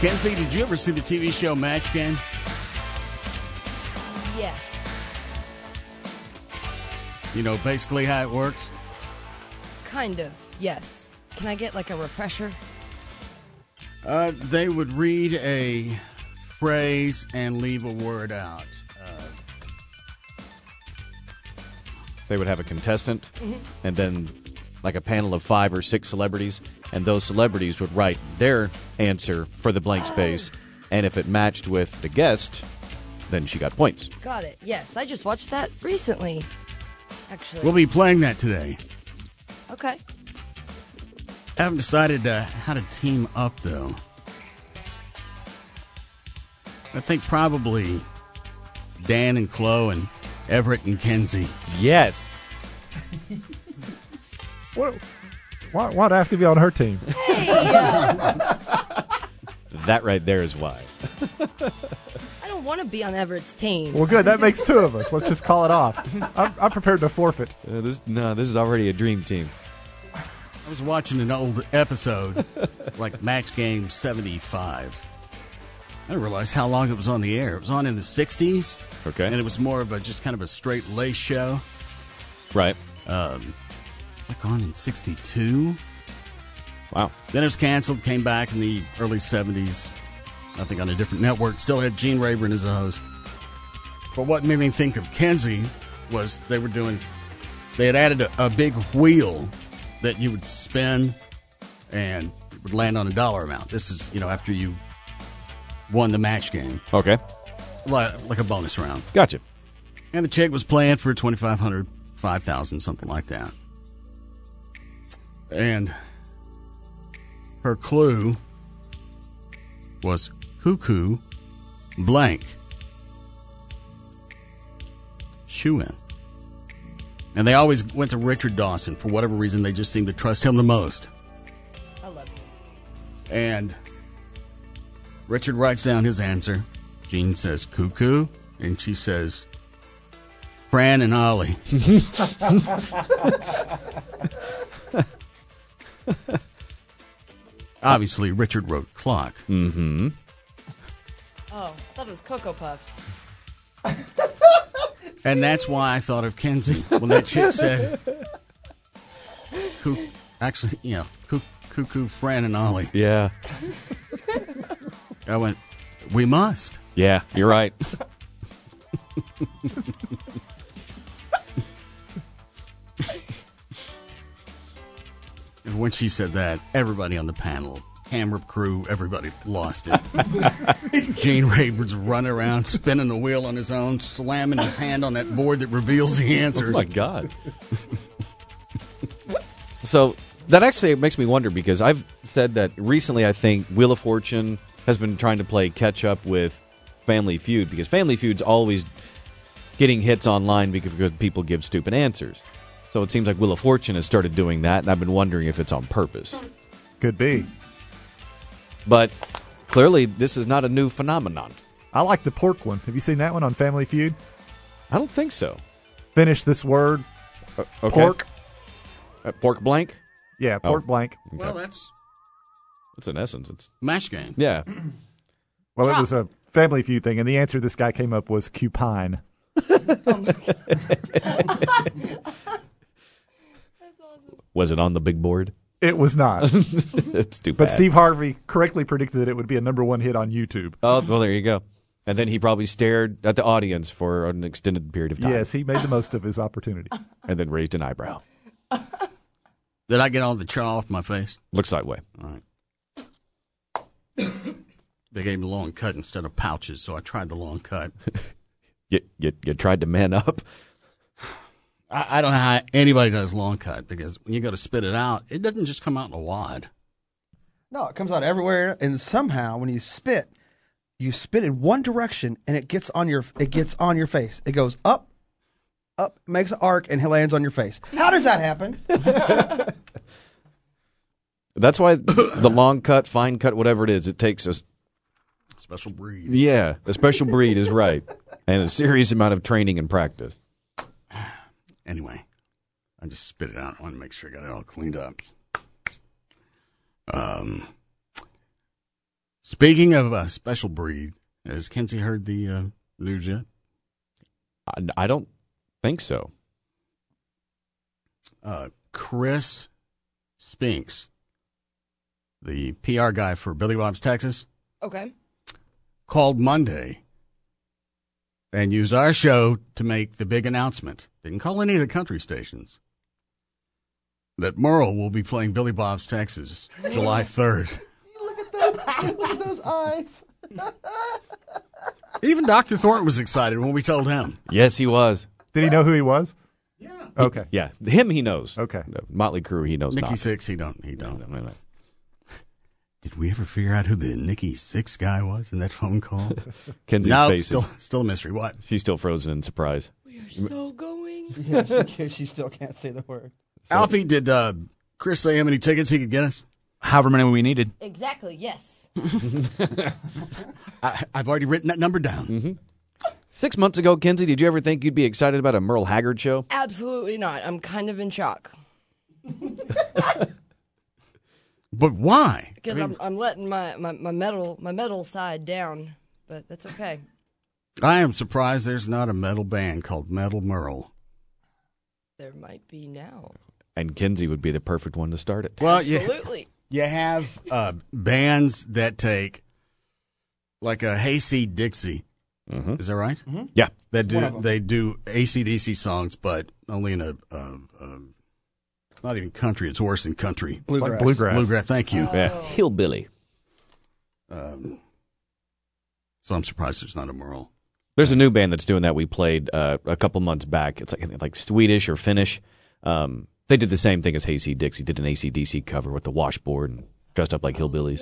Kenzie, did you ever see the TV show Match Game? Yes. You know basically how it works? Kind of, yes. Can I get like a refresher? They would read a phrase and leave a word out. They would have a contestant, and then like a panel of 5 or 6 celebrities, and those celebrities would write their answer for the blank space, and if it matched with the guest, then she got points. Got it, yes. I just watched that recently, actually. We'll be playing that today. Okay. Haven't decided how to team up, though. I think probably Dan and Chloe and Everett and Kenzie. Yes. Why'd I have to be on her team? That right there is why. I don't want to be on Everett's team. Well, good. That makes 2 of us. Let's just call it off. I'm prepared to forfeit. This is already a dream team. I was watching an old episode, like Match Game 75. I didn't realize how long it was on the air. It was on in the 60s. Okay. And it was more of a just kind of a straight lace show. Right. It's like on in 62. Wow. Then it was canceled, came back in the early 70s. I think on a different network. Still had Gene Rayburn as a host. But what made me think of Kenzie was they had added a big wheel that you would spin and it would land on a dollar amount. This is, after you won the match game. Okay. Like a bonus round. Gotcha. And the chick was playing for $2,500, $5,000, something like that. And her clue was cuckoo blank. Shoe-in. And they always went to Richard Dawson. For whatever reason, they just seemed to trust him the most. I love you. And Richard writes down his answer. Jean says cuckoo, and she says Fran and Ollie. Obviously, Richard wrote clock. Mm-hmm. Oh, I thought it was Cocoa Puffs. And that's why I thought of Kenzie when that chick said, cuckoo, Fran and Ollie. Yeah. I went, we must. Yeah, you're right. And when she said that, everybody on the panel, camera crew, everybody lost it. Gene Rayburn's running around, spinning the wheel on his own, slamming his hand on that board that reveals the answers. Oh, my God. So that actually makes me wonder, because I've said that recently I think Wheel of Fortune has been trying to play catch up with Family Feud, because Family Feud's always getting hits online because people give stupid answers. So it seems like Wheel of Fortune has started doing that, and I've been wondering if it's on purpose. Could be. But clearly, this is not a new phenomenon. I like the pork one. Have you seen that one on Family Feud? I don't think so. Finish this word. Okay. Pork. Pork blank? Yeah, pork blank. Okay. Well, that's in essence. It's match game. Yeah. Well, it was a Family Feud thing, and the answer this guy came up was cupine. Was it on the big board? It was not. It's too bad. But Steve Harvey correctly predicted that it would be a #1 hit on YouTube. Oh, well, there you go. And then he probably stared at the audience for an extended period of time. Yes, he made the most of his opportunity. And then raised an eyebrow. Did I get all the chaw off my face? Looks that way. All right. They gave me a long cut instead of pouches, so I tried the long cut. You tried to man up. I don't know how anybody does long cut, because when you go to spit it out, it doesn't just come out in a wad. No, it comes out everywhere, and somehow when you spit in one direction, and it gets on your face. It goes up, makes an arc, and it lands on your face. How does that happen? That's why the long cut, fine cut, whatever it is, it takes a special breed. Yeah, a special breed is right, and a serious amount of training and practice. Anyway, I just spit it out. I want to make sure I got it all cleaned up. Speaking of a special breed, has Kenzie heard the news yet? I don't think so. Chris Spinks, the PR guy for Billy Bob's Texas, Okay. called Monday and used our show to make the big announcement. Didn't call any of the country stations. That Merle will be playing Billy Bob's Texas July 3rd. Look at those eyes. Even Dr. Thornton was excited when we told him. Yes, he was. Did he know who he was? Yeah. Okay. Yeah, him he knows. Okay. The Motley Crue he knows Nikki not. Sixx, he don't. No. Did we ever figure out who the Nikki Sixx guy was in that phone call? Kenzie's No, face still a mystery. What? she's still frozen in surprise. We are so going. Yeah, she still can't say the word. Alfie, did Chris say how many tickets he could get us? However many we needed. Exactly, yes. I've already written that number down. Mm-hmm. 6 months ago, Kenzie, did you ever think you'd be excited about a Merle Haggard show? Absolutely not. I'm kind of in shock. But why? Because I'm letting my metal side down, but that's okay. I am surprised there's not a metal band called Metal Merle. There might be now. And Kenzie would be the perfect one to start it. Well, Absolutely. you have bands that take like a Hayseed Dixie. Mm-hmm. Is that right? Mm-hmm. Yeah. They do AC/DC songs, but only in a not even country. It's worse than country. Bluegrass. Like bluegrass. Bluegrass. Thank you. Yeah. Hillbilly. So I'm surprised there's not a Merle. There's a new band that's doing that we played a couple months back. It's like Swedish or Finnish. They did the same thing as Hayseed Dixie, did an AC/DC cover with the washboard and dressed up like hillbillies.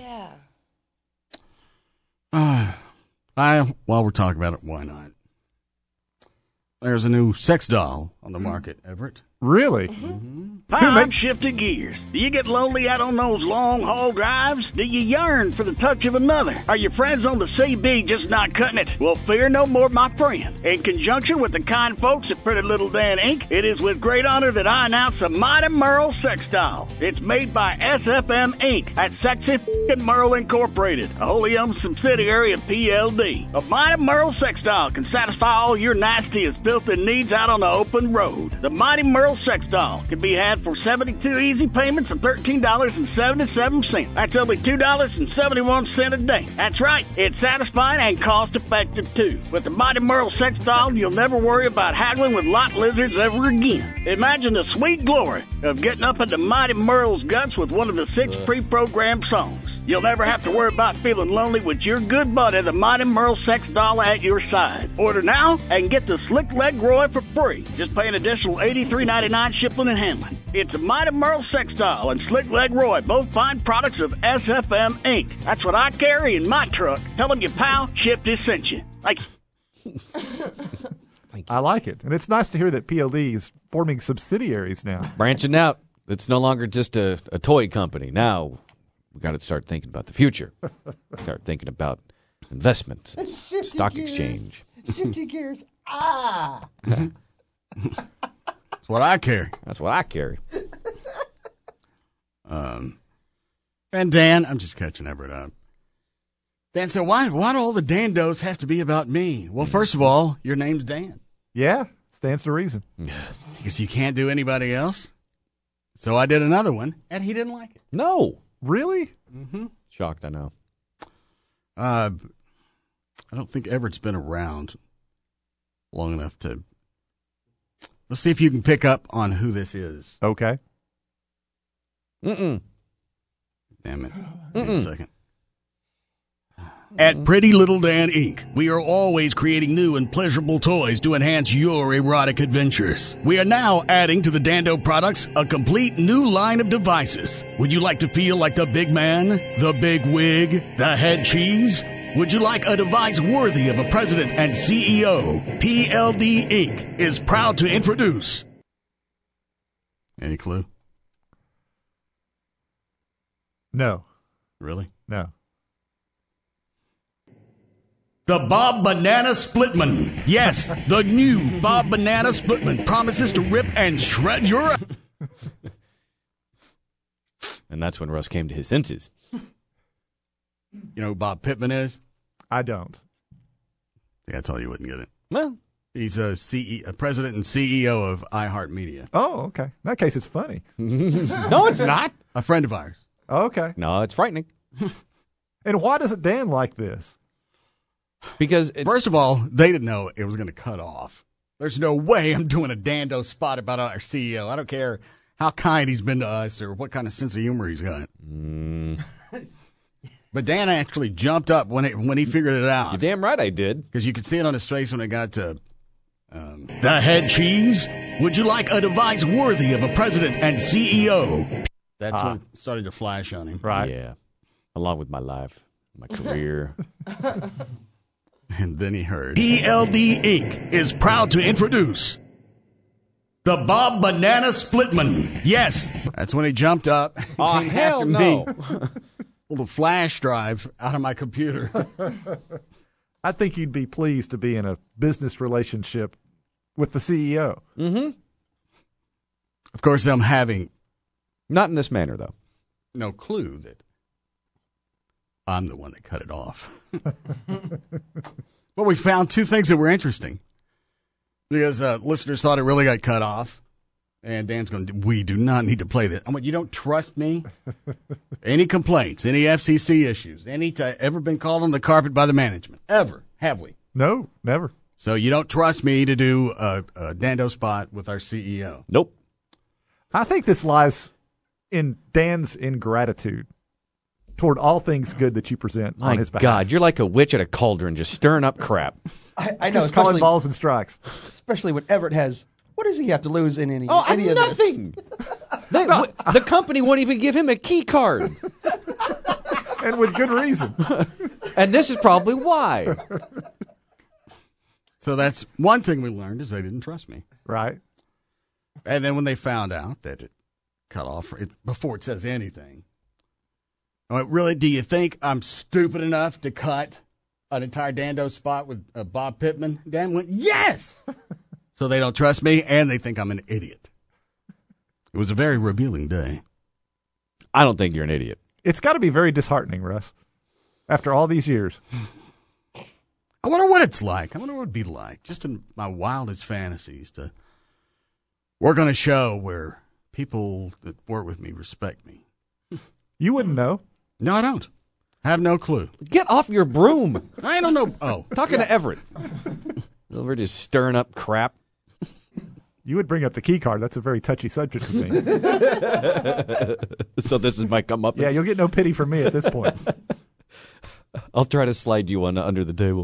Yeah. While we're talking about it, why not? There's a new sex doll on the market, Everett. Really? Hi, I'm shifting gears. Do you get lonely out on those long-haul drives? Do you yearn for the touch of another? Are your friends on the CB just not cutting it? Well, fear no more, my friend. In conjunction with the kind folks at Pretty Little Dan Inc., it is with great honor that I announce the Mighty Merle Sex Doll. It's made by SFM Inc. at Sexy F***ing Merle Incorporated, a wholly owned subsidiary of PLD. A Mighty Merle Sex Doll can satisfy all your nastiest filthy needs out on the open road. The Mighty Merle Sex Doll can be had for 72 easy payments of $13.77. That's only $2.71 a day. That's right, it's satisfying and cost-effective, too. With the Mighty Merle Sex Doll, you'll never worry about haggling with lot lizards ever again. Imagine the sweet glory of getting up into Mighty Merle's guts with one of the 6 pre-programmed songs. You'll never have to worry about feeling lonely with your good buddy, the Mighty Merle Sex Doll, at your side. Order now and get the Slick Leg Roy for free. Just pay an additional $83.99 shipping and handling. It's a Mighty Merle Sex Doll and Slick Leg Roy, both fine products of SFM Inc. That's what I carry in my truck. Tell them your pal Shifty sent you. Like. I like it. And it's nice to hear that PLD is forming subsidiaries now. Branching out. It's no longer just a toy company. Now we got to start thinking about the future. Start thinking about investments, stock exchange. Shifty gears. Ah. That's what I carry. That's what I carry. And Dan, I'm just catching Everett up. Dan said, why do all the Dandos have to be about me? Well, first of all, your name's Dan. Yeah, stands to reason. Because you can't do anybody else. So I did another one, and he didn't like it. No. Really? Mm-hmm. Shocked, I know. I don't think Everett's been around long enough to... Let's see if you can pick up on who this is. Okay. Mm-mm. Damn it. Wait a second. At Pretty Little Dan Inc., we are always creating new and pleasurable toys to enhance your erotic adventures. We are now adding to the Dando products a complete new line of devices. Would you like to feel like the big man, the big wig, the head cheese? Would you like a device worthy of a president and CEO? PLD Inc. is proud to introduce. Any clue? No. Really? No. The Bob Banana Splitman. Yes, the new Bob Banana Splitman promises to rip and shred your... And that's when Russ came to his senses. You know who Bob Pittman is? I don't. Yeah, I told you wouldn't get it. Well, He's a president and CEO of iHeartMedia. Oh, okay. In that case, it's funny. no, it's not. A friend of ours. Okay. No, it's frightening. And why doesn't Dan like this? Because First of all, they didn't know it was going to cut off. There's no way I'm doing a Dando spot about our CEO. I don't care how kind he's been to us or what kind of sense of humor he's got. But Dan actually jumped up when he figured it out. you're damn right I did. Because you could see it on his face when it got to the head cheese. Would you like a device worthy of a president and CEO? That's when it started to flash on him. Right. Yeah. Along with my life, my career. And then he heard. ELD Inc. is proud to introduce the Bob Banana Splitman. Yes. That's when he jumped up. and Oh, came hell after no. me. Pulled a flash drive out of my computer. I think you'd be pleased to be in a business relationship with the CEO. Of course, I'm having Not in this manner, though. no clue that I'm the one that cut it off. But we found two things that were interesting because listeners thought it really got cut off. And Dan's going, we do not need to play this. I'm like, you don't trust me? Any complaints, any FCC issues, ever been called on the carpet by the management? Ever, have we? No, never. So you don't trust me to do a Dando spot with our CEO? Nope. I think this lies in Dan's ingratitude toward all things good that you present My on his behalf. God, you're like a witch at a cauldron just stirring up crap. I know, Just calling especially, balls and strikes. especially when Everett has. What does he have to lose in any Oh, of this? nothing. The company won't even give him a key card. And with good reason. And this is probably why. So that's one thing we learned is they didn't trust me. Right. And then when they found out that it cut off before it says anything, I went, really, do you think I'm stupid enough to cut an entire Dando spot with Bob Pittman? Dan went, yes! So they don't trust me, and they think I'm an idiot. It was a very revealing day. I don't think you're an idiot. It's got to be very disheartening, Russ, after all these years. I wonder what it's like. I wonder what it would be like, just in my wildest fantasies, to work on a show where people that work with me respect me. You wouldn't know. No, I don't. I have no clue. Get off your broom. I don't know. Oh, Talking to Everett. Over just stirring up crap. You would bring up the key card. That's a very touchy subject for me. So this is my come up. Yeah, you'll get no pity from me at this point. I'll try to slide you one under the table.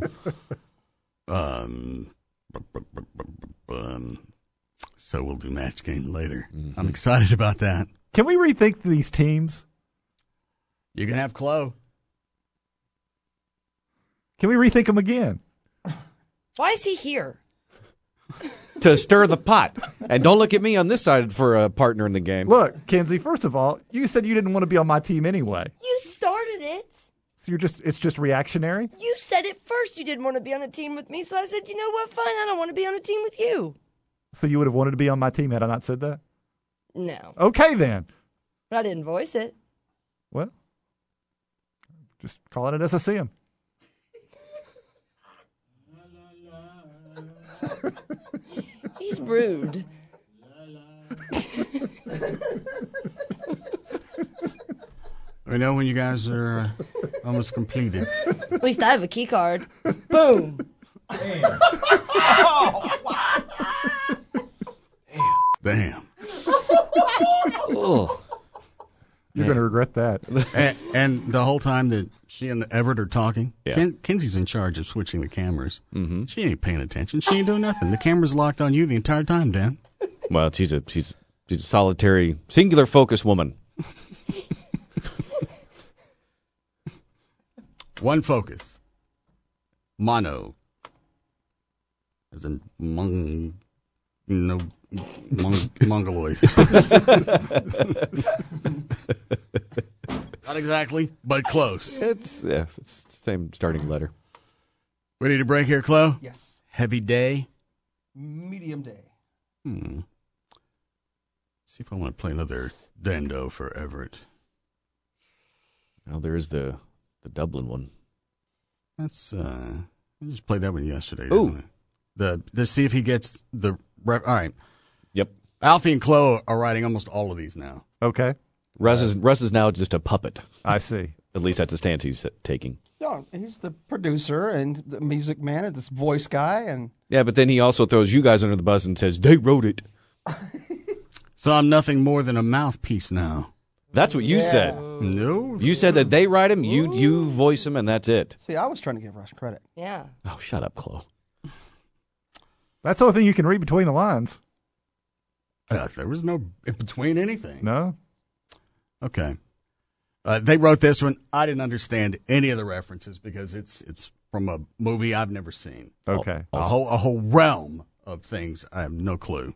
So we'll do match game later. I'm excited about that. Can we rethink these teams? You can have Chloe. Can we rethink them again? Why is he here? To stir the pot. And don't look at me on this side for a partner in the game. Look, Kenzie, first of all, you said you didn't want to be on my team anyway. You started it. So it's just reactionary? You said it first. You didn't want to be on a team with me, so I said, you know what? Fine, I don't want to be on a team with you. So you would have wanted to be on my team had I not said that? No, Okay, then. but I didn't voice it. Well, just calling it as I see 'em. He's rude. We know when you guys are almost completed. At least I have a key card. Boom. Damn. Ugh. You're going to regret that. And the whole time that she and Everett are talking, Yeah. Kenzie's in charge of switching the cameras. Mm-hmm. She ain't paying attention. She ain't doing nothing. The camera's locked on you the entire time, Dan. Well, she's a solitary, singular focus woman. One focus. Mono. As in mongoloid. Not exactly, but close. It's the same starting letter. Ready to break here, Chloe? Yes. Heavy day. Medium day. See if I want to play another Dando for Everett. Well, there's the The Dublin one. That's we just played that one yesterday. Ooh. Didn't we? To see if he gets the all right. Yep. Alfie and Chloe are writing almost all of these now. Okay, Russ is now just a puppet. I see. At least that's a stance he's taking. No, he's the producer and the music man and this voice guy. And Yeah, but then he also throws you guys under the bus and says, they wrote it. So I'm nothing more than a mouthpiece now. That's what you said. No. You said that they write him, you voice him, and that's it. see, I was trying to give Russ credit. Yeah. Oh, shut up, Chloe. That's the only thing you can read between the lines. There was no in between anything. No. Okay. They wrote this one. I didn't understand any of the references because it's from a movie I've never seen. Okay. A whole realm of things I have no clue.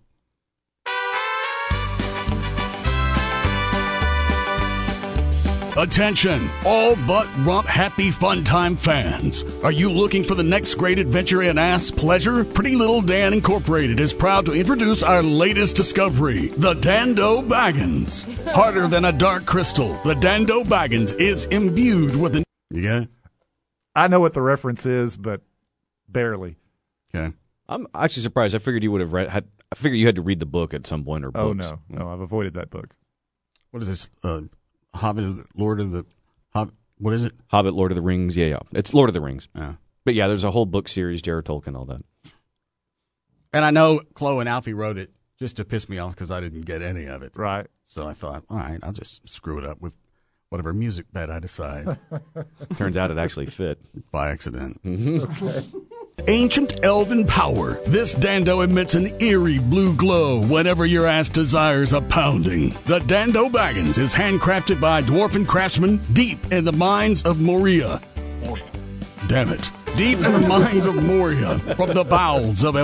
Attention, all but Rump Happy Fun Time fans. Are you looking for the next great adventure in ass pleasure? Pretty Little Dan Incorporated is proud to introduce our latest discovery, the Dando Baggins. Harder than a dark crystal, the Dando Baggins is imbued with an... You got it? I know what the reference is, but barely. Okay. I'm actually surprised. I figured you would have I figured you had to read the book at some point or books. Oh, no. No, I've avoided that book. What is this? Hobbit, Lord of the... what is it? Hobbit, Lord of the Rings. Yeah. It's Lord of the Rings. Yeah. But yeah, there's a whole book series, J.R.R. Tolkien, all that. And I know Chloe and Alfie wrote it just to piss me off because I didn't get any of it. Right. So I thought, all right, I'll just screw it up with whatever music bed I decide Turns out it actually fit. by accident. Okay. Ancient elven power. This Dando emits an eerie blue glow whenever your ass desires a pounding. The Dando Baggins is handcrafted by dwarfen craftsmen deep in the mines of Moria. Damn it. Deep in the mines of Moria, from the bowels of a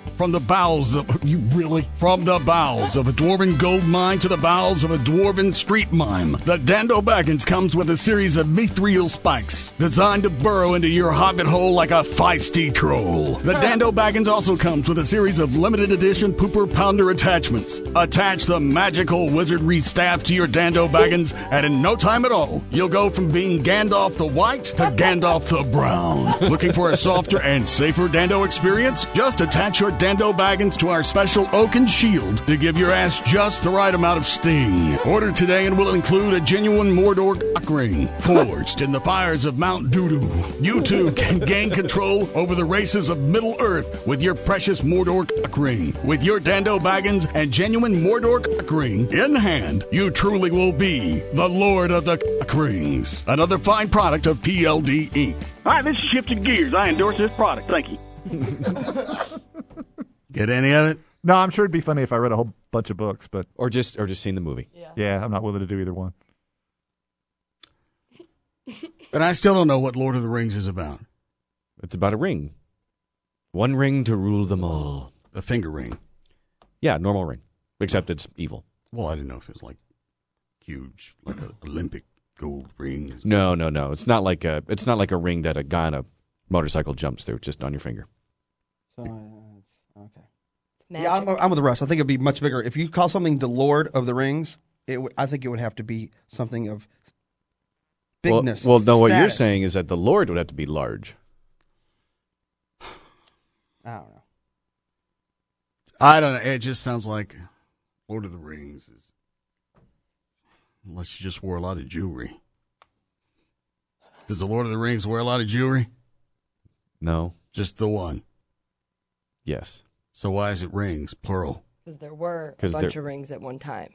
dwarven gold mine to the bowels of a dwarven street mime. The Dando Baggins comes with a series of mithril spikes designed to burrow into your hobbit hole like a feisty troll. The Dando Baggins also comes with a series of limited edition pooper pounder attachments. Attach the magical wizardry staff to your Dando Baggins, and in no time at all, you'll go from being Gandalf the White to Gandalf the Brown. Looking for a softer and safer Dando experience? Just attach your Dando Baggins to our special oaken shield to give your ass just the right amount of sting. Order today and we'll include a genuine Mordor cock ring forged in the fires of Mount Doodoo. You too can gain control over the races of Middle-earth with your precious Mordor cock ring. With your Dando Baggins and genuine Mordor cock ring in hand, you truly will be the Lord of the Cock Rings. Another fine product of PLD Inc. Hi, this is Shifting Gears. I endorse this product. Thank you. Get any of it? No, I'm sure it'd be funny if I read a whole bunch of books, but Or just seen the movie. yeah, I'm not willing to do either one. And I still don't know what Lord of the Rings is about. It's about a ring. One ring to rule them all. A finger ring. Yeah, normal ring. Except it's evil. Well, I didn't know if it was like huge, like an Olympic gold ring. No. It's not like a ring that a guy on a motorcycle jumps through, just on your finger. So, it's, okay. It's magic. Yeah, I'm with Russ. I think it'd be much bigger. If you call something the Lord of the Rings, I think it would have to be something of bigness. Well, no, what you're status. saying is that the Lord would have to be large. I don't know. It just sounds like Lord of the Rings is. Unless you just wore a lot of jewelry. Does the Lord of the Rings wear a lot of jewelry? No. Just the one. Yes. So why is it rings, plural? Because there were a 'Cause bunch there- of rings at one time.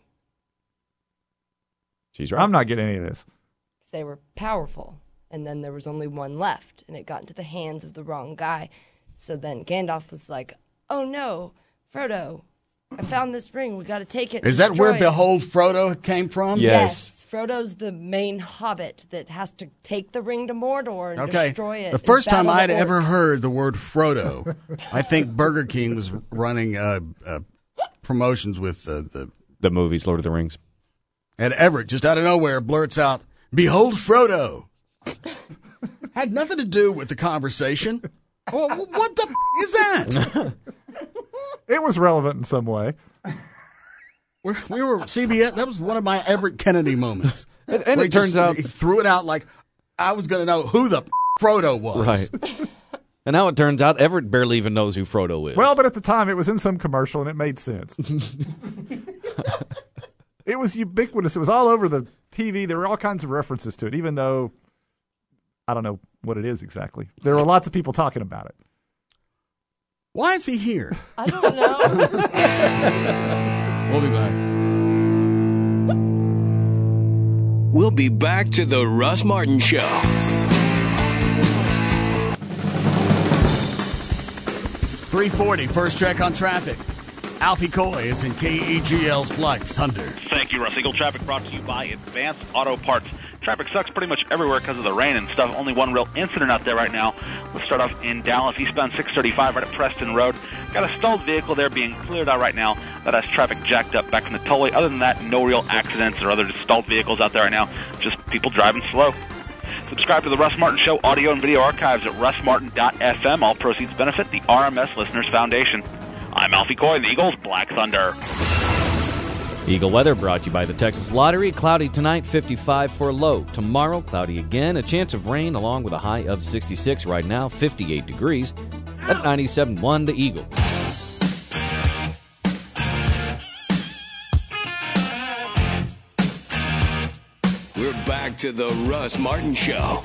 She's right. I'm not getting any of this. 'Cause they were powerful. And then there was only one left. And it got into the hands of the wrong guy. So then Gandalf was like, oh no, Frodo, I found this ring. We got to take it. Is that where destroy it." Behold Frodo came from? Yeah. Yes. Frodo's the main hobbit that has to take the ring to Mordor and Okay. destroy it. The and first time battle I'd the ever orcs. heard the word Frodo, I think Burger King was running promotions with The movies, Lord of the Rings. and Everett just out of nowhere blurts out, "Behold Frodo." Had nothing to do with the conversation. Well, what the is that? It was relevant in some way. We were CBS. That was one of my Everett Kennedy moments. And Where he it turns just- out he threw it out like, I was going to know who the Frodo was. Right. And now it turns out Everett barely even knows who Frodo is. Well, but at the time, it was in some commercial, and it made sense. It was ubiquitous. It was all over the TV. There were all kinds of references to it, even though I don't know what it is exactly. There were lots of people talking about it. Why is he here? I don't know. We'll be back. We'll be back to the Russ Martin Show. .340, first check on traffic. Alfie Coy is in KEGL's Black Thunder. Thank you, Russ. Eagle Traffic brought to you by Advanced Auto Parts. Traffic sucks pretty much everywhere because of the rain and stuff. Only one real incident out there right now. Let's start off in Dallas, eastbound 635 right at Preston Road. Got a stalled vehicle there being cleared out right now. That has traffic jacked up back from the tollway. Other than that, no real accidents or other stalled vehicles out there right now. Just people driving slow. Subscribe to the Russ Martin Show audio and video archives at russmartin.fm. All proceeds benefit the RMS Listeners Foundation. I'm Alfie Coy, the Eagles Black Thunder. Eagle weather brought to you by the Texas Lottery. Cloudy tonight, 55 for a low. Tomorrow, cloudy again. A chance of rain along with a high of 66. Right now, 58 degrees. At 97.1, the Eagle. We're back to the Russ Martin Show.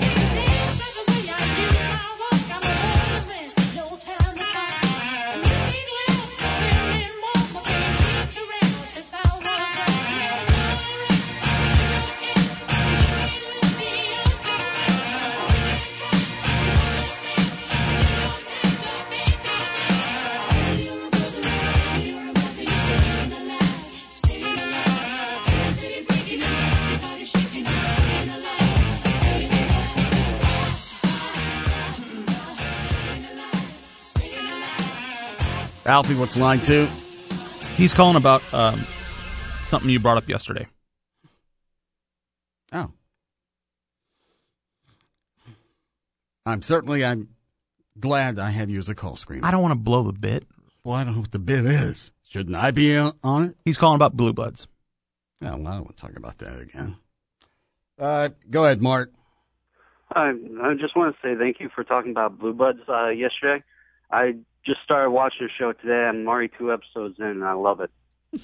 Alfie, what's line 2? He's calling about something you brought up yesterday. Oh. I'm glad I have you as a call screener. I don't want to blow the bit. Well, I don't know what the bit is. Shouldn't I be on it? He's calling about Blue Bloods. Oh, well, I don't want to talk about that again. Go ahead, Mark. I just want to say thank you for talking about Blue Bloods yesterday. I just started watching the show today. I'm already 2 episodes in, and I love it.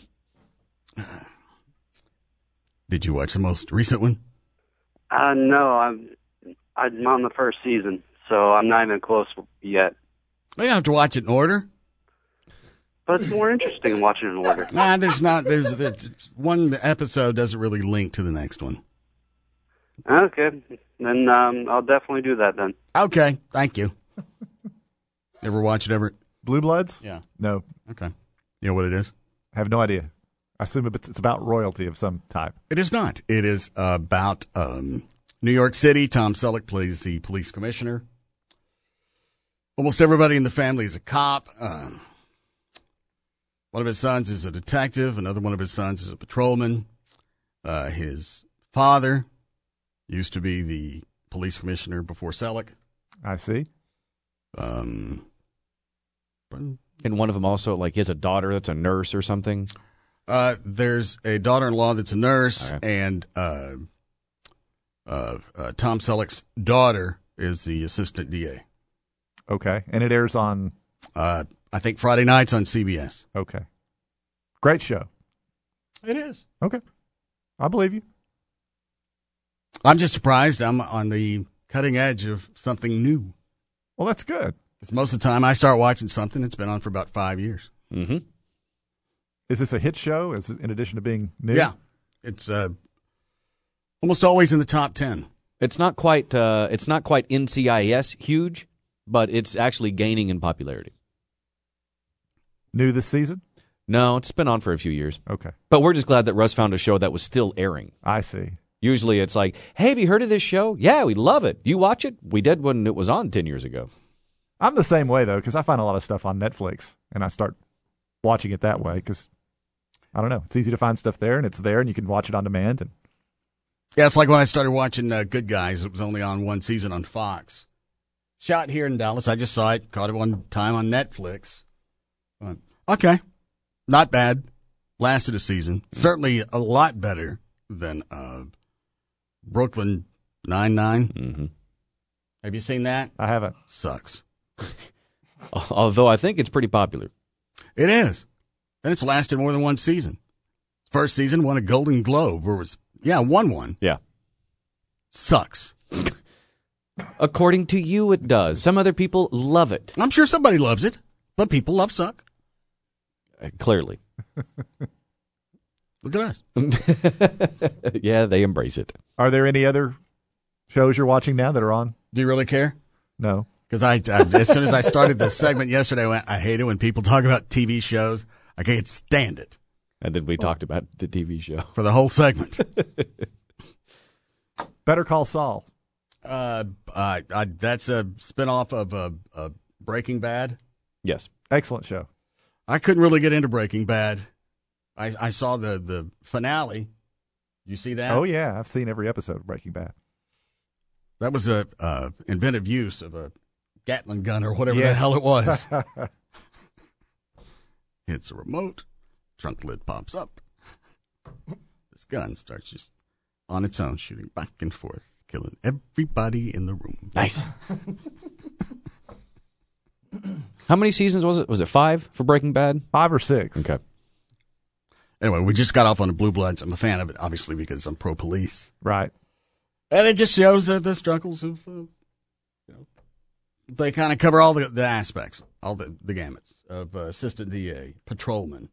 Did you watch the most recent one? No, I'm on the first season, so I'm not even close yet. Well, you have to watch it in order. But it's more interesting watching it in order. Nah, there's one episode doesn't really link to the next one. Okay, then I'll definitely do that then. Okay, thank you. Ever watch it, Everett? Blue Bloods? Yeah. No. Okay. You know what it is? I have no idea. I assume it's about royalty of some type. It is not. It is about New York City. Tom Selleck plays the police commissioner. Almost everybody in the family is a cop. One of his sons is a detective. Another one of his sons is a patrolman. His father used to be the police commissioner before Selleck. I see. And one of them also, like, he has a daughter that's a nurse or something. There's a daughter-in-law that's a nurse, okay. And Tom Selleck's daughter is the assistant DA. Okay, and it airs on? I think Friday nights on CBS. Okay. Great show. It is. Okay. I believe you. I'm just surprised I'm on the cutting edge of something new. Well, that's good. Because most of the time I start watching something, it's been on for about 5 years. Mm-hmm. Is this a hit show? Is it, in addition to being new? Yeah. It's almost always in the top 10. It's not quite NCIS huge, but it's actually gaining in popularity. New this season? No, it's been on for a few years. Okay. But we're just glad that Russ found a show that was still airing. I see. Usually it's like, hey, have you heard of this show? Yeah, we love it. You watch it? We did when it was on 10 years ago. I'm the same way, though, because I find a lot of stuff on Netflix, and I start watching it that way because, I don't know, it's easy to find stuff there, and it's there, and you can watch it on demand. And yeah, it's like when I started watching Good Guys. It was only on one season on Fox. Shot here in Dallas. I just saw it, caught it one time on Netflix. Okay, not bad. Lasted a season. Certainly a lot better than Brooklyn 9-9. Mm-hmm. Have you seen that? I haven't. Sucks. Although I think it's pretty popular. It is. And it's lasted more than one season. First season won a Golden Globe. Won one. Yeah. Sucks. According to you, it does. Some other people love it. I'm sure somebody loves it, but people love Suck. Clearly. Look at us. Yeah, they embrace it. Are there any other shows you're watching now that are on? Do you really care? No. Because I as soon as I started this segment yesterday, I hate it when people talk about TV shows. I can't stand it. And then we talked about the TV show. For the whole segment. Better Call Saul. That's a spinoff of Breaking Bad. Yes. Excellent show. I couldn't really get into Breaking Bad. I saw the finale. Did you see that? Oh, yeah. I've seen every episode of Breaking Bad. That was a inventive use of a Gatling gun or whatever the hell it was. Hits a remote. Trunk lid pops up. This gun starts just on its own, shooting back and forth, killing everybody in the room. Nice. How many seasons was it? Was it 5 for Breaking Bad? 5 or 6. Okay. Anyway, we just got off on the Blue Bloods. I'm a fan of it, obviously, because I'm pro-police. Right. And it just shows the struggles of, they kind of cover all the aspects, all the gamuts of assistant DA, patrolman.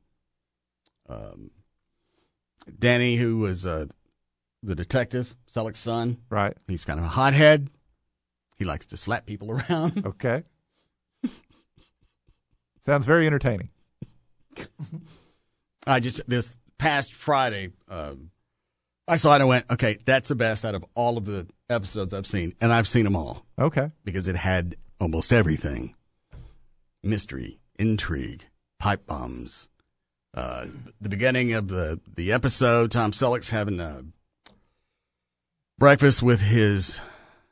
Danny, who was the detective, Selleck's son. Right. He's kind of a hothead. He likes to slap people around. Okay. Sounds very entertaining. This past Friday, I saw it and I went, okay, that's the best out of all of the episodes I've seen. And I've seen them all. Okay. Because it had almost everything. Mystery, intrigue, pipe bombs. The beginning of the episode, Tom Selleck's having breakfast with his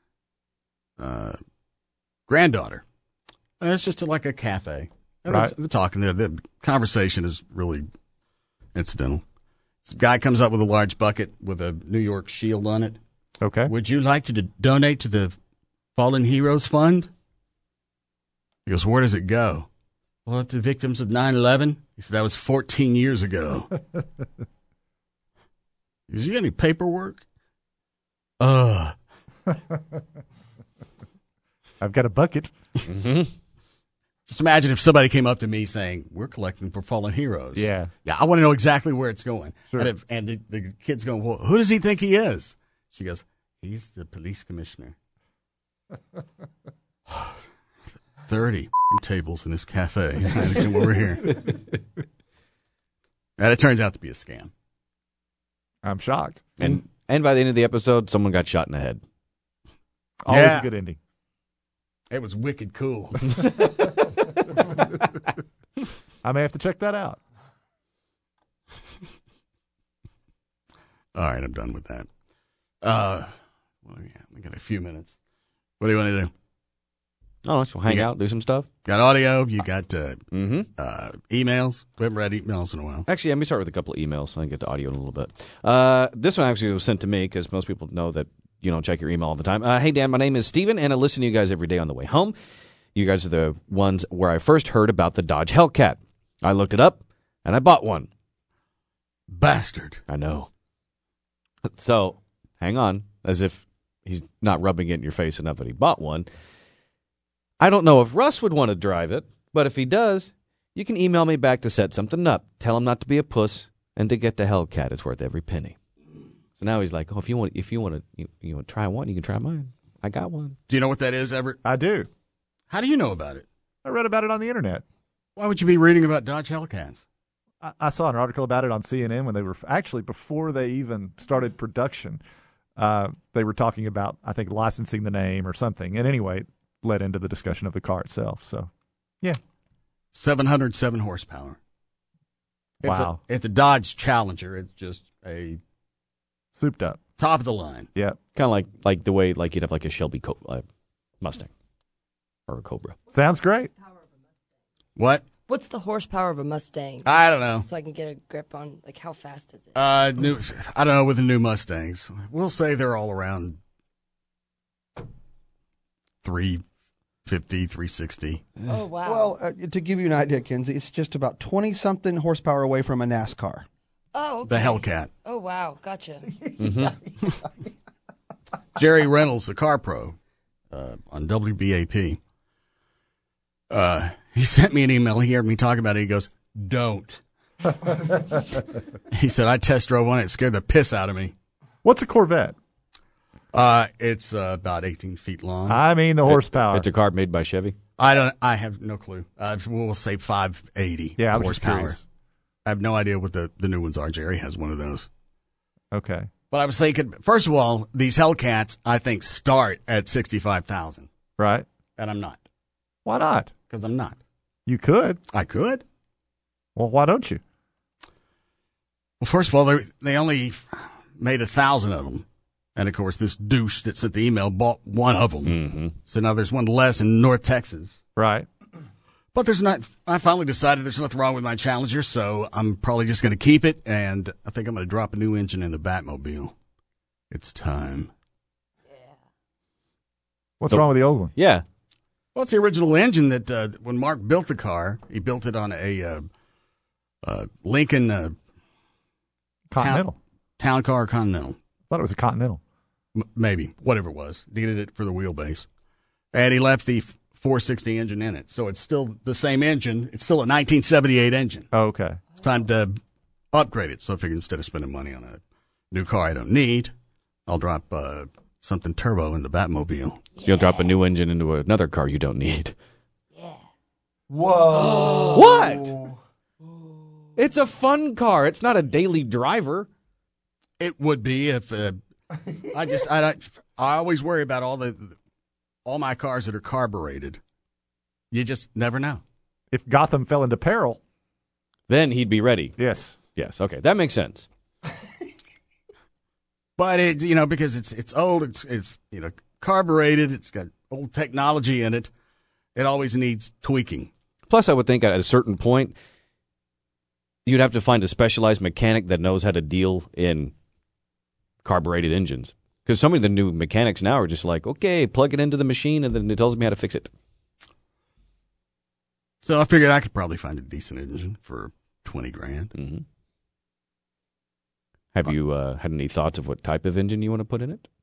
granddaughter. It's just like a cafe. And right. They're talking there. The conversation is really incidental. This guy comes up with a large bucket with a New York shield on it. Okay. Would you like to donate to the Fallen Heroes Fund? He goes, where does it go? Well, to victims of 9/11. He said, that was 14 years ago. He goes, you got any paperwork? I've got a bucket. Mm-hmm. Just imagine if somebody came up to me saying, we're collecting for fallen heroes. Yeah. Yeah, I want to know exactly where it's going. Sure. And the kid's going, well, who does he think he is? She goes, he's the police commissioner. 30 tables in this cafe. I come over here. And it turns out to be a scam. I'm shocked. And by the end of the episode, someone got shot in the head. Always a good ending. It was wicked cool. I may have to check that out. All right, I'm done with that. We got a few minutes. What do you want to do? Oh, so hang out, do some stuff. Got audio. You got emails. We haven't read emails in a while. Actually, let me start with a couple of emails so I can get to audio in a little bit. This one actually was sent to me because most people know that you don't check your email all the time. Hey, Dan, my name is Steven, and I listen to you guys every day on the way home. You guys are the ones where I first heard about the Dodge Hellcat. I looked it up, and I bought one. Bastard. I know. So, hang on, as if he's not rubbing it in your face enough that he bought one. I don't know if Russ would want to drive it, but if he does, you can email me back to set something up. Tell him not to be a puss and to get the Hellcat. It's worth every penny. So now he's like, oh, if you want to try one, you can try mine. I got one. Do you know what that is, Everett? I do. How do you know about it? I read about it on the internet. Why would you be reading about Dodge Hellcats? I saw an article about it on CNN when they were actually before they even started production. They were talking about, I think, licensing the name or something. And anyway, it led into the discussion of the car itself. So, yeah. 707 horsepower. Wow. It's a Dodge Challenger. It's just a souped up. Top of the line. Yeah. Kind of like the way you'd have like a Shelby Mustang or a Cobra. Sounds great. What? What's the horsepower of a Mustang? I don't know. So I can get a grip on, how fast is it? I don't know with the new Mustangs. We'll say they're all around 350, 360. Oh, wow. Well, to give you an idea, Kenzie, it's just about 20-something horsepower away from a NASCAR. Oh, okay. The Hellcat. Oh, wow. Gotcha. Jerry Reynolds, the car pro, on WBAP. He sent me an email. He heard me talk about it. He goes, "Don't." He said, "I test drove one. It scared the piss out of me." What's a Corvette? It's about 18 feet long. I mean, the horsepower. It's a car made by Chevy. I have no clue. We'll say 580 Yeah, I was just horsepower. curious. I have no idea what the new ones are. Jerry has one of those. Okay. But I was thinking, first of all, these Hellcats, I think, start at 65,000. Right. And I'm not. Why not? Because I'm not. You could. I could. Well, why don't you? Well, first of all, they only made 1,000 of them. And, of course, this douche that sent the email bought one of them. Mm-hmm. So now there's one less in North Texas. Right. But I finally decided there's nothing wrong with my Challenger, so I'm probably just going to keep it, and I think I'm going to drop a new engine in the Batmobile. It's time. What's wrong with the old one? Yeah. Well, it's the original engine that when Mark built the car, he built it on a Lincoln Continental. Town car Continental. I thought it was a Continental. Maybe, whatever it was. Needed it for the wheelbase. And he left the 460 engine in it. So it's still the same engine. It's still a 1978 engine. Oh, okay. It's time to upgrade it. So I figured instead of spending money on a new car I don't need, I'll drop something turbo in the Batmobile. So you'll drop a new engine into another car you don't need. Whoa. What? It's a fun car. It's not a daily driver. It would be if I always worry about all my cars that are carbureted. You just never know. If Gotham fell into peril, then he'd be ready. Yes. Yes. Okay, that makes sense. But it, because it's old, it's carbureted, it's got old technology in it. It always needs tweaking. Plus, I would think at a certain point, you'd have to find a specialized mechanic that knows how to deal in carbureted engines. Because some of the new mechanics now are just like, okay, plug it into the machine, and then it tells me how to fix it. So I figured I could probably find a decent engine for $20,000. Mm-hmm. Have you had any thoughts of what type of engine you want to put in it?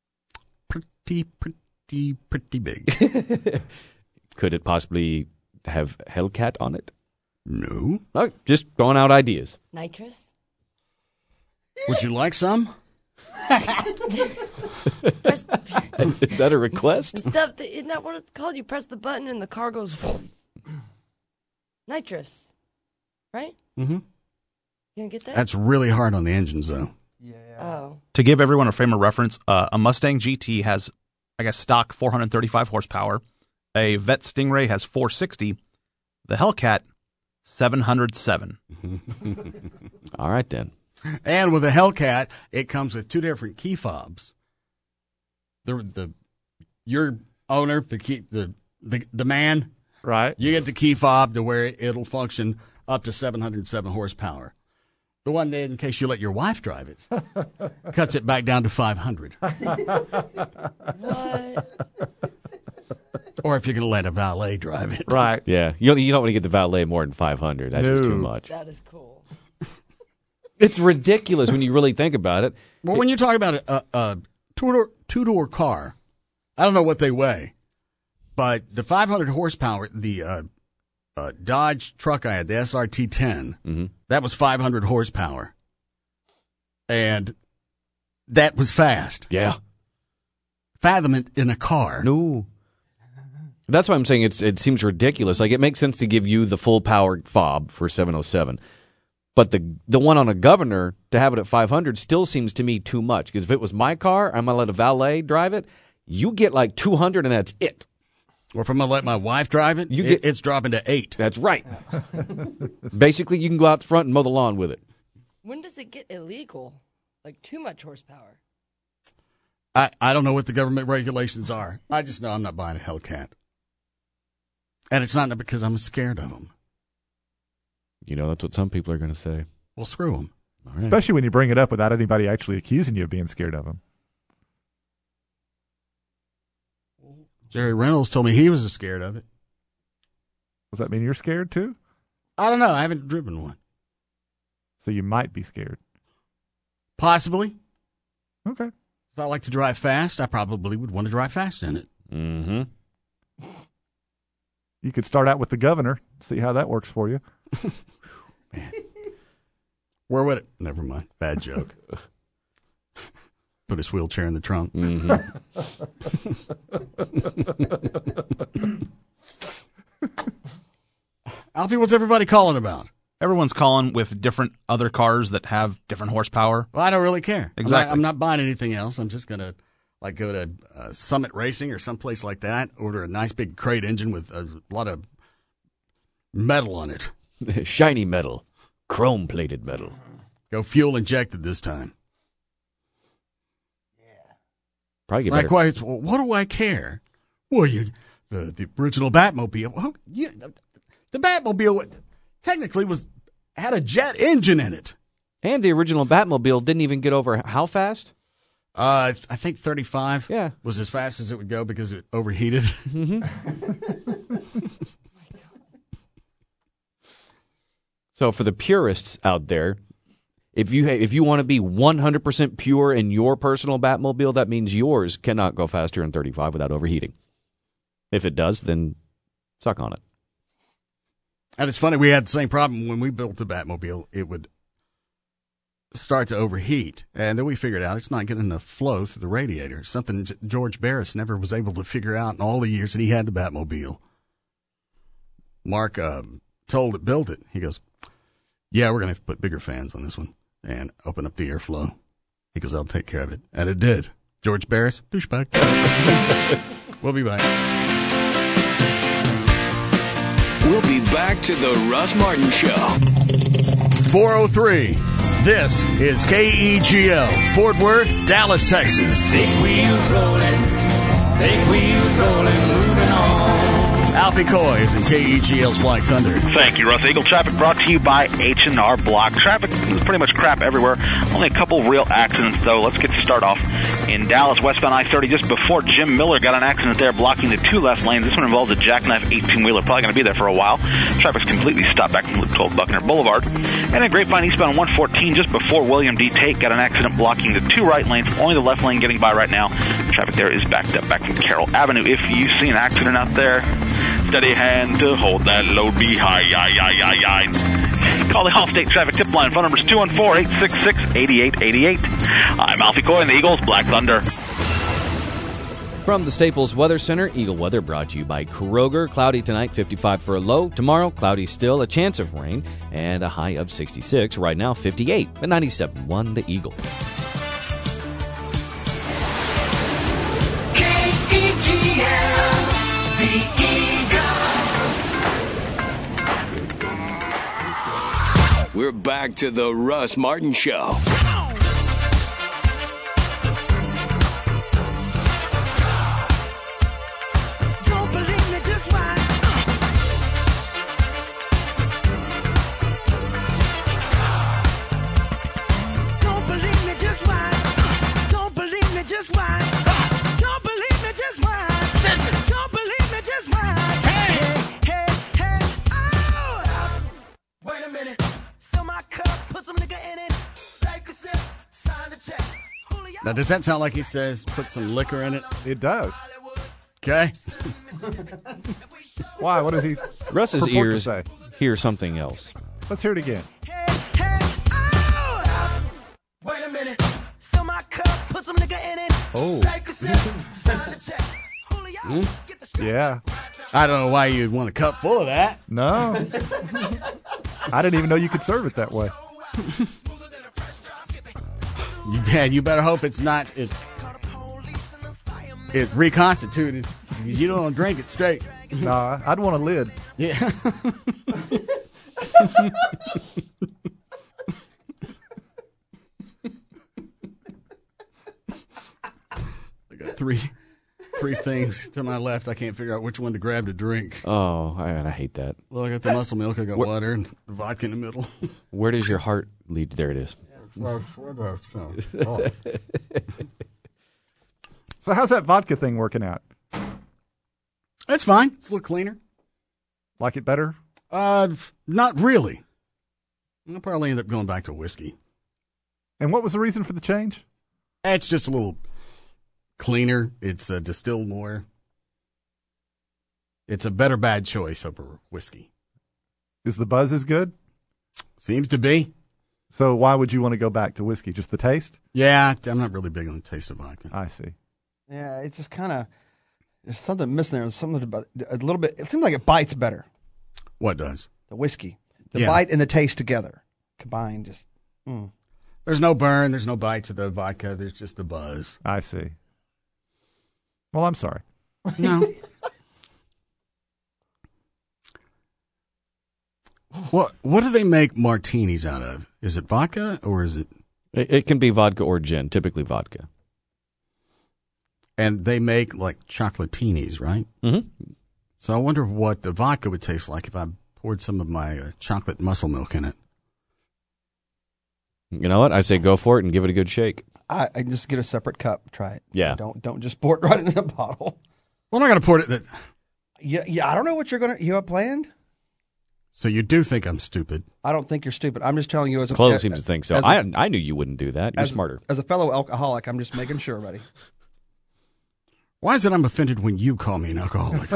Pretty big. Could it possibly have Hellcat on it? No. Oh, just throwing out ideas. Nitrous? Would you like some? Is that a request? Isn't that what it's called? You press the button and the car goes nitrous, right? Mm-hmm. You gonna get that? That's really hard on the engines, though. Yeah. Oh. To give everyone a frame of reference, a Mustang GT has, I guess, stock 435 horsepower. A Vet Stingray has 460. The Hellcat, 707. All right, then. And with the Hellcat, it comes with two different key fobs. Your owner, the man, right? You get the key fob to where it'll function up to 707 horsepower. The one that, in case you let your wife drive it, cuts it back down to 500. What? Or if you're going to let a valet drive it. Right. Yeah. You don't want to get the valet more than 500. That's just too much. That is cool. It's ridiculous when you really think about it. Well, when you're talking about a two-door car, I don't know what they weigh, but the 500 horsepower, the Dodge truck I had, the SRT-10, that was 500 horsepower. And that was fast. Yeah. Fathom it in a car. No. That's why I'm saying it seems ridiculous. Like, it makes sense to give you the full power fob for 707. But the one on a Governor, to have it at 500 still seems to me too much. Because if it was my car, I'm going to let a valet drive it, you get like 200 and that's it. Or if I'm going to let my wife drive it, it's dropping to 8. That's right. Basically, you can go out front and mow the lawn with it. When does it get illegal? Like too much horsepower? I don't know what the government regulations are. I just know I'm not buying a Hellcat. And it's not because I'm scared of them. You know, that's what some people are going to say. Well, screw them. Right. Especially when you bring it up without anybody actually accusing you of being scared of them. Jerry Reynolds told me he was scared of it. Does that mean you're scared too? I don't know. I haven't driven one. So you might be scared. Possibly. Okay. If I like to drive fast, I probably would want to drive fast in it. Mm-hmm. You could start out with the governor, see how that works for you. Man. Where would it? Never mind. Bad joke. Put his wheelchair in the trunk. Mm-hmm. Alfie, what's everybody calling about? Everyone's calling with different other cars that have different horsepower. Well, I don't really care. Exactly. I'm not buying anything else. I'm just going to go to Summit Racing or someplace like that, order a nice big crate engine with a lot of metal on it. Shiny metal. Chrome-plated metal. Go fuel injected this time. Probably get better. Likewise, well, what do I care? Well, the original Batmobile. Well, the Batmobile technically had a jet engine in it. And the original Batmobile didn't even get over how fast? I think 35 Yeah. was as fast as it would go because it overheated. So for the purists out there, if you want to be 100% pure in your personal Batmobile, that means yours cannot go faster than 35 without overheating. If it does, then suck on it. And it's funny, we had the same problem when we built the Batmobile. It would start to overheat, and then we figured out it's not getting enough flow through the radiator. Something George Barris never was able to figure out in all the years that he had the Batmobile. Mark built it. He goes, yeah, we're going to have to put bigger fans on this one and open up the airflow. He goes, I'll take care of it. And it did. George Barris, douchebag. We'll be back. We'll be back to the Russ Martin Show. 4:03. This is KEGL, Fort Worth, Dallas, Texas. Big wheels rolling, moving on. Alfie Coy is in KEGL's Black Thunder. Thank you, Russ. Eagle Traffic brought to you by H&R Block. Traffic is pretty much crap everywhere. Only a couple real accidents, though. Let's get to start off in Dallas, westbound I-30, just before Jim Miller got an accident there, blocking the two left lanes. This one involves a jackknife 18-wheeler, probably going to be there for a while. Traffic's completely stopped back from Loop 12 Buckner Boulevard. And in Grapevine, eastbound 114, just before William D. Tate got an accident blocking the two right lanes, only the left lane getting by right now. Traffic there is backed up back from Carroll Avenue. If you see an accident out there, steady hand to hold that load behind. Call the Allstate Traffic Tip Line. Phone number is 214-866-8888. I'm Alfie Coy in the Eagles Black Thunder. From the Staples Weather Center, Eagle Weather brought to you by Kroger. Cloudy tonight, 55 for a low. Tomorrow, cloudy still, a chance of rain, and a high of 66. Right now, 58 at 97.1 The Eagle. KEGL, The Eagle. We're back to the Russ Martin Show. Don't believe me, just watch. Don't believe me, just watch. Don't believe me, just watch. Don't believe me, just watch. Don't believe me, just watch. Hey, oh! Stop. Wait a minute. Fill my cup, put some nigga in it. Take a sip, sign the check. Now, does that sound like he says put some liquor in it? It does. Okay. Why? What does he? Russ's purport to ears say? hear something else. Let's hear it again. Oh! Stop. Wait a minute. Fill my cup, put some nigga in it. Oh. Take a sip, sign the check. Get the Yeah. I don't know why you'd want a cup full of that. No. I didn't even know you could serve it that way. You better hope it's not. It's reconstituted because you don't drink it straight. Nah, I'd want a lid. Yeah. I got three things to my left. I can't figure out which one to grab to drink. Oh, I hate that. Well, I got the muscle milk, I got water, and the vodka in the middle. Where does your heart lead? There it is. So how's that vodka thing working out? That's fine. It's a little cleaner. Like it better? Not really. I'll probably end up going back to whiskey. And what was the reason for the change? It's just a little cleaner. It's distilled more. It's a better bad choice over whiskey. Is the buzz as good? Seems to be. So why would you want to go back to whiskey? Just the taste? Yeah, I'm not really big on the taste of vodka. I see. Yeah, it's just kind of, there's something missing there. There's something about a little bit. It seems like it bites better. What does? The whiskey. The bite and the taste together. Combined, just. There's no burn. There's no bite to the vodka. There's just the buzz. I see. Well, I'm sorry. No. What do they make martinis out of? Is it vodka or is it? It can be vodka or gin, typically vodka. And they make like chocolatinis, right? Mm-hmm. So I wonder what the vodka would taste like if I poured some of my chocolate muscle milk in it. You know what? I say go for it and give it a good shake. I just get a separate cup. Try it. Yeah. Don't just pour it right into the bottle. Well, I'm not going to pour it. Yeah. I don't know what you have planned. So you do think I'm stupid? I don't think you're stupid. I'm just telling you as a Chloe seems to think so. I knew you wouldn't do that. You're smarter. As a fellow alcoholic, I'm just making sure, buddy. Why is it I'm offended when you call me an alcoholic?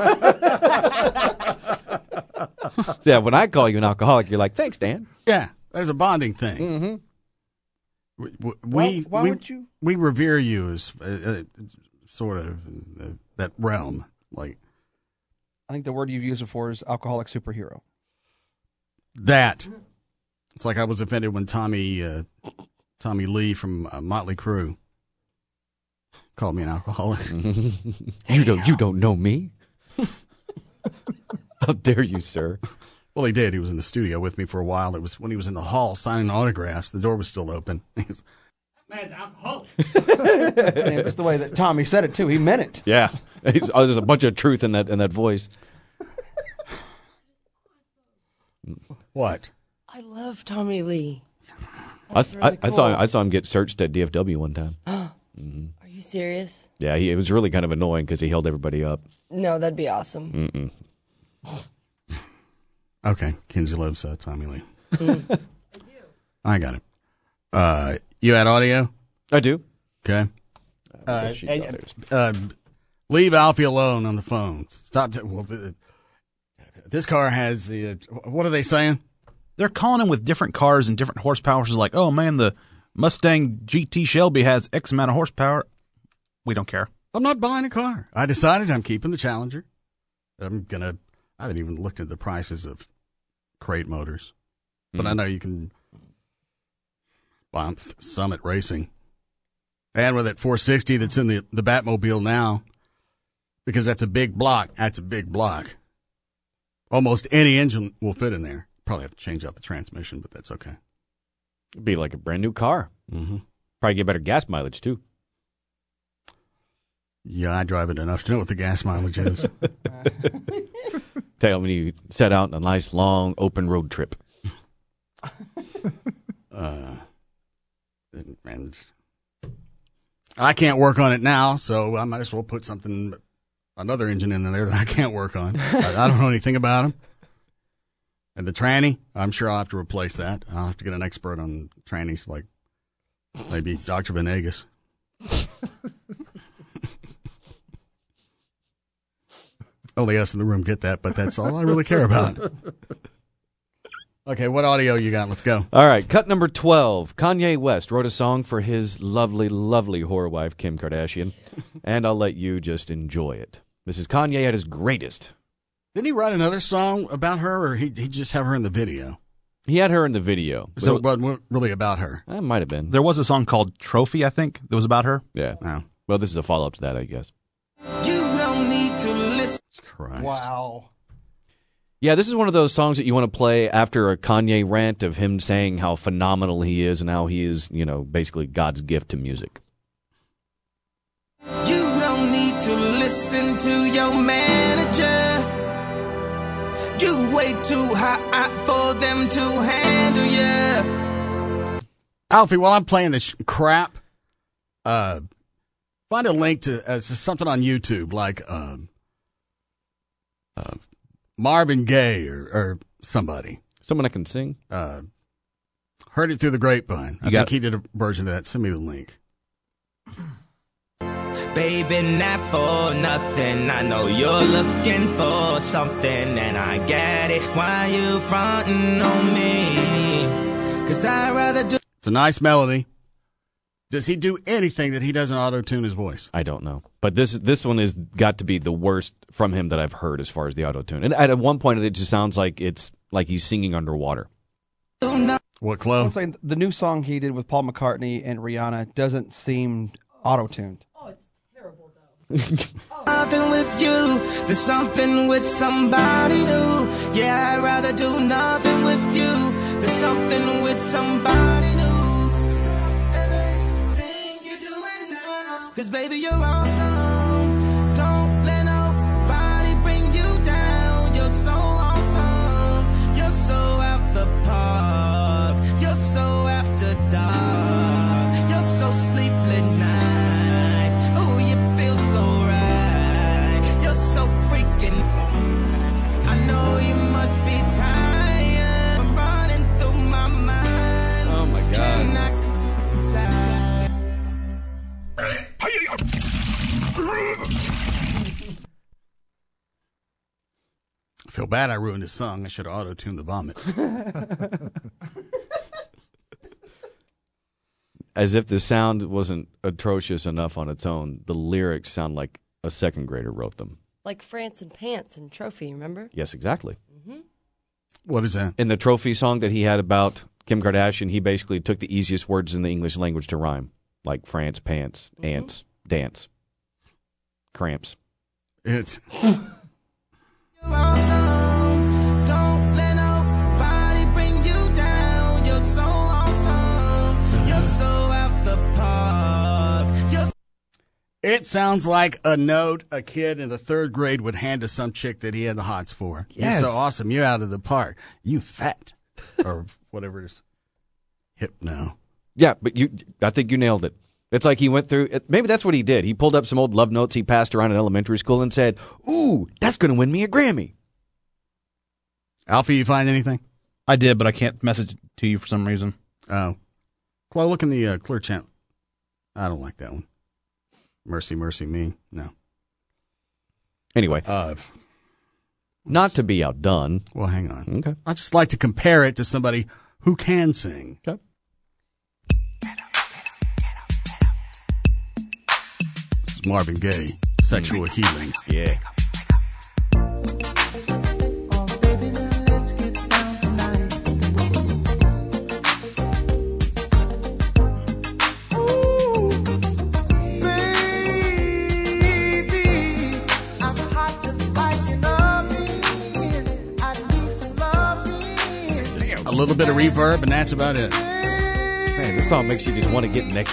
Yeah, when I call you an alcoholic, you're like, thanks, Dan. Yeah, there's a bonding thing. Mm-hmm. Why would you? We revere you as sort of that realm. Like, I think the word you've used before is alcoholic superhero. That. It's like I was offended when Tommy Lee from Motley Crue called me an alcoholic. You don't know me? How dare you, sir? Well, he did. He was in the studio with me for a while. It was when he was in the hall signing autographs. The door was still open. He's, that man's alcoholic. It's the way that Tommy said it, too. He meant it. Yeah. There's a bunch of truth in that voice. What? I love Tommy Lee. I saw him get searched at DFW one time. Mm-hmm. Are you serious? Yeah, it was really kind of annoying because he held everybody up. No, that'd be awesome. Okay, Kinsey loves Tommy Lee. I got it. You had audio? I do. Okay. Leave Alfie alone on the phone. Stop. This car has the. What are they saying? They're calling him with different cars and different horsepower. It's like, oh man, the Mustang GT Shelby has X amount of horsepower. We don't care. I'm not buying a car. I decided I'm keeping the Challenger. I haven't even looked at the prices of crate motors, but I know you can buy them Summit Racing. And with that 460 that's in the Batmobile now, because that's a big block. That's a big block. Almost any engine will fit in there. Probably have to change out the transmission, but that's okay. It'd be like a brand new car. Mm-hmm. Probably get better gas mileage, too. Yeah, I drive it enough to know what the gas mileage is. Tell me you set out on a nice, long, open road trip. And I can't work on it now, so I might as well put another engine in there that I can't work on. I don't know anything about them. And the tranny, I'm sure I'll have to replace that. I'll have to get an expert on trannies, like maybe Dr. Venegas. Only us in the room get that, but that's all I really care about. Okay, what audio you got? Let's go. All right, cut number 12. Kanye West wrote a song for his lovely, lovely whore wife, Kim Kardashian, and I'll let you just enjoy it. This is Kanye at his greatest. Didn't he write another song about her, or he just have her in the video? He had her in the video. So it wasn't really about her? It might have been. There was a song called Trophy, I think, that was about her. Yeah. Oh. Well, this is a follow-up to that, I guess. You don't need to listen. Christ. Wow. Yeah, this is one of those songs that you want to play after a Kanye rant of him saying how phenomenal he is and how he is, basically God's gift to music. You don't need to listen to your manager. You way too hot for them to handle you. Alfie, while I'm playing this crap, find a link to something on YouTube, like Marvin Gaye or somebody. Someone that can sing? Heard it through the grapevine. I think he did a version of that. Send me the link. Baby, not for nothing. I know you're looking for something, and I get it. Why you frontin' on me? 'Cause I'd rather do. It's a nice melody. Does he do anything that he doesn't auto-tune his voice? I don't know. But this one has got to be the worst from him that I've heard as far as the auto-tune. And at one point, it just sounds like it's like he's singing underwater. What, Chloe? I'm saying the new song he did with Paul McCartney and Rihanna doesn't seem auto-tuned. Nothing with you, there's something with somebody new. Yeah, I'd rather do nothing with you, there's something with somebody new. Everything you're doing now, 'cause baby, you're awesome. Don't let nobody bring you down. You're so awesome. You're so out the park. You're so after dark. You're so sleepless nights. Oh, you feel so right. You're so freaking. I know you must be tired. I'm running through my mind. Oh my God. Cannot decide. I feel bad I ruined his song. I should have auto-tuned the vomit. As if the sound wasn't atrocious enough on its own, the lyrics sound like a second grader wrote them. Like France and Pants and Trophy, remember? Yes, exactly. Mm-hmm. What is that? In the Trophy song that he had about Kim Kardashian, he basically took the easiest words in the English language to rhyme, like France, pants, ants, dance, cramps. It's... You're awesome. Don't let nobody bring you down. You're so awesome. You're so out the park. You're It sounds like a note a kid in the third grade would hand to some chick that he had the hots for. Yes. You're so awesome. You're out of the park. You fat. Or whatever it is. Hypno. Yeah, but I think you nailed it. It's like he went through, maybe that's what he did. He pulled up some old love notes he passed around in elementary school and said, ooh, that's going to win me a Grammy. Alfie, you find anything? I did, but I can't message it to you for some reason. Oh. Chloe, look in the Clear channel. I don't like that one. Mercy, mercy me. No. Anyway. Not to be outdone. Well, hang on. Okay. I just like to compare it to somebody who can sing. Okay. This is Marvin Gaye, Sexual Healing. Yeah. A little bit of reverb, and that's about it. Man, this song makes you just want to get naked.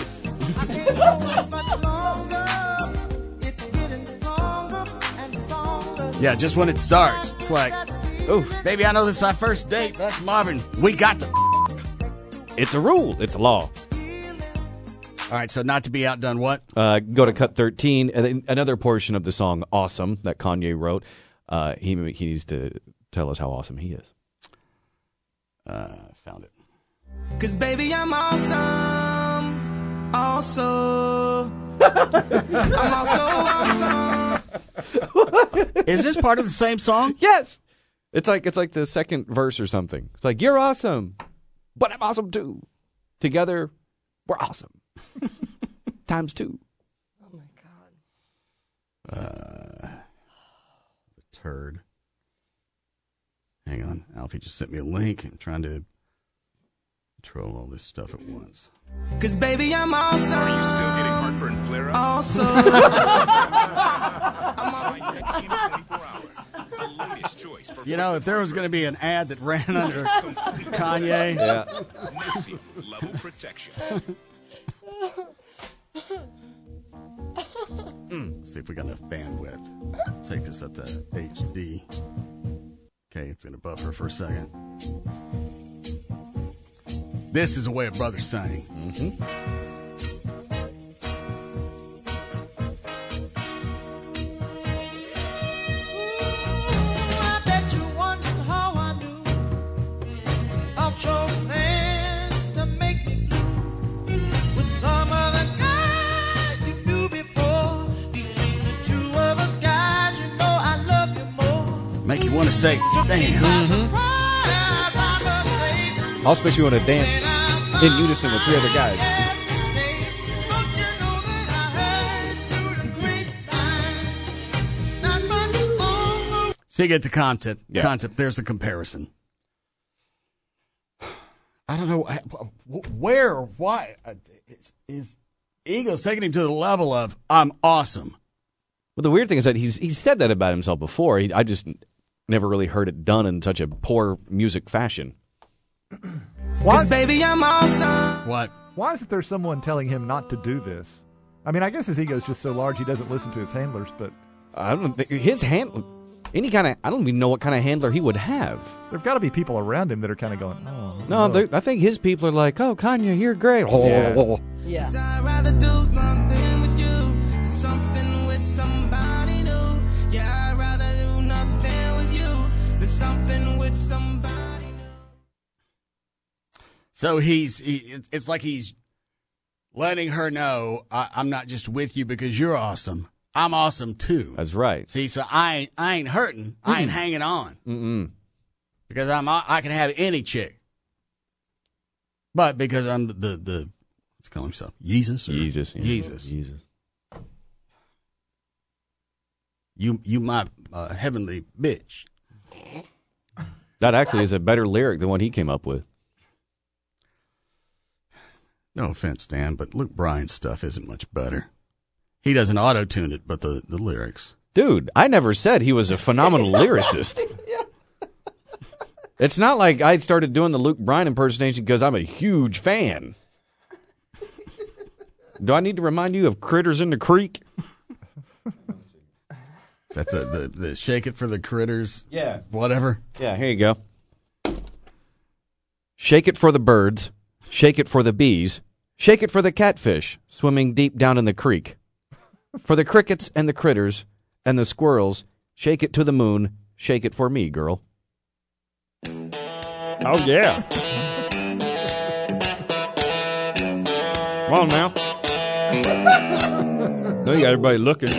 Yeah, just when it starts. It's like, oh, baby, I know this is our first date, but that's Marvin. We got to. It's a rule. It's a law. All right, so not to be outdone what? Go to cut 13. And then another portion of the song, Awesome, that Kanye wrote. He needs to tell us how awesome he is. Found it. 'Cause baby, I'm awesome. Also. I'm also awesome. Is this part of the same song? Yes. It's like the second verse or something. It's like, you're awesome, but I'm awesome too. Together, we're awesome. Times two. Oh my God. Turd. Hang on. Alfie just sent me a link. I'm trying to control all this stuff at once. 'Cause baby, I'm awesome. Are you still getting heartburn flare-ups? Also. You know, if there was going to be an ad that ran under Kanye. Yeah. Maxi level protection. Let's see if we got enough bandwidth. Take this up to HD. Okay, it's going to buffer for a second. This is a way of brothers saying. chose plans to make me blue with some other guy you knew before. Between the two of us guys, you know I love you more. Make you want to say, damn. Also makes you want to dance in unison with 3 other guys. So you get the concept. Yeah. There's a comparison. I don't know where or why is Eagles taking him to the level of I'm awesome. Well, the weird thing is that he's said that about himself before. I just never really heard it done in such a poor music fashion. Baby, I'm awesome. What? Why isn't there someone telling him not to do this? I mean, I guess his ego's just so large he doesn't listen to his handlers, but I don't think his I don't even know what kind of handler he would have. there've got to be people around him that are kind of going, oh. No, I think his people are like, oh, Kanye, you're great. Yeah. Yeah. I'd rather do something with you, something with somebody new. Yeah, I'd rather do nothing with you than something with somebody new. So it's like he's letting her know I'm not just with you because you're awesome. I'm awesome too. That's right. See, so I ain't hurting. I ain't hanging on. Because I can have any chick. But because I'm the what's he call himself? Jesus? Jesus. Yeah. Jesus. You my heavenly bitch. That actually is a better lyric than what he came up with. No offense, Dan, but Luke Bryan's stuff isn't much better. He doesn't auto-tune it, but the lyrics. Dude, I never said he was a phenomenal lyricist. It's not like I started doing the Luke Bryan impersonation because I'm a huge fan. Do I need to remind you of Critters in the Creek? Is that the Shake It for the Critters? Yeah. Whatever? Yeah, here you go. Shake it for the birds. Shake it for the bees. Shake it for the catfish swimming deep down in the creek. For the crickets and the critters and the squirrels, shake it to the moon. Shake it for me, girl. Oh, yeah. Come on now. No, you got everybody looking.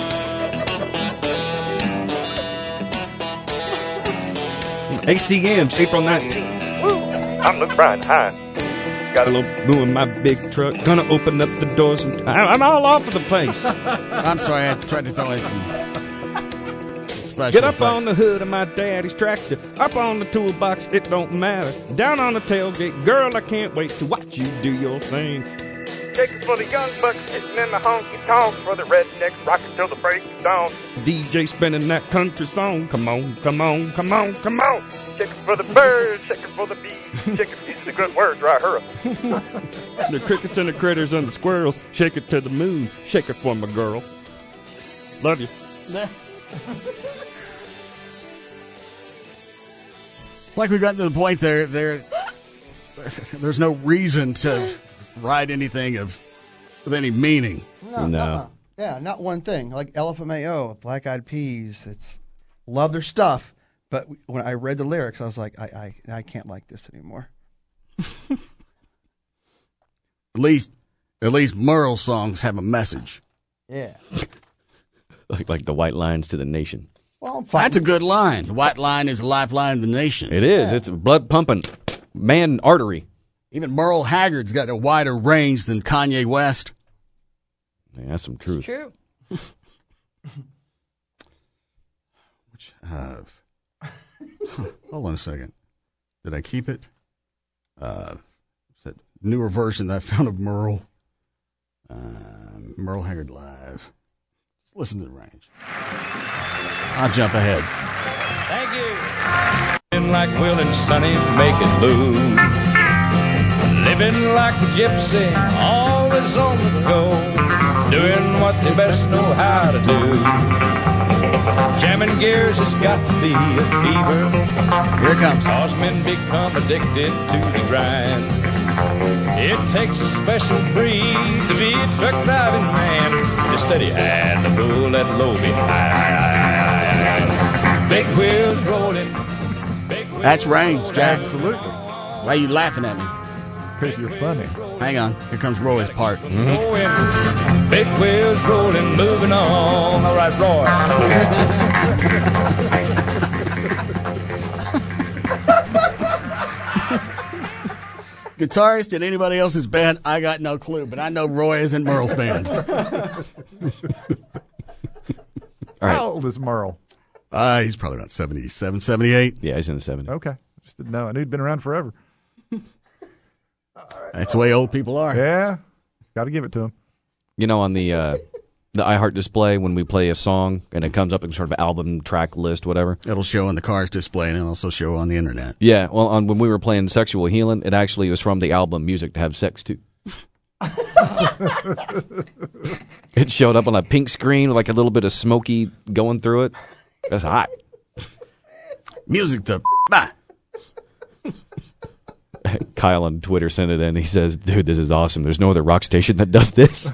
AC Games, April 19th. I'm Luke Bryan. Hi. Got a little boo in my big truck. Gonna open up the doors. I'm all off of the place. I'm sorry, I tried to throw in some special Get up effects. on the hood of my daddy's tractor. Up on the toolbox, it don't matter. Down on the tailgate, girl, I can't wait to watch you do your thing. Shake it for the young bucks sitting in the honky tonk, for the rednecks rocking till the break of dawn. DJ spinning that country song. Come on, come on, come on, come on. Shake it for the birds, shake it for the bees, shake it, these are the good words right here. The crickets and the critters and the squirrels. Shake it to the moon. Shake it for my girl. Love you. It's like we've gotten to the point there's no reason to write anything with any meaning. No. Yeah, not one thing. Like Elephant Mayo, Black Eyed Peas. It's love their stuff. But when I read the lyrics, I was like, I can't like this anymore. At least Merle songs have a message. Yeah. Like the white lines to the nation. Well, I'm fine. That's a good line. The white line is the lifeline of the nation. It is. It's a blood pumping man artery. Even Merle Haggard's got a wider range than Kanye West. Yeah, that's some truth. True. Which hold on a second. Did I keep it? It's that newer version that I found of Merle. Merle Haggard Live. Let's listen to the range. I'll jump ahead. Thank you. Like Will and Sonny, making moves. Living like a gypsy, always on the go. Doing what they best know how to do. Jamming gears has got to be a fever. Here it comes. Cause men become addicted to the grind. It takes a special breed to be a truck driving man. Just steady hand to pull that low behind. Big wheels rolling. That's range, Jack. Absolutely. Why are you laughing at me? Because you're funny. Hang on. Here comes Roy's part. Going, big wheels rolling, moving on. All right, Roy. Guitarist in anybody else's band, I got no clue, but I know Roy is in Merle's band. All right. How old is Merle? He's probably about 77, 78. Yeah, he's in the 70s. Okay. Just didn't know. I knew he'd been around forever. That's the way old people are. Yeah. Got to give it to him. You know, on the iHeart display, when we play a song and it comes up in sort of album track list, whatever. It'll show on the car's display and it'll also show on the internet. Yeah, well, when we were playing Sexual Healing, it actually was from the album Music to Have Sex To. It showed up on a pink screen with like a little bit of smoky going through it. That's hot. Music to... Bah. Kyle on Twitter sent it in. He says, dude, this is awesome. There's no other rock station that does this.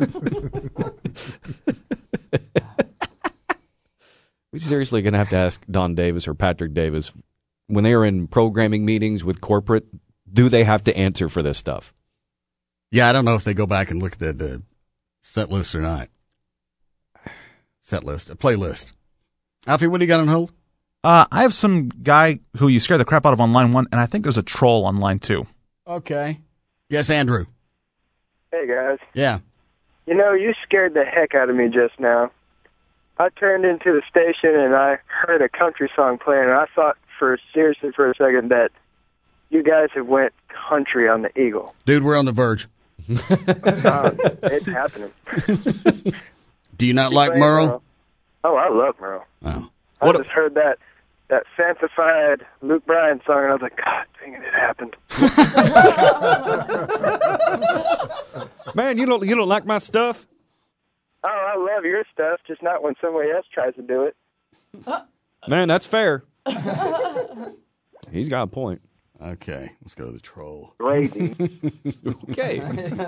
We seriously going to have to ask Don Davis or Patrick Davis, when they are in programming meetings with corporate, do they have to answer for this stuff? Yeah, I don't know if they go back and look at the set list or not. Set list, a playlist. Alfie, what do you got on hold? I have some guy who you scare the crap out of on line 1, and I think there's a troll on line 2. Okay. Yes, Andrew. Hey, guys. Yeah. You know, you scared the heck out of me just now. I turned into the station and I heard a country song playing, and I thought seriously for a second that you guys had went country on the Eagle. Dude, we're on the verge. It's happening. Do you not like Merle? Oh, I love Merle. Oh. I just heard that fancified Luke Bryan song, and I was like, God dang it, it happened. Man, you don't like my stuff? Oh, I love your stuff, just not when somebody else tries to do it. Man, that's fair. He's got a point. Okay, let's go to the troll. Crazy. Okay.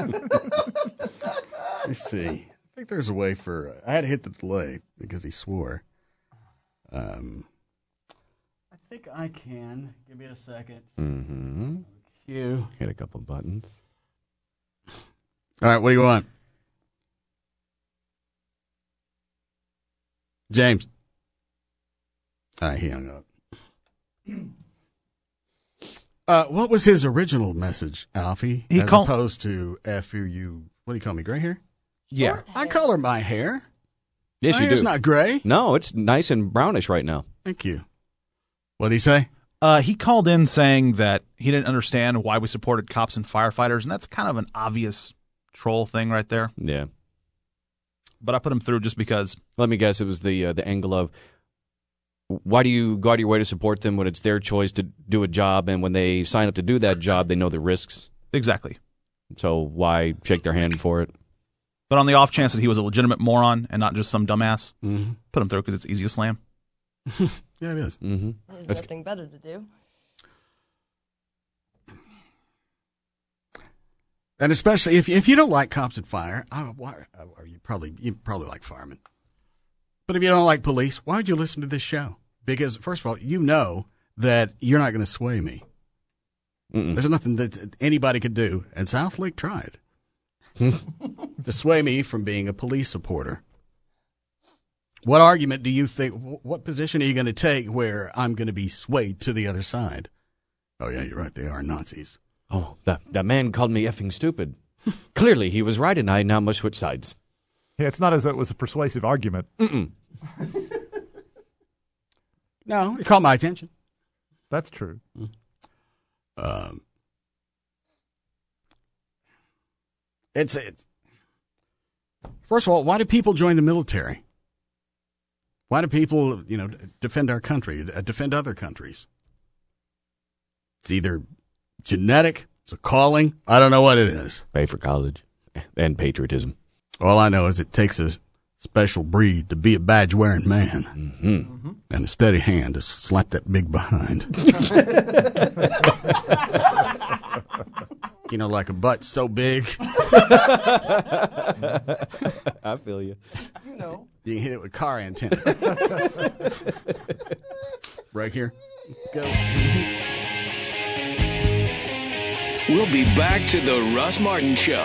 Let's see. I think there's a way for... I had to hit the delay because he swore. I think I can. Give me a second. Mm-hmm. Cue. Hit a couple buttons. All right, what do you want? James. All right, he hung up. What was his original message, Alfie? He as called... opposed to F-U, what do you call me, gray hair? Yeah. I color my hair. Yes, my you do. hair's not gray. No, it's nice and brownish right now. Thank you. What did he say? He called in saying that he didn't understand why we supported cops and firefighters, and that's kind of an obvious troll thing right there. Yeah. But I put him through just because... Let me guess, it was the angle of, why do you go out of your way to support them when it's their choice to do a job, and when they sign up to do that job, they know the risks? Exactly. So why shake their hand for it? But on the off chance that he was a legitimate moron and not just some dumbass, put him through because it's easy to slam. Yeah, it is. Mm-hmm. There's nothing better to do. And especially if you don't like cops and fire, you probably like firemen. But if you don't like police, why would you listen to this show? Because first of all, you know that you're not going to sway me. There's nothing that anybody could do, and South Lake tried to sway me from being a police supporter. What argument do you think? What position are you going to take where I'm going to be swayed to the other side? Oh yeah, you're right. They are Nazis. Oh, that man called me effing stupid. Clearly, he was right, and I now must switch sides. Yeah, it's not as though it was a persuasive argument. No, it caught my attention. That's true. It's first of all, why do people join the military? Why do people, defend our country, defend other countries? It's either genetic, it's a calling. I don't know what it is. Pay for college and patriotism. All I know is it takes a special breed to be a badge-wearing man, and a steady hand to slap that big behind. Like a butt so big. I feel you. You can hit it with car antenna. Right here. Let's go. We'll be back to the Russ Martin Show.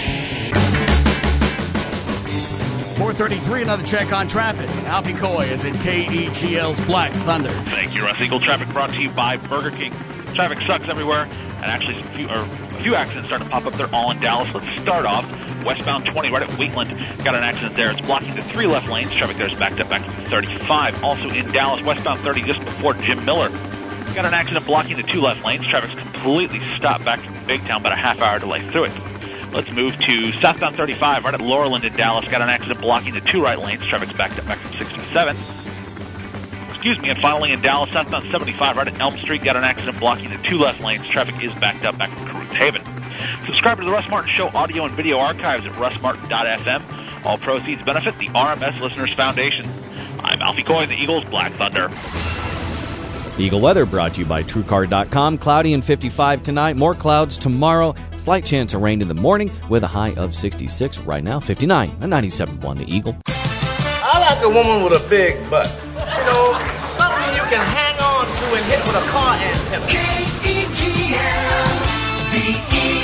4:33, another check on traffic. Alfie Coy is in KEGL's Black Thunder. Thank you, Russ. Eagle traffic brought to you by Burger King. Traffic sucks everywhere, and actually a few accidents starting to pop up. They're all in Dallas. Let's start off. Westbound 20 right at Wheatland. Got an accident there. It's blocking the 3 left lanes. Traffic there is backed up back to 35. Also in Dallas, westbound 30 just before Jim Miller. Got an accident blocking the 2 left lanes. Traffic's completely stopped back from Big Town, about a half-hour delay through it. Let's move to southbound 35 right at Laurelland in Dallas. Got an accident blocking the 2 right lanes. Traffic's backed up back from 67. And finally in Dallas, southbound 75 right at Elm Street. Got an accident blocking the 2 left lanes. Traffic is backed up back from Caruth Haven. Subscribe to the Russ Martin Show audio and video archives at russmartin.fm. All proceeds benefit the RMS Listeners Foundation. I'm Alfie Coy, the Eagles Black Thunder. Eagle weather brought to you by TrueCar.com. Cloudy and 55 tonight. More clouds tomorrow. Slight chance of rain in the morning with a high of 66. Right now, 59 and 97.1 the Eagle. I like a woman with a big butt. You know, something you can hang on to and hit with a car antenna. KEGL, the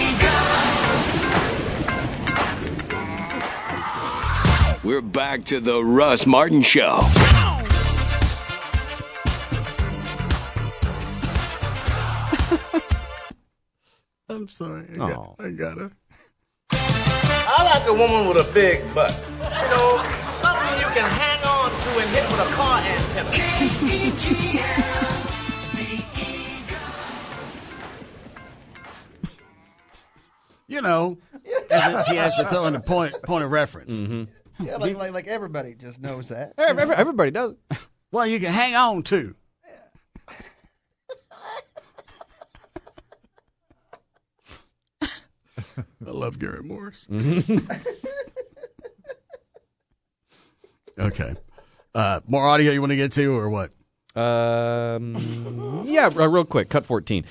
Eagle. We're back to the Russ Martin Show. I'm sorry. I gotta. I like a woman with a big butt. You know, something you can hang on to and hit with a car antenna. You know, as he has to throw in a point of reference. Mm-hmm. Yeah, like everybody just knows that. Everybody does. Well, you can hang on to. I love Garrett Morris. Okay. More audio you want to get to or what? Yeah, real quick. Cut 14.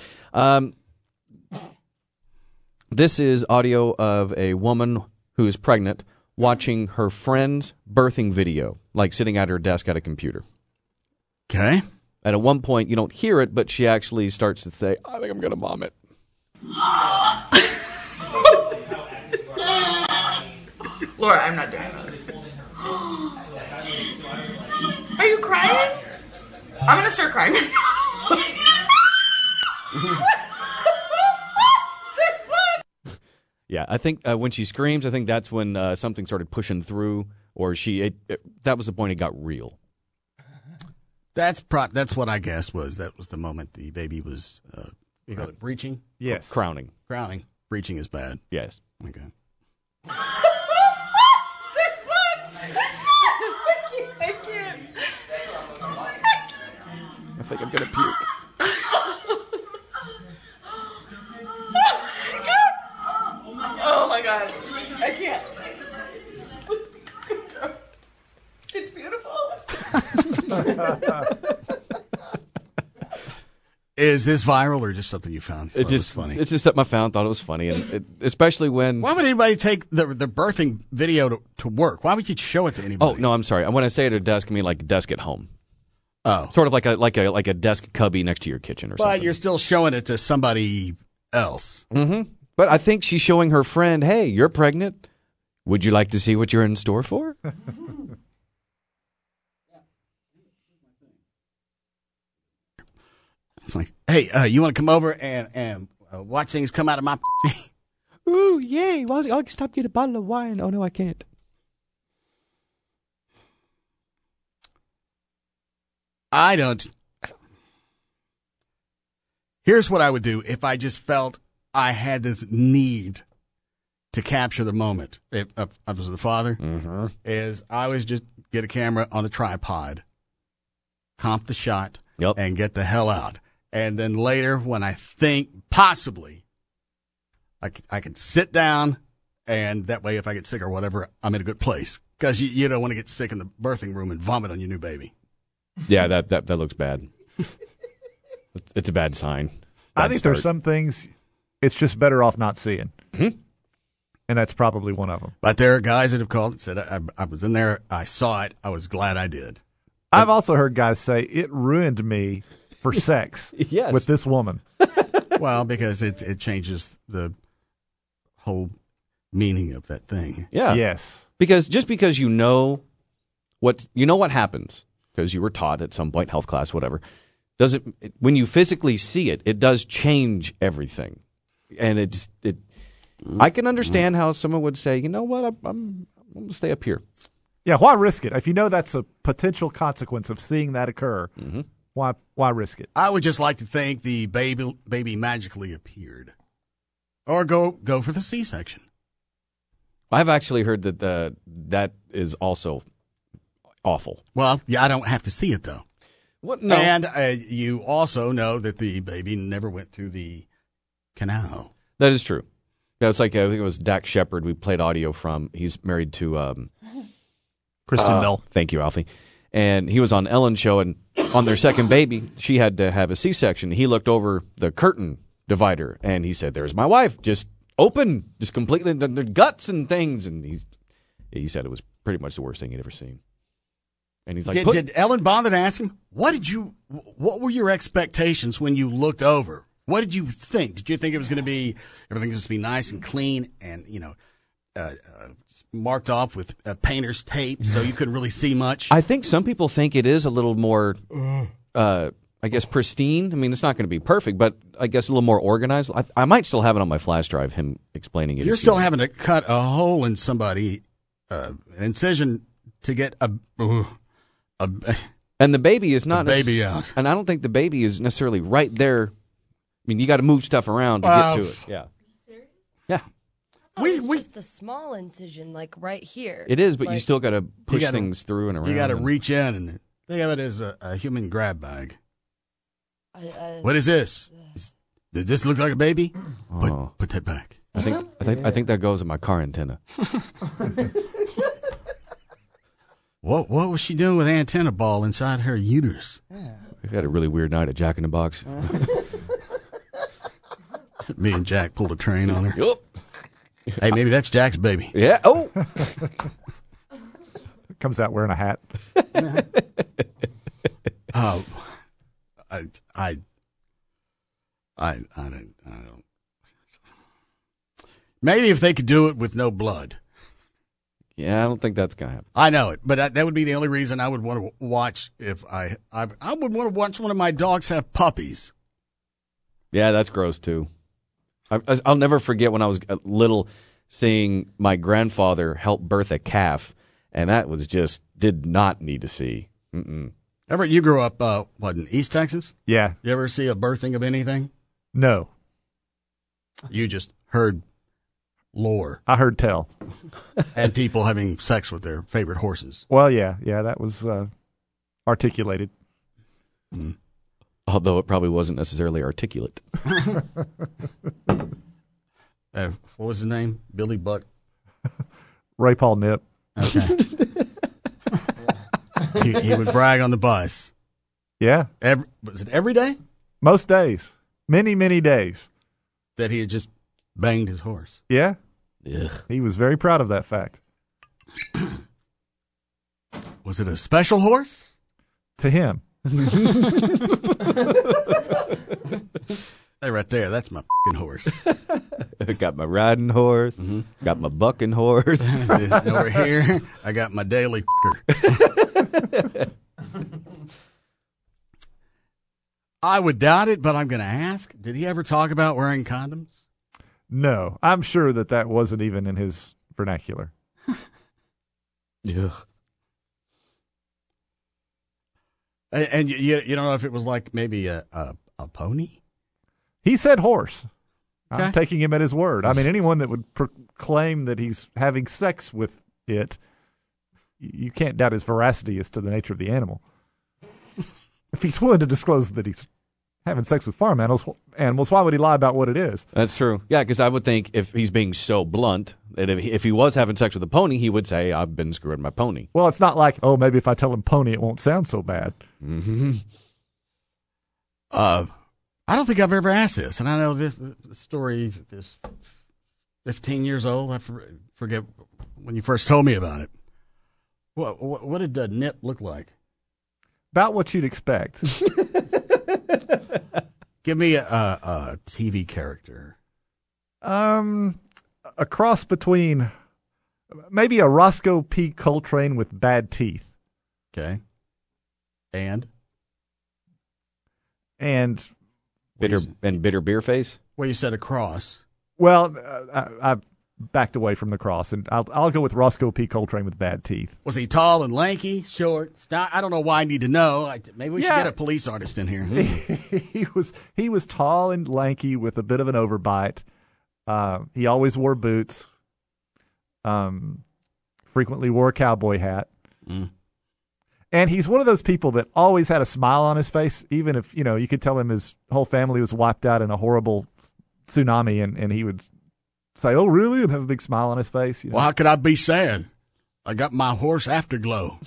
This is audio of a woman who is pregnant watching her friend's birthing video, like sitting at her desk at a computer. Okay. And at one point, you don't hear it, but she actually starts to say, I think I'm going to vomit. Laura, I'm not doing this. Are you crying? I'm going to start crying right now. Yeah, I think when she screams, I think that's when something started pushing through, or that was the point it got real. That's what I guess was. That was the moment the baby was, you call it breaching? Yes. Crowning. Breaching is bad. Yes. Okay. I can't. I think I'm going to puke. Oh my god. I can't. It's beautiful. Is this viral or just something you found? It's just funny. It's just something I found. Thought it was funny, and especially when. Why would anybody take the birthing video to work? Why would you show it to anybody? Oh no, I'm sorry. When I say at a desk, I mean like a desk at home. Oh, sort of like a desk cubby next to your kitchen or something. But you're still showing it to somebody else. Mm-hmm. But I think she's showing her friend, "Hey, you're pregnant. Would you like to see what you're in store for?" It's like, hey, you want to come over and watch things come out of my Ooh, yay. Well, I can stop, get a bottle of wine. Oh, no, I can't. I don't. Here's what I would do if I just felt I had this need to capture the moment. If I was the father, is I was just get a camera on a tripod, comp the shot, and get the hell out. And then later, when I think possibly I can sit down, and that way, if I get sick or whatever, I'm in a good place. Because you don't want to get sick in the birthing room and vomit on your new baby. Yeah, that looks bad. It's a bad sign. I think there's some things it's just better off not seeing. Mm-hmm. And that's probably one of them. But there are guys that have called and said, I was in there, I saw it, I was glad I did. I've also heard guys say, it ruined me for sex yes. with this woman. Well, because it changes the whole meaning of that thing. Yeah. Yes. Because just because you know what happens, because you were taught at some point, health class, whatever, when you physically see it, it does change everything. And I can understand how someone would say, you know what, I'm going to stay up here. Yeah, why risk it? If you know that's a potential consequence of seeing that occur, why risk it? I would just like to think the baby magically appeared. Or go for the C-section. I've actually heard that that is also awful. Well, yeah, I don't have to see it, though. What? No. And you also know that the baby never went through the canal. That is true. Yeah, it's like, I think it was Dax Shepard we played audio from. He's married to Kristen Bell. Thank you, Alfie. And he was on Ellen's show, and on their second baby, she had to have a C-section. He looked over the curtain divider, and he said, "There's my wife, just open, just completely, the guts and things." And he said it was pretty much the worst thing he'd ever seen. And he's like, did Ellen bother to ask him, what were your expectations when you looked over? What did you think? Did you think it was going to be, everything's just be nice and clean and, marked off with painter's tape so you couldn't really see much? I think some people think it is a little more, I guess, pristine. I mean, it's not going to be perfect, but I guess a little more organized. I might still have it on my flash drive, him explaining it. You're still having to cut a hole in somebody, an incision to get and the baby is not baby out. And I don't think the baby is necessarily right there. I mean, you got to move stuff around to get to it. Yeah. Yeah. It's just a small incision, like right here. It is, but you still got to push things through and around. You got to reach in and think of it as a human grab bag. What is this? Does this look like a baby? Put that back. I think that goes in my car antenna. What was she doing with antenna ball inside her uterus? Yeah. We had a really weird night at Jack in the Box. Me and Jack pulled a train on her. Yup. Hey, maybe that's Jack's baby. Yeah. Oh. Comes out wearing a hat. I don't. Maybe if they could do it with no blood. Yeah, I don't think that's gonna happen. I know it, but that would be the only reason I would want to watch if I would want to watch one of my dogs have puppies. Yeah, that's gross too. I'll never forget when I was little seeing my grandfather help birth a calf, and that was just did not need to see. Ever you grew up in East Texas? Yeah. You ever see a birthing of anything? No. You just heard lore. I heard tell. And people having sex with their favorite horses. Well, yeah, that was articulated. Although it probably wasn't necessarily articulate. What was his name? Billy Buck? Ray Paul Nip. Okay. he would brag on the bus. Yeah. Was it every day? Most days. Many, many days. That he had just banged his horse. Yeah. Ugh. He was very proud of that fact. Was it a special horse? To him. Hey, right there, that's my f***ing horse. I got my riding horse, got my bucking horse. Over here, I got my daily f***er. I would doubt it, but I'm going to ask. Did he ever talk about wearing condoms? No, I'm sure that wasn't even in his vernacular. Ugh. And you don't know if it was like maybe a pony? He said horse. Okay. I'm taking him at his word. I mean, anyone that would proclaim that he's having sex with it, you can't doubt his veracity as to the nature of the animal. If he's willing to disclose that he's having sex with farm animals, why would he lie about what it is? That's true. Yeah, because I would think if he's being so blunt, that if he was having sex with a pony, he would say, I've been screwing my pony. Well, it's not like, maybe if I tell him pony, it won't sound so bad. Mm-hmm. I don't think I've ever asked this, and I know this story is 15 years old. I forget when you first told me about it. What did Nip look like? About what you'd expect. Give me a TV character. A cross between maybe a Roscoe P. Coltrane with bad teeth. Okay. And bitter beer face. Well, you said a cross. Well, I backed away from the cross, and I'll go with Roscoe P. Coltrane with bad teeth. Was he tall and lanky, short? I don't know why I need to know. Maybe we should get a police artist in here. He was tall and lanky with a bit of an overbite. He always wore boots. Frequently wore a cowboy hat. Mm. And he's one of those people that always had a smile on his face, even if, you could tell him his whole family was wiped out in a horrible tsunami, and he would say, "Oh, really?" and have a big smile on his face. Well, how could I be sad? I got my horse Afterglow.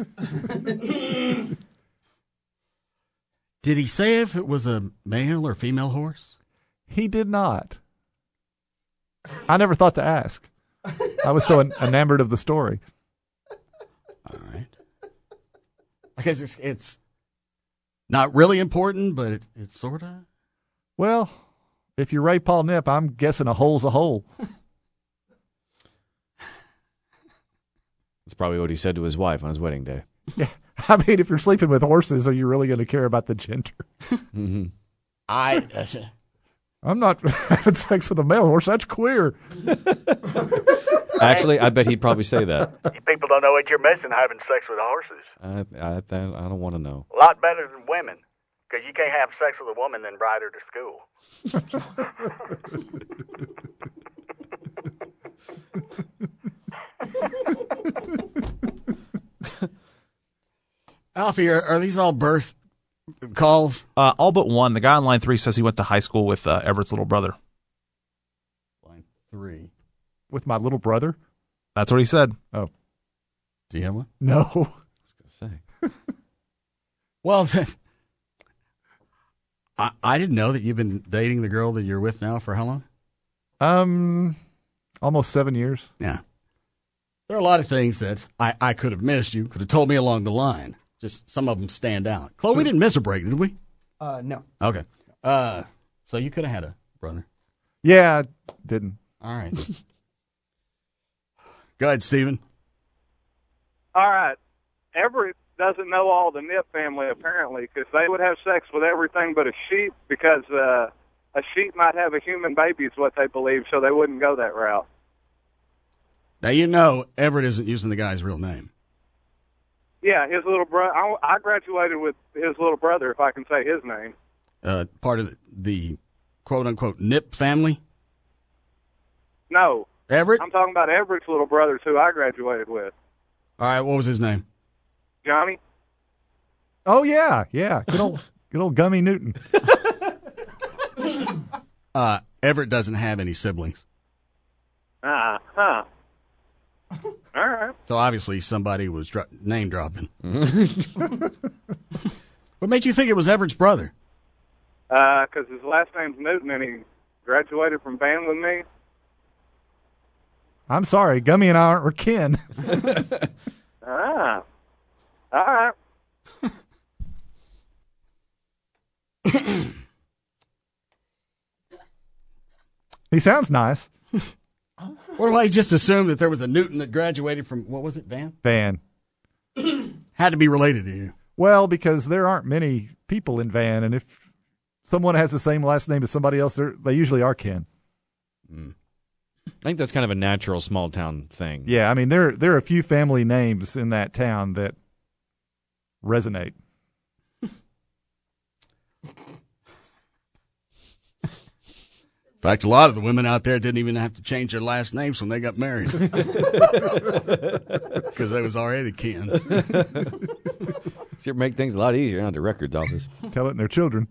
Did he say if it was a male or female horse? He did not. I never thought to ask. I was so enamored of the story. All right. I guess it's not really important, but it's sort of. Well, if you're Ray Paul Knipp, I'm guessing a hole's a hole. That's probably what he said to his wife on his wedding day. Yeah. I mean, if you're sleeping with horses, are you really going to care about the gender? Mm-hmm. I'm not having sex with a male horse. That's queer. Actually, I bet he'd probably say that. You people don't know what you're missing having sex with horses. I don't want to know. A lot better than women, because you can't have sex with a woman and ride her to school. Alfie, are these all birth calls? All but one. The guy on line 3 says he went to high school with Everett's little brother. Line 3. With my little brother? That's what he said. Oh. Do you have one? No. I was going to say. Well, then, I didn't know that you've been dating the girl that you're with now for how long? Almost 7 years. Yeah. There are a lot of things that I could have missed. You could have told me along the line. Just some of them stand out. Chloe, we didn't miss a break, did we? No. Okay. So you could have had a brother. Yeah, didn't. All right. Go ahead, Steven. All right. Everett doesn't know all the Knipp family, apparently, because they would have sex with everything but a sheep, because a sheep might have a human baby is what they believe, so they wouldn't go that route. Now, you know Everett isn't using the guy's real name. Yeah, his little brother. I graduated with his little brother, if I can say his name. Part of the quote-unquote Knipp family? No. Everett? I'm talking about Everett's little brothers, who I graduated with. All right, what was his name? Johnny? Oh, yeah. Good old Gummy Newton. Everett doesn't have any siblings. All right. So obviously somebody was name dropping. What made you think it was Everett's brother? Because his last name's Newton, and he graduated from band with me. I'm sorry, Gummy and I aren't kin. All right. He sounds nice. What do I just assume that there was a Newton that graduated from, what was it, Van? Van. Had to be related to you. Well, because there aren't many people in Van, and if someone has the same last name as somebody else, they usually are kin. I think that's kind of a natural small town thing. Yeah, I mean, there are a few family names in that town that resonate. In fact, a lot of the women out there didn't even have to change their last names when they got married. Because they was already kin. Sure make things a lot easier at the records office. Tell it in their children.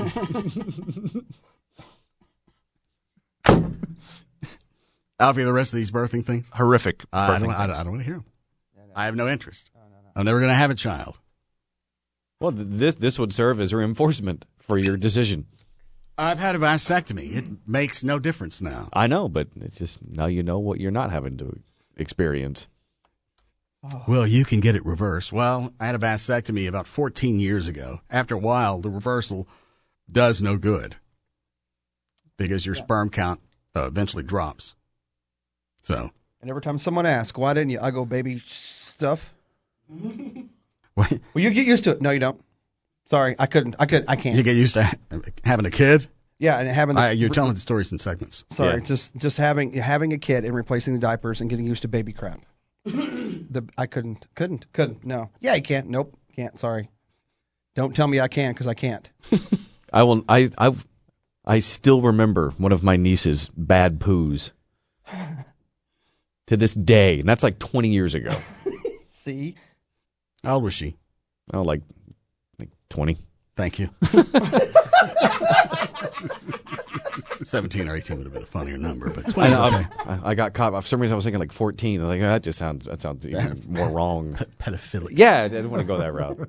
Alfie, the rest of these birthing things? Horrific. I don't want to hear them. I have no interest. I'm never going to have a child. Well, this would serve as reinforcement for your decision. I've had a vasectomy. It makes no difference now. I know, but it's just now you know what you're not having to experience. Well, you can get it reversed. Well, I had a vasectomy about 14 years ago. After a while, the reversal does no good because your sperm count eventually drops. So. And every time someone asks, why didn't you? I go, baby stuff. Well, you get used to it. No, you don't. Sorry, I can't. You get used to having a kid? Yeah, and having you're telling the stories in segments. Sorry, just having a kid and replacing the diapers and getting used to baby crap. I couldn't. No. Yeah, you can't. Nope, can't. Sorry. Don't tell me I can because I can't. I will. I still remember one of my niece's bad poos to this day, and that's like 20 years ago. See, how old was she? Oh, like 20. Thank you. 17 or 18 would have been a funnier number, but 20 is okay. I got caught. For some reason, I was thinking like 14. I was like, that sounds even more wrong. Pedophilic. Yeah, I didn't want to go that route.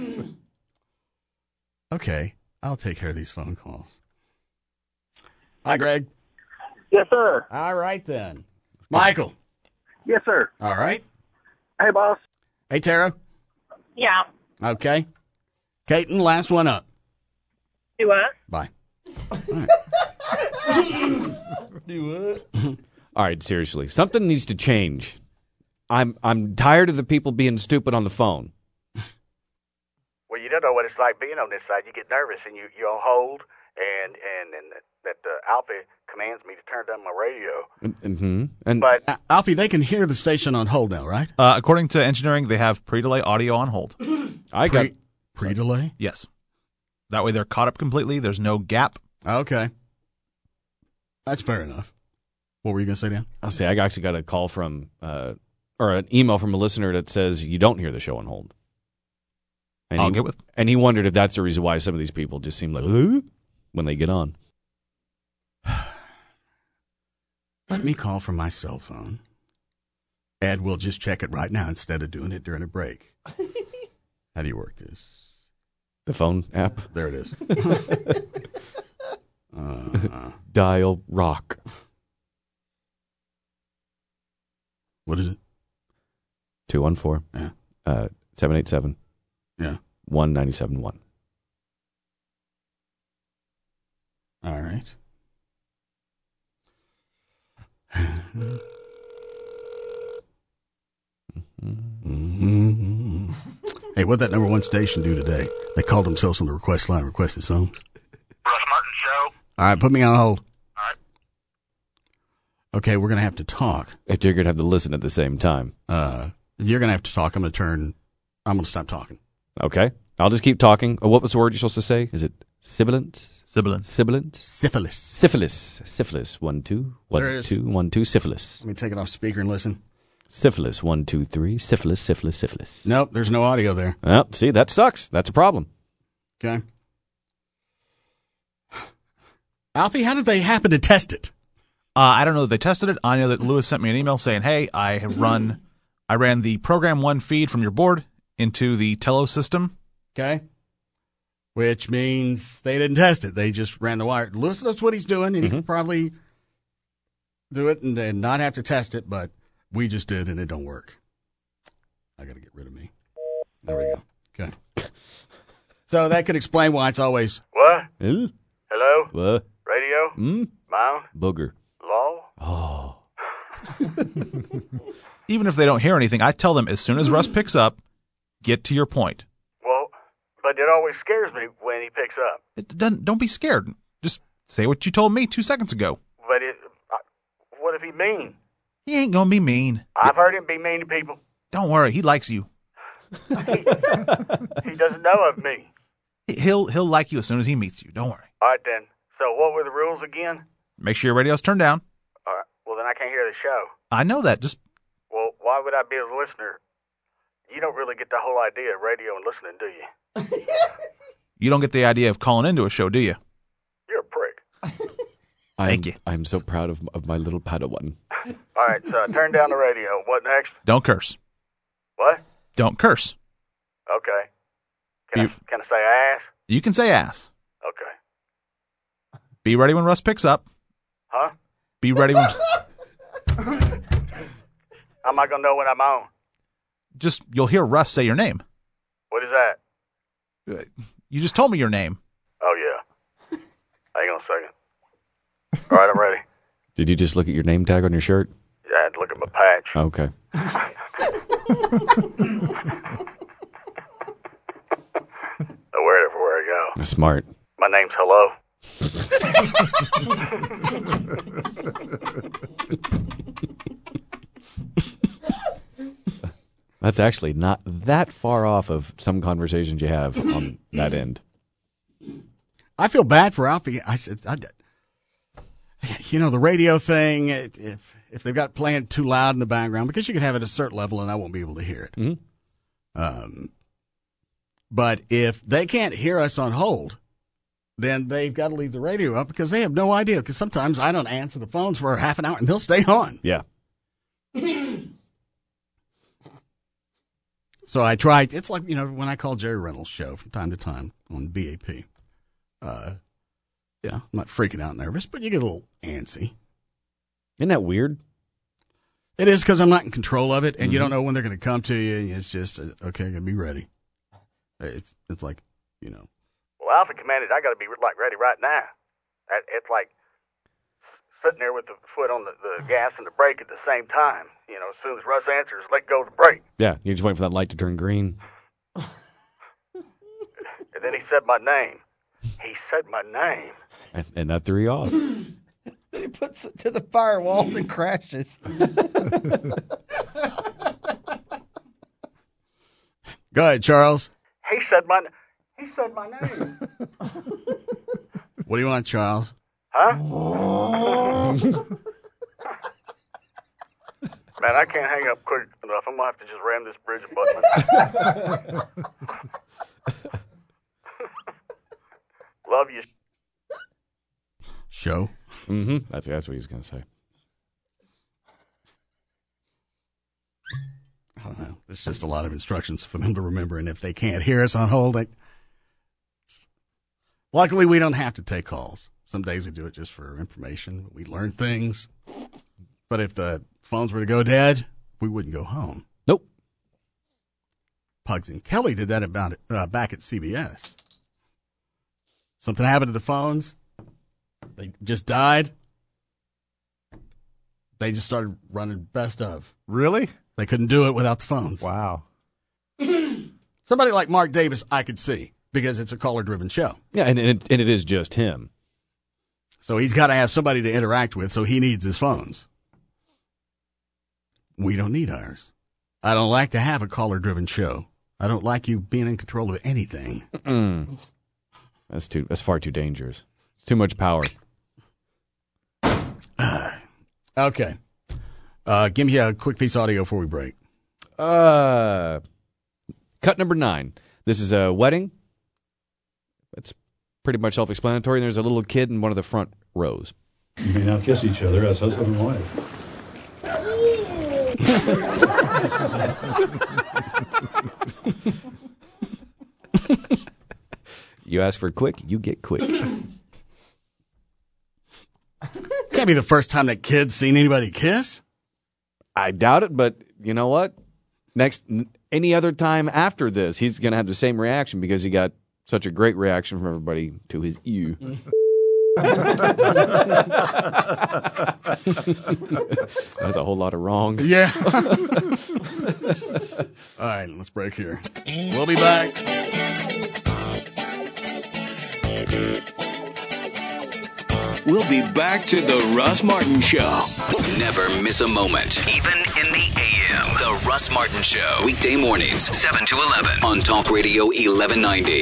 Okay, I'll take care of these phone calls. Hi, Greg. Yes, sir. All right, then. Michael. Yes, sir. All right. Hey, boss. Hey, Tara. Yeah. Okay. Caton, last one up. Do what? Bye. Do what? All right, seriously. Something needs to change. I'm tired of the people being stupid on the phone. Well, you don't know what it's like being on this side. You get nervous and you're on hold, and that Alfie commands me to turn down my radio. Mm-hmm. And But Alfie, they can hear the station on hold now, right? According to engineering, they have pre-delay audio on hold. I got pre-delay? Yes. That way they're caught up completely. There's no gap. Okay. That's fair enough. What were you going to say, Dan? I'll say I actually got a call from, or an email from a listener that says you don't hear the show on hold. And and he wondered if that's the reason why some of these people just seem like, when they get on. Let me call from my cell phone. Ed will just check it right now instead of doing it during a break. How do you work this? The phone app? There it is. Dial rock. What is it? 214. Yeah. 787. Yeah. 1971. All right. Mm-hmm. Hey, what'd that number one station do today? They called themselves on the request line, requested songs. Russ Martin Show. All right, put me on hold. All right. Okay, we're going to have to talk. If you're going to have to listen at the same time. You're going to have to talk. I'm going to stop talking. Okay. I'll just keep talking. What was the word you're supposed to say? Is it sibilance? Sibilant. Sibilant? Syphilis. Syphilis. Syphilis. 1, 2. 1, 2. 1, 2. Syphilis. Let me take it off speaker and listen. Syphilis. 1, 2, 3. Syphilis. Syphilis. Syphilis. Nope, there's no audio there. Well, see, that sucks. That's a problem. Okay. Alfie, how did they happen to test it? I don't know that they tested it. I know that Lewis sent me an email saying, hey, I ran the Program 1 feed from your board into the Telos system. Okay. Which means they didn't test it. They just ran the wire. Lewis knows what he's doing, and he can probably do it and not have to test it, but we just did, and it don't work. I got to get rid of me. There we go. Okay. So that could explain why it's always... What? Hello? What? Radio? Mound? Booger. Law? Oh. Even if they don't hear anything, I tell them as soon as Russ picks up, get to your point. Well, but it always scares me when he picks up. Don't be scared. Just say what you told me 2 seconds ago. But what if he mean? He ain't gonna be mean. I've heard him be mean to people. Don't worry, he likes you. He doesn't know of me. He'll like you as soon as he meets you. Don't worry. All right, then. So what were the rules again? Make sure your radio's turned down. All right. Well, then I can't hear the show. I know that. Just Well, why would I be a listener? You don't really get the whole idea of radio and listening, do you? you don't get the idea of calling into a show, do you? You're a prick. Thank you. I'm so proud of my little Padawan. All right, so I turned down the radio. What next? Don't curse. What? Don't curse. Okay. Can I say ass? You can say ass. Okay. Be ready when Russ picks up. Huh? Be ready when... How am I going to know when I'm on? Just, you'll hear Russ say your name. What is that? You just told me your name. Oh, yeah. All right, I'm ready. Did you just look at your name tag on your shirt? Yeah, I had to look at my patch. Okay. I wear it everywhere I go. Smart. My name's Hello. That's actually not that far off of some conversations you have on that end. I feel bad for Alfie. I said, the radio thing, if they've got playing too loud in the background, because you can have it at a certain level and I won't be able to hear it. Mm-hmm. But if they can't hear us on hold, then they've got to leave the radio up because they have no idea. Because sometimes I don't answer the phones for half an hour and they'll stay on. Yeah. So I tried. It's like, when I call Jerry Reynolds' show from time to time on BAP. I'm not freaking out nervous, but you get a little antsy. Isn't that weird? It is, because I'm not in control of it, and you don't know when they're going to come to you, and it's just, okay, I got to be ready. It's like, Well, Alpha commanded, I got to be ready right now. It's like sitting there with the foot on the gas and the brake at the same time. As soon as Russ answers, let go of the brake. Yeah, you're just waiting for that light to turn green. And then he said my name. He said my name. And that threw you off. He puts it to the firewall and crashes. Go ahead, Charles. He said my name. What do you want, Charles? Huh? Man, I can't hang up quick enough. I'm going to have to just ram this bridge abutment. Love you. Show? Mm-hmm. That's what he's going to say. I don't know. There's just a lot of instructions for them to remember, and if they can't hear us on hold, luckily we don't have to take calls. Some days we do it just for information. We learn things. But if the phones were to go dead, we wouldn't go home. Nope. Pugs and Kelly did that back at CBS. Something happened to the phones. They just died. They just started running best of. Really? They couldn't do it without the phones. Wow. Somebody like Mark Davis, I could see, because it's a caller-driven show. Yeah, and it is just him. So he's got to have somebody to interact with, so he needs his phones. We don't need ours. I don't like to have a caller-driven show. I don't like you being in control of anything. Mm-mm. That's far too dangerous. It's too much power. Okay. Give me a quick piece of audio before we break. Cut number 9. This is a wedding. It's pretty much self-explanatory. There's a little kid in one of the front rows. You may now kiss each other as husband and wife. You ask for quick, you get quick. Can't be the first time that kid's seen anybody kiss. I doubt it, but you know what? Any other time after this, he's going to have the same reaction because he got such a great reaction from everybody to his ew. That's a whole lot of wrong. Yeah. All right, let's break here. We'll be back. We'll be back to the Russ Martin Show. Never miss a moment. Even in the AM. The Russ Martin Show. Weekday mornings, 7 to 11. On Talk Radio 1190.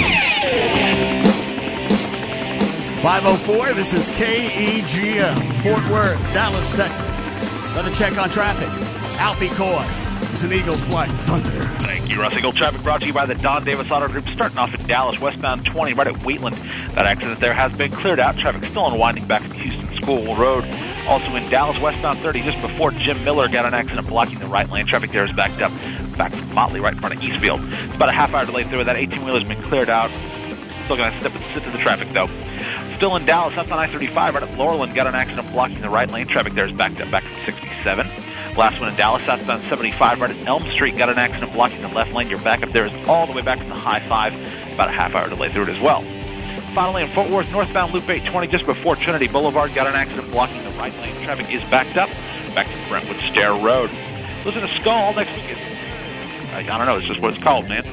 504, this is KEGM, Fort Worth, Dallas, Texas. Another check on traffic. Alfie Coy. It's an Eagles play. Thunder. Thank you, Russ. Eagle traffic brought to you by the Don Davis Auto Group, starting off in Dallas, westbound 20, right at Wheatland. That accident there has been cleared out. Traffic still unwinding back from Houston School Road. Also in Dallas, westbound 30, just before Jim Miller got an accident blocking the right lane. Traffic there is backed up back from Motley, right in front of Eastfield. It's about a half hour delay through. That 18-wheeler has been cleared out. Still going to sit to the traffic, though. Still in Dallas, up on I-35, right at Laurelland, got an accident blocking the right lane. Traffic there is backed up back from 67. Last one in Dallas, southbound 75, right at Elm Street, got an accident blocking the left lane. Your backup there is all the way back from the high 5, about a half hour delay through it as well. Finally, in Fort Worth, northbound Loop 820, just before Trinity Boulevard, got an accident blocking the right lane. Traffic is backed up. Back to Brentwood Stair Road. Listen to Skull next week. I don't know. It's just what it's called, man.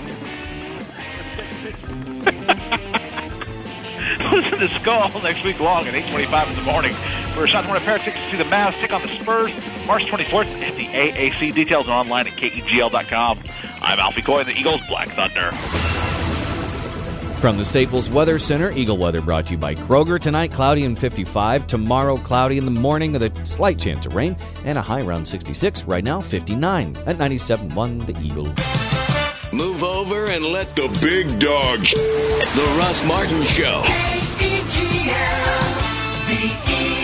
Listen to Skull next week long at 8:25 in the morning for a shot to win a pair of tickets to the Mavs take on the Spurs March 24th at the AAC. Details are online at KEGL.com. I'm Alfie Coy, the Eagles Black Thunder. From the Staples Weather Center, Eagle Weather brought to you by Kroger. Tonight, cloudy and 55. Tomorrow, cloudy in the morning with a slight chance of rain and a high around 66. Right now, 59 at 97.1 The Eagle. Move over and let the big dog The Russ Martin Show. KEGL, the Eagle.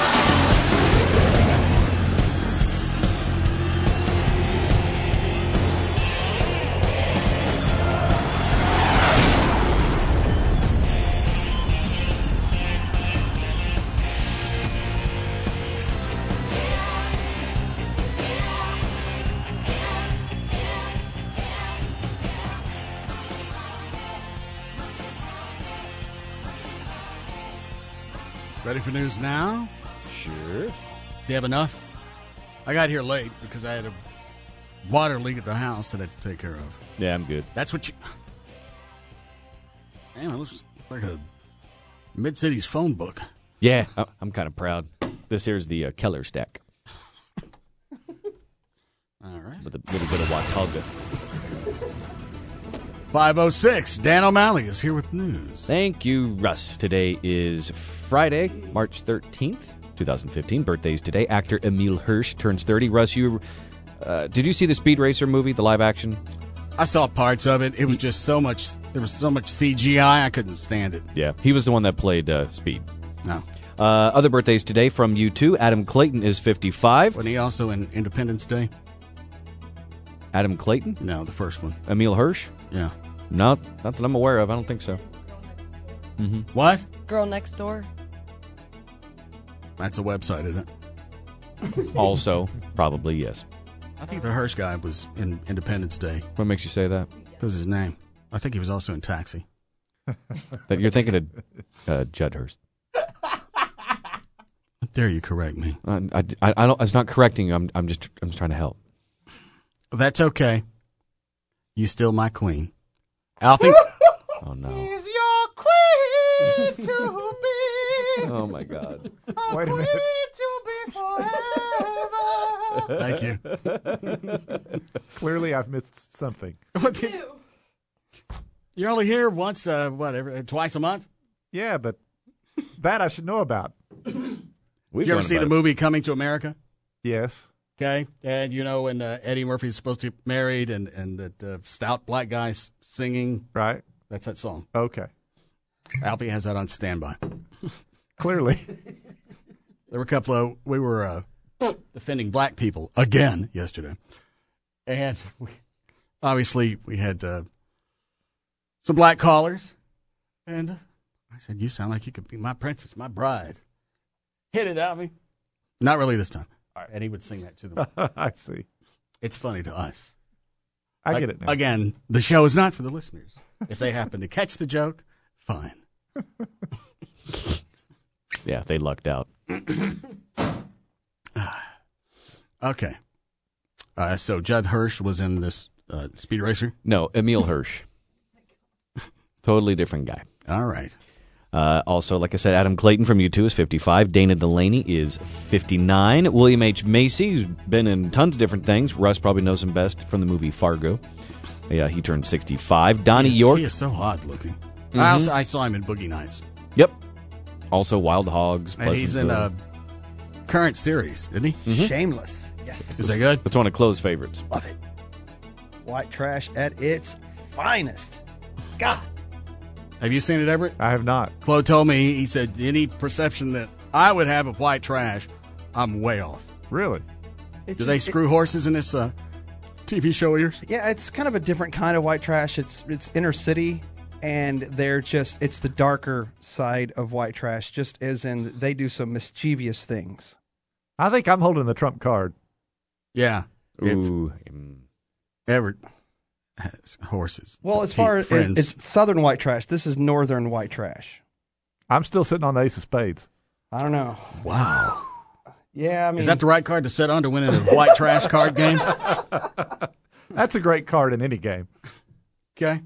Ready for news now? Sure. Do you have enough? I got here late because I had a water leak at the house that I had to take care of. Yeah, I'm good. That's what you... Damn, it looks like a Mid-Cities phone book. Yeah, I'm kind of proud. This here's the Keller stack. All right. With a little bit of Watauga. 5:06. Dan O'Malley is here with news. Thank you, Russ. Today is Friday, March 13th, 2015. Birthdays today. Actor Emile Hirsch turns 30. Russ, did you see the Speed Racer movie, the live action? I saw parts of it. It was just so much... There was so much CGI, I couldn't stand it. Yeah, he was the one that played Speed. No. Other birthdays today from U2. Adam Clayton is 55. Wasn't he also in Independence Day? Adam Clayton? No, the first one. Emile Hirsch? Yeah. No, not that I'm aware of. I don't think so. Mm-hmm. What? Girl Next Door. That's a website, isn't it? Also, probably, yes. I think the Hirsch guy was in Independence Day. What makes you say that? Because his name. I think he was also in Taxi. That you're thinking of Judd Hirsch. How dare you correct me? I don't. It's not correcting you. I'm just trying to help. That's okay. You still my queen. Alfie? Oh, no. Is your queen to be? Oh, my God. Wait a minute. To be forever. Thank you. Clearly, I've missed something. You're only here once, twice a month? Yeah, but that I should know about. Did you ever see the movie Coming to America? Yes. Okay, and you know when Eddie Murphy's supposed to get married and that stout black guy's singing? Right. That's that song. Okay. Alfie has that on standby. Clearly. There were we were defending black people again yesterday. And obviously we had some black callers. And I said, you sound like you could be my princess, my bride. Hit it, Alfie. Not really this time. And he would sing that to them. I see. It's funny to us. I get it now. Again, the show is not for the listeners. If they happen to catch the joke, fine. Yeah, they lucked out. Okay. So Judd Hirsch was in this Speed Racer? No, Emile Hirsch. Totally different guy. All right. Also, like I said, Adam Clayton from U2 is 55. Dana Delaney is 59. William H. Macy, who's been in tons of different things. Russ probably knows him best from the movie Fargo. Yeah, he turned 65. Donnie York. He is so odd looking. Mm-hmm. I saw him in Boogie Nights. Yep. Also, Wild Hogs. And he's in a current series, isn't he? Mm-hmm. Shameless. Yes. Is that good? It's one of Chloe's favorites. Love it. White trash at its finest. God. Have you seen it, Everett? I have not. Chloe told me, he said, any perception that I would have of white trash, I'm way off. Really? Do they screw horses in this TV show of yours? Yeah, it's kind of a different kind of white trash. It's inner city, and it's the darker side of white trash, just as in they do some mischievous things. I think I'm holding the trump card. Yeah. Ooh. Everett. has horses. Well, as far as friends. it's southern white trash, this is northern white trash. I'm still sitting on the ace of spades. I don't know. Wow. Yeah, I mean, Is that the right card to sit on to win in a white trash card game? That's a great card in any game. Okay.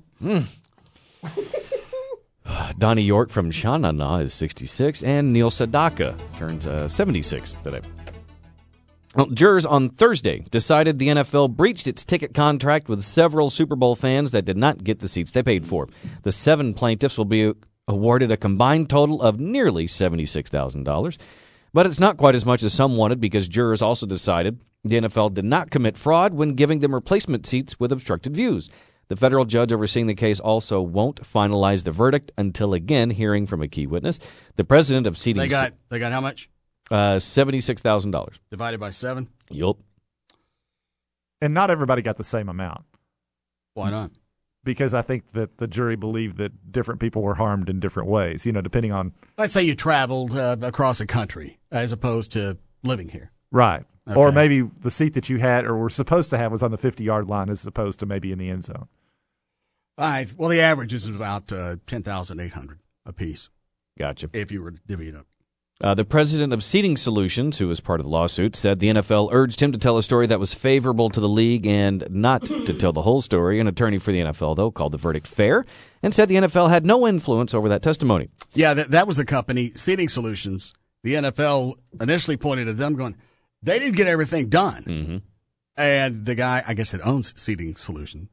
Donnie York from Shanana is 66, and Neil Sedaka turns 76 today. Well, jurors on Thursday decided the NFL breached its ticket contract with several Super Bowl fans that did not get the seats they paid for. The 7 plaintiffs will be awarded a combined total of nearly $76,000. But it's not quite as much as some wanted because jurors also decided the NFL did not commit fraud when giving them replacement seats with obstructed views. The federal judge overseeing the case also won't finalize the verdict until, again, hearing from a key witness. The president of CDC... They got how much? $76,000. Divided by 7? Yup. And not everybody got the same amount. Why not? Because I think that the jury believed that different people were harmed in different ways, depending on... Let's say you traveled across the country as opposed to living here. Right. Okay. Or maybe the seat that you had or were supposed to have was on the 50-yard line as opposed to maybe in the end zone. All right. Well, the average is about $10,800 apiece. Gotcha. If you were to divvy it up. The president of Seating Solutions, who was part of the lawsuit, said the NFL urged him to tell a story that was favorable to the league and not to tell the whole story. An attorney for the NFL, though, called the verdict fair and said the NFL had no influence over that testimony. Yeah, that was the company, Seating Solutions. The NFL initially pointed at them going, they didn't get everything done. Mm-hmm. And the guy, I guess, that owns Seating Solution,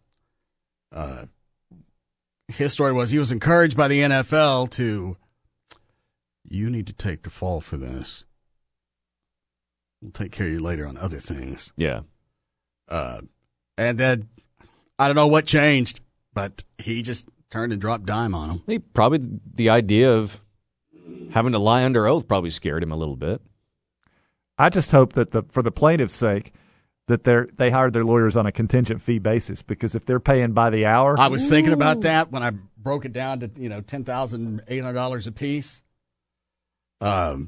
his story was he was encouraged by the NFL to, you need to take the fall for this. We'll take care of you later on other things. Yeah. And then, I don't know what changed, but he just turned and dropped dime on him. Probably the idea of having to lie under oath probably scared him a little bit. I just hope that for the plaintiff's sake, that they hired their lawyers on a contingent fee basis, because if they're paying by the hour, I was thinking about that when I broke it down to $10,800 a piece. And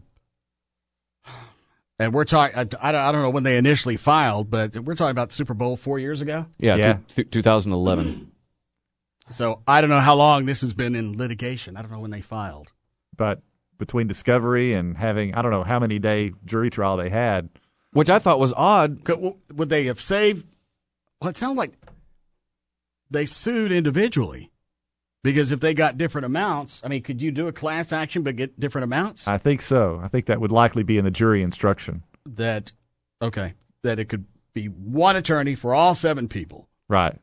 we're talking. I don't know when they initially filed, but we're talking about Super Bowl 4 years ago. Yeah. 2011. So I don't know how long this has been in litigation. I don't know when they filed, but between discovery and having, I don't know how many day jury trial they had. Which I thought was odd. Would they have saved? Well, it sounded like they sued individually, because if they got different amounts, I mean, could you do a class action but get different amounts? I think so. I think that would likely be in the jury instruction. That it could be one attorney for all 7 people. Right.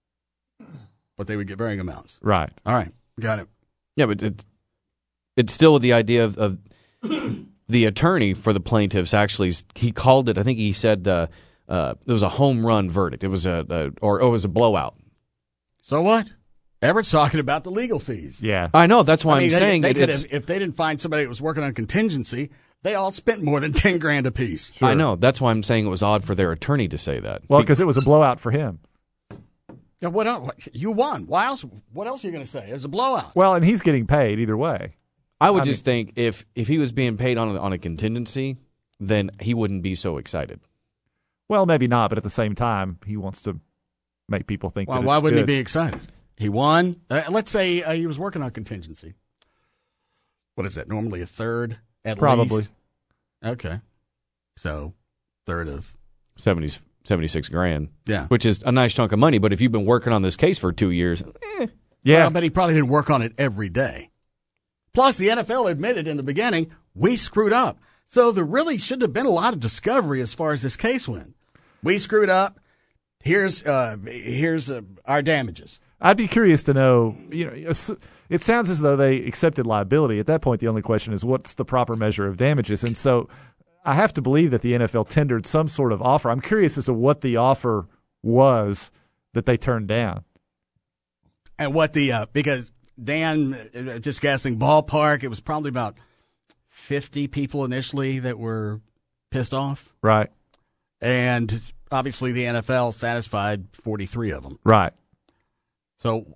But they would get varying amounts. Right. All right. Got it. Yeah, but it's still with the idea of the attorney for the plaintiffs actually, he called it, I think he said it was a home run verdict. It was it was a blowout. So what? Everett's talking about the legal fees. Yeah. I know. That's why I'm saying they if they didn't find somebody that was working on contingency, they all spent more than $10,000 apiece. Sure. I know. That's why I'm saying it was odd for their attorney to say that. Well, because it was a blowout for him. Yeah, what else? You won. Why else? What else are you going to say? It was a blowout. Well, and he's getting paid either way. I would just think if he was being paid on a contingency, then he wouldn't be so excited. Well, maybe not, but at the same time, he wants to make people think that it's why wouldn't good. he be excited? He won. Let's say he was working on contingency. What is that? Normally a third at Probably. least? Okay. So, third of 76 grand. Yeah. Which is a nice chunk of money, but if you've been working on this case for 2 years, yeah. Well, but he probably didn't work on it every day. Plus, the NFL admitted in the beginning, we screwed up. So there really should have been a lot of discovery as far as this case went. We screwed up. Here's our damages. I'd be curious to know, it sounds as though they accepted liability. At that point, the only question is what's the proper measure of damages? And so I have to believe that the NFL tendered some sort of offer. I'm curious as to what the offer was that they turned down. And what because Dan, just guessing, ballpark, it was probably about 50 people initially that were pissed off. Right. And obviously the NFL satisfied 43 of them. Right. So,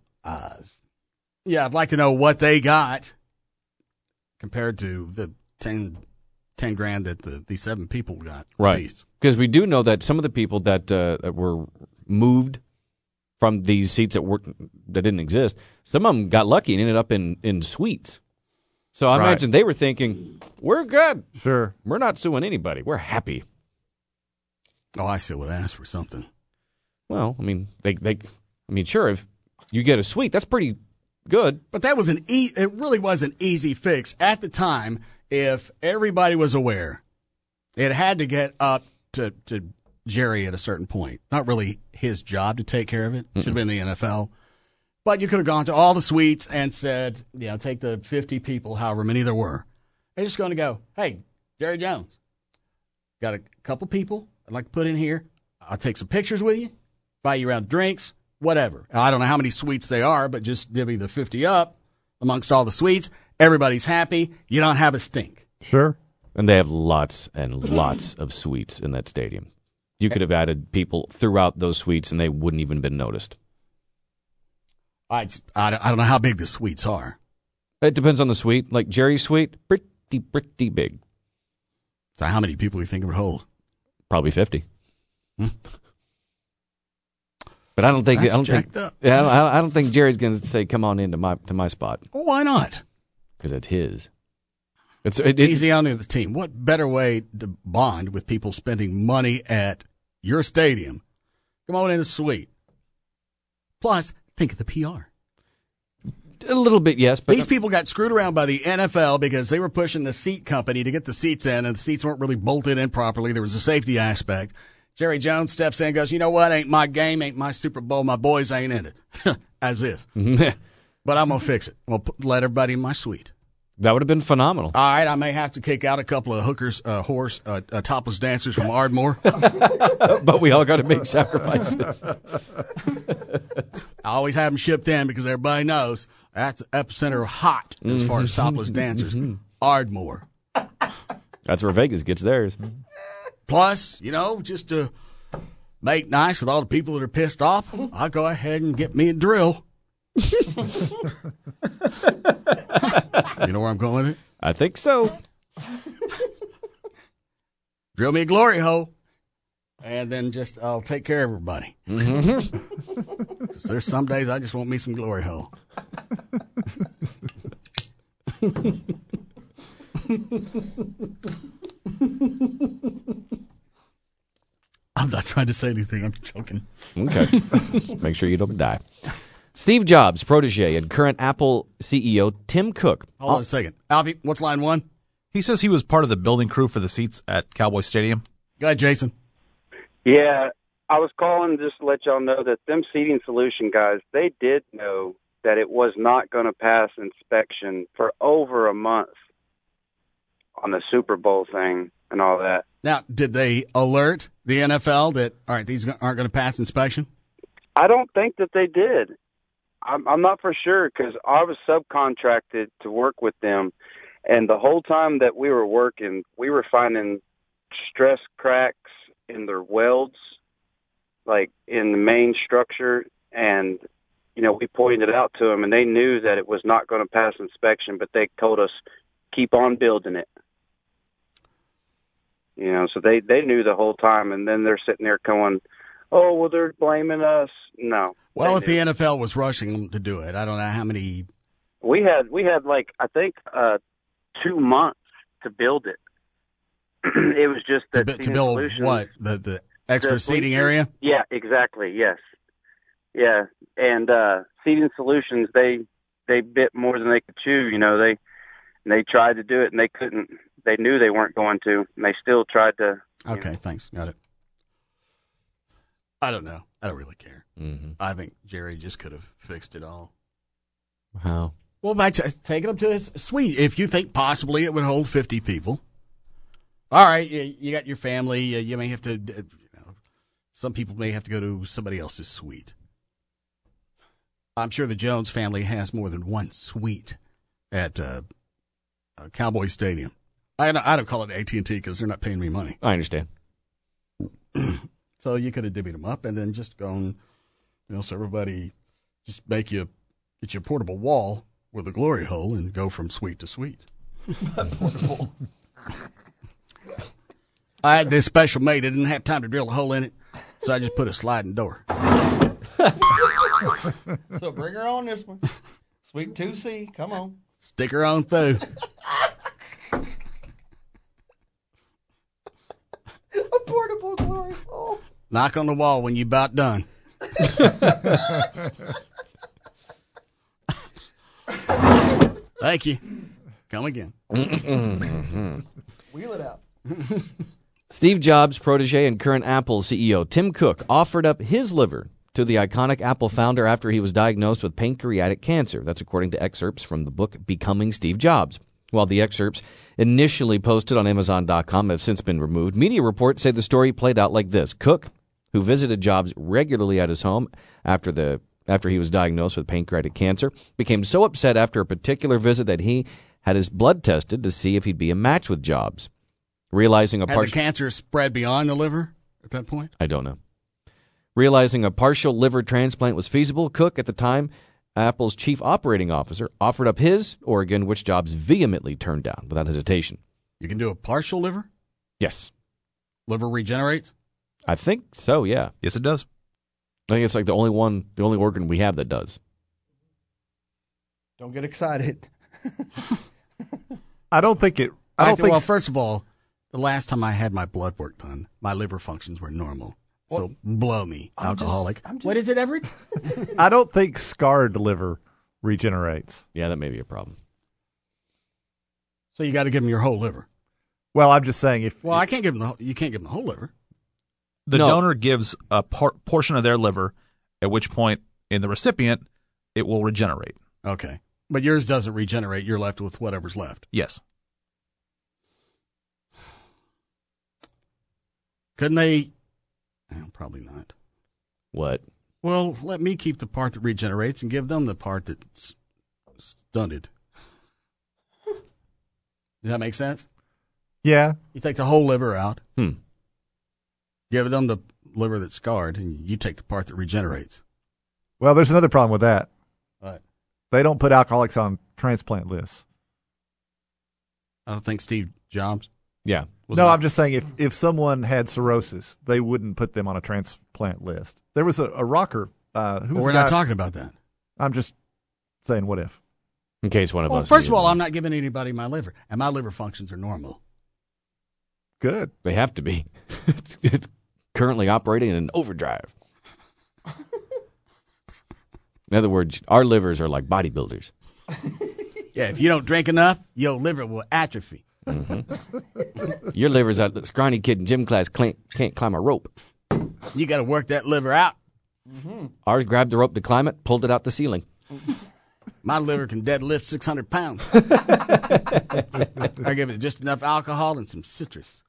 I'd like to know what they got compared to the 10 grand that the 7 people got. Right. Because we do know that some of the people that were moved from these seats that didn't exist. Some of them got lucky and ended up in suites. So I imagine they were thinking, we're good. Sure. We're not suing anybody. We're happy. Oh, I still would ask for something. Well, I mean, sure, if you get a suite, that's pretty good. But that was it really was an easy fix at the time. If everybody was aware, it had to get up to Jerry at a certain point. Not really his job to take care of it. Should have been the NFL. But you could have gone to all the suites and said, take the 50 people, however many there were. They're just going to go, hey, Jerry Jones, got a couple people I'd like to put in here. I'll take some pictures with you, buy you around drinks, whatever. I don't know how many suites they are, but just divvy the 50 up amongst all the suites. Everybody's happy. You don't have a stink. Sure. And they have lots and lots of suites in that stadium. You could have added people throughout those suites, and they wouldn't even been noticed. I don't know how big the suites are. It depends on the suite. Like Jerry's suite, pretty big. So how many people do you think it would hold? Probably 50. But I don't think I don't think Jerry's going to say, "Come on into my spot." Well, why not? Because it's his. It's easy on the team. What better way to bond with people spending money at your stadium? Come on in the suite. Plus, think of the PR. A little bit, yes. But these people got screwed around by the NFL because they were pushing the seat company to get the seats in, and the seats weren't really bolted in properly. There was a safety aspect. Jerry Jones steps in and goes, you know what? Ain't my game, ain't my Super Bowl. My boys ain't in it. As if. But I'm going to fix it. I'm going to let everybody in my suite. That would have been phenomenal. All right, I may have to kick out a couple of hookers, topless dancers from Ardmore. But we all got to make sacrifices. I always have them shipped in because everybody knows that's the epicenter of hot as far as topless dancers. Ardmore. That's where Vegas gets theirs. Plus, just to make nice with all the people that are pissed off, I'll go ahead and get me a drill. You know where I'm going with it? I think so. Drill me a glory hole, and then I'll take care of everybody. 'Cause there's some days I just want me some glory hole. I'm not trying to say anything. I'm joking. Okay. Just make sure you don't die. Steve Jobs' protege and current Apple CEO Tim Cook. Hold on a second. Albie, what's line one? He says he was part of the building crew for the seats at Cowboy Stadium. Go ahead, Jason. Yeah, I was calling just to let y'all know that them seating solution guys, they did know that it was not going to pass inspection for over a month on the Super Bowl thing and all that. Now, did they alert the NFL that, all right, these aren't going to pass inspection? I don't think that they did. I'm not for sure because I was subcontracted to work with them, and the whole time that we were working, we were finding stress cracks in their welds, like in the main structure, and we pointed it out to them, and they knew that it was not going to pass inspection, but they told us keep on building it. So they knew the whole time, and then they're sitting there going, oh, well, they're blaming us. No. Well, if the NFL was rushing them to do it, I don't know how many. We had like, I think, 2 months to build it. It was just that to build what? The extra seating area? Yeah, exactly. Yes. Yeah. And Seating Solutions, they bit more than they could chew. They tried to do it and they couldn't. They knew they weren't going to, and they still tried to. Okay, thanks. Got it. I don't know. I don't really care. Mm-hmm. I think Jerry just could have fixed it all. How? Well, by taking them to his suite. If you think possibly it would hold 50 people. All right, you got your family. You may have to, some people may have to go to somebody else's suite. I'm sure the Jones family has more than one suite at Cowboy Stadium. I don't call it AT&T because they're not paying me money. I understand. So you could have divvied them up and then just gone, so everybody just get you a portable wall with a glory hole and go from suite to suite. Portable. I had this special made. I didn't have time to drill a hole in it, so I just put a sliding door. So bring her on this one. Sweet 2C, come on. Stick her on through. A portable glory hole. Knock on the wall when you about done. Thank you. Come again. Wheel it out. Steve Jobs' protege and current Apple CEO Tim Cook offered up his liver to the iconic Apple founder after he was diagnosed with pancreatic cancer. That's according to excerpts from the book Becoming Steve Jobs. While the excerpts initially posted on Amazon.com have since been removed, media reports say the story played out like this. Cook, who visited Jobs regularly at his home after he was diagnosed with pancreatic cancer, became so upset after a particular visit that he had his blood tested to see if he'd be a match with Jobs. Realizing Had the cancer spread beyond the liver at that point? I don't know. Realizing a partial liver transplant was feasible, Cook, at the time Apple's chief operating officer, offered up his organ, which Jobs vehemently turned down without hesitation. You can do a partial liver? Yes. Liver regenerates? I think so, yeah. Yes, it does. I think it's like the only organ we have that does. Don't get excited. I don't think it. Well, first of all, the last time I had my blood work done, my liver functions were normal. So blow me, alcoholic. What is it, Everett? I don't think scarred liver regenerates. Yeah, that may be a problem. So you got to give them your whole liver. Well, I'm just saying I can't give them you can't give them the whole liver. The donor gives a portion of their liver, at which point in the recipient it will regenerate. Okay. But yours doesn't regenerate. You're left with whatever's left. Yes. Couldn't they? Probably not. What? Well, let me keep the part that regenerates and give them the part that's stunted. Does that make sense? Yeah. You take the whole liver out. Give them the liver that's scarred, and you take the part that regenerates. Well, there's another problem with that. What? They don't put alcoholics on transplant lists. I don't think Steve Jobs. Yeah. I'm just saying if someone had cirrhosis, they wouldn't put them on a transplant list. There was a rocker. We're not talking about that. I'm just saying, what if? In case one of us. First of all, I'm not giving anybody my liver, and my liver functions are normal. Good. They have to be. It's currently operating in overdrive. In other words, our livers are like bodybuilders. Yeah, if you don't drink enough, your liver will atrophy. Mm-hmm. Your liver's that scrawny kid in gym class can't climb a rope. You got to work that liver out. Mm-hmm. Ours grabbed the rope to climb it, pulled it out the ceiling. My liver can deadlift 600 pounds. I give it just enough alcohol and some citrus.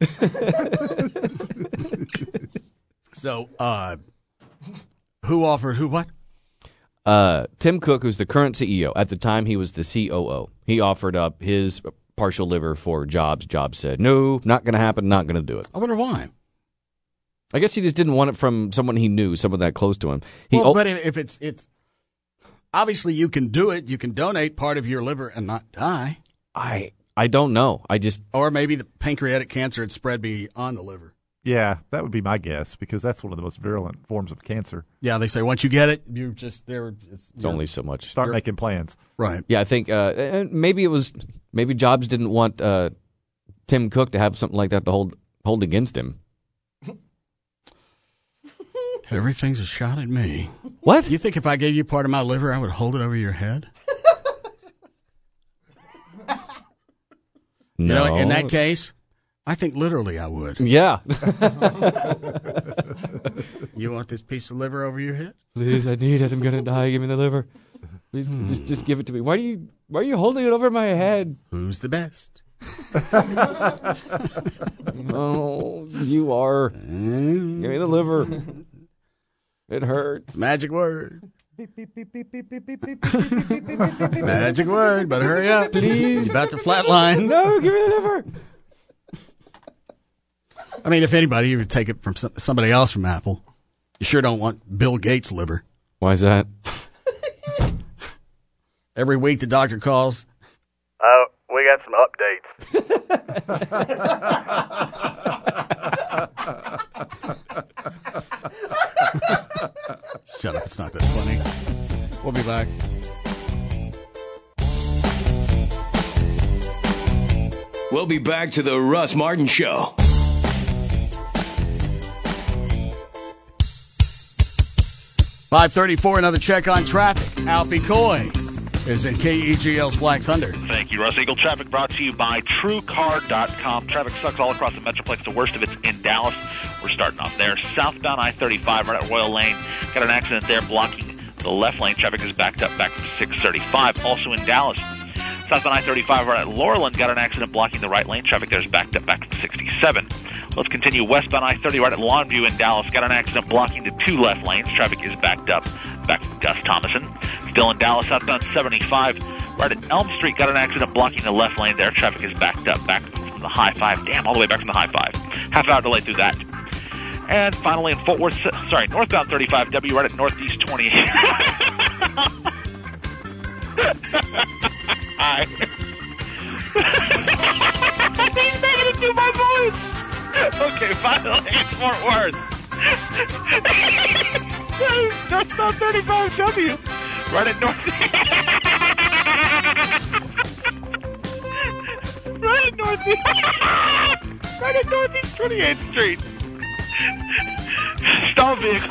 So, who offered who what? Tim Cook, who's the current CEO. At the time, he was the COO. He offered up his partial liver for Jobs. Jobs said, no, not going to happen, not going to do it. I wonder why. I guess he just didn't want it from someone he knew, someone that close to him. But if it's obviously you can do it. You can donate part of your liver and not die. I don't know. Or maybe the pancreatic cancer had spread beyond the liver. Yeah, that would be my guess because that's one of the most virulent forms of cancer. Yeah, they say once you get it, you're just there. It's only so much. Start making plans. Right. Yeah, I think maybe Jobs didn't want Tim Cook to have something like that to hold against him. Everything's a shot at me. What? You think if I gave you part of my liver, I would hold it over your head? No. You know, in that case, I think literally I would. Yeah. You want this piece of liver over your head? Please, I need it. I'm going to die. Give me the liver. Please, just give it to me. Why are you holding it over my head? Who's the best? Oh, you are. Give me the liver. It hurts. Magic word. Magic word, but hurry up. Please. He's about to flatline. No, give me the liver. I mean, if anybody, you would take it from somebody else from Apple. You sure don't want Bill Gates' liver. Why is that? Every week the doctor calls. We got some updates. Shut up, it's not that funny. We'll be back. We'll be back to the Russ Martin Show. $5:34, another check on traffic. Alfie Coy is in KEGL's Black Thunder. Thank you, Russ. Eagle Traffic brought to you by TrueCar.com. Traffic sucks all across the Metroplex. The worst of it's in Dallas. We're starting off there. Southbound I-35 right at Royal Lane. Got an accident there blocking the left lane. Traffic is backed up back from 635. Also in Dallas. Southbound I-35 right at Laurelland. Got an accident blocking the right lane. Traffic there is backed up back from 67. Let's continue westbound I-30 right at Longview in Dallas. Got an accident blocking the two left lanes. Traffic is backed up back from Gus Thomason. Still in Dallas, southbound 75 right at Elm Street. Got an accident blocking the left lane there. Traffic is backed up back from the high five. Damn, all the way back from the high five. Half hour delay through that. And finally in Fort Worth, northbound 35W right at Northeast 28. Hi. He's making it through my voice. Okay, finally in Fort Worth. Northbound 35W right at Northeast. Right at Northeast 28th Street. Stop vehicle.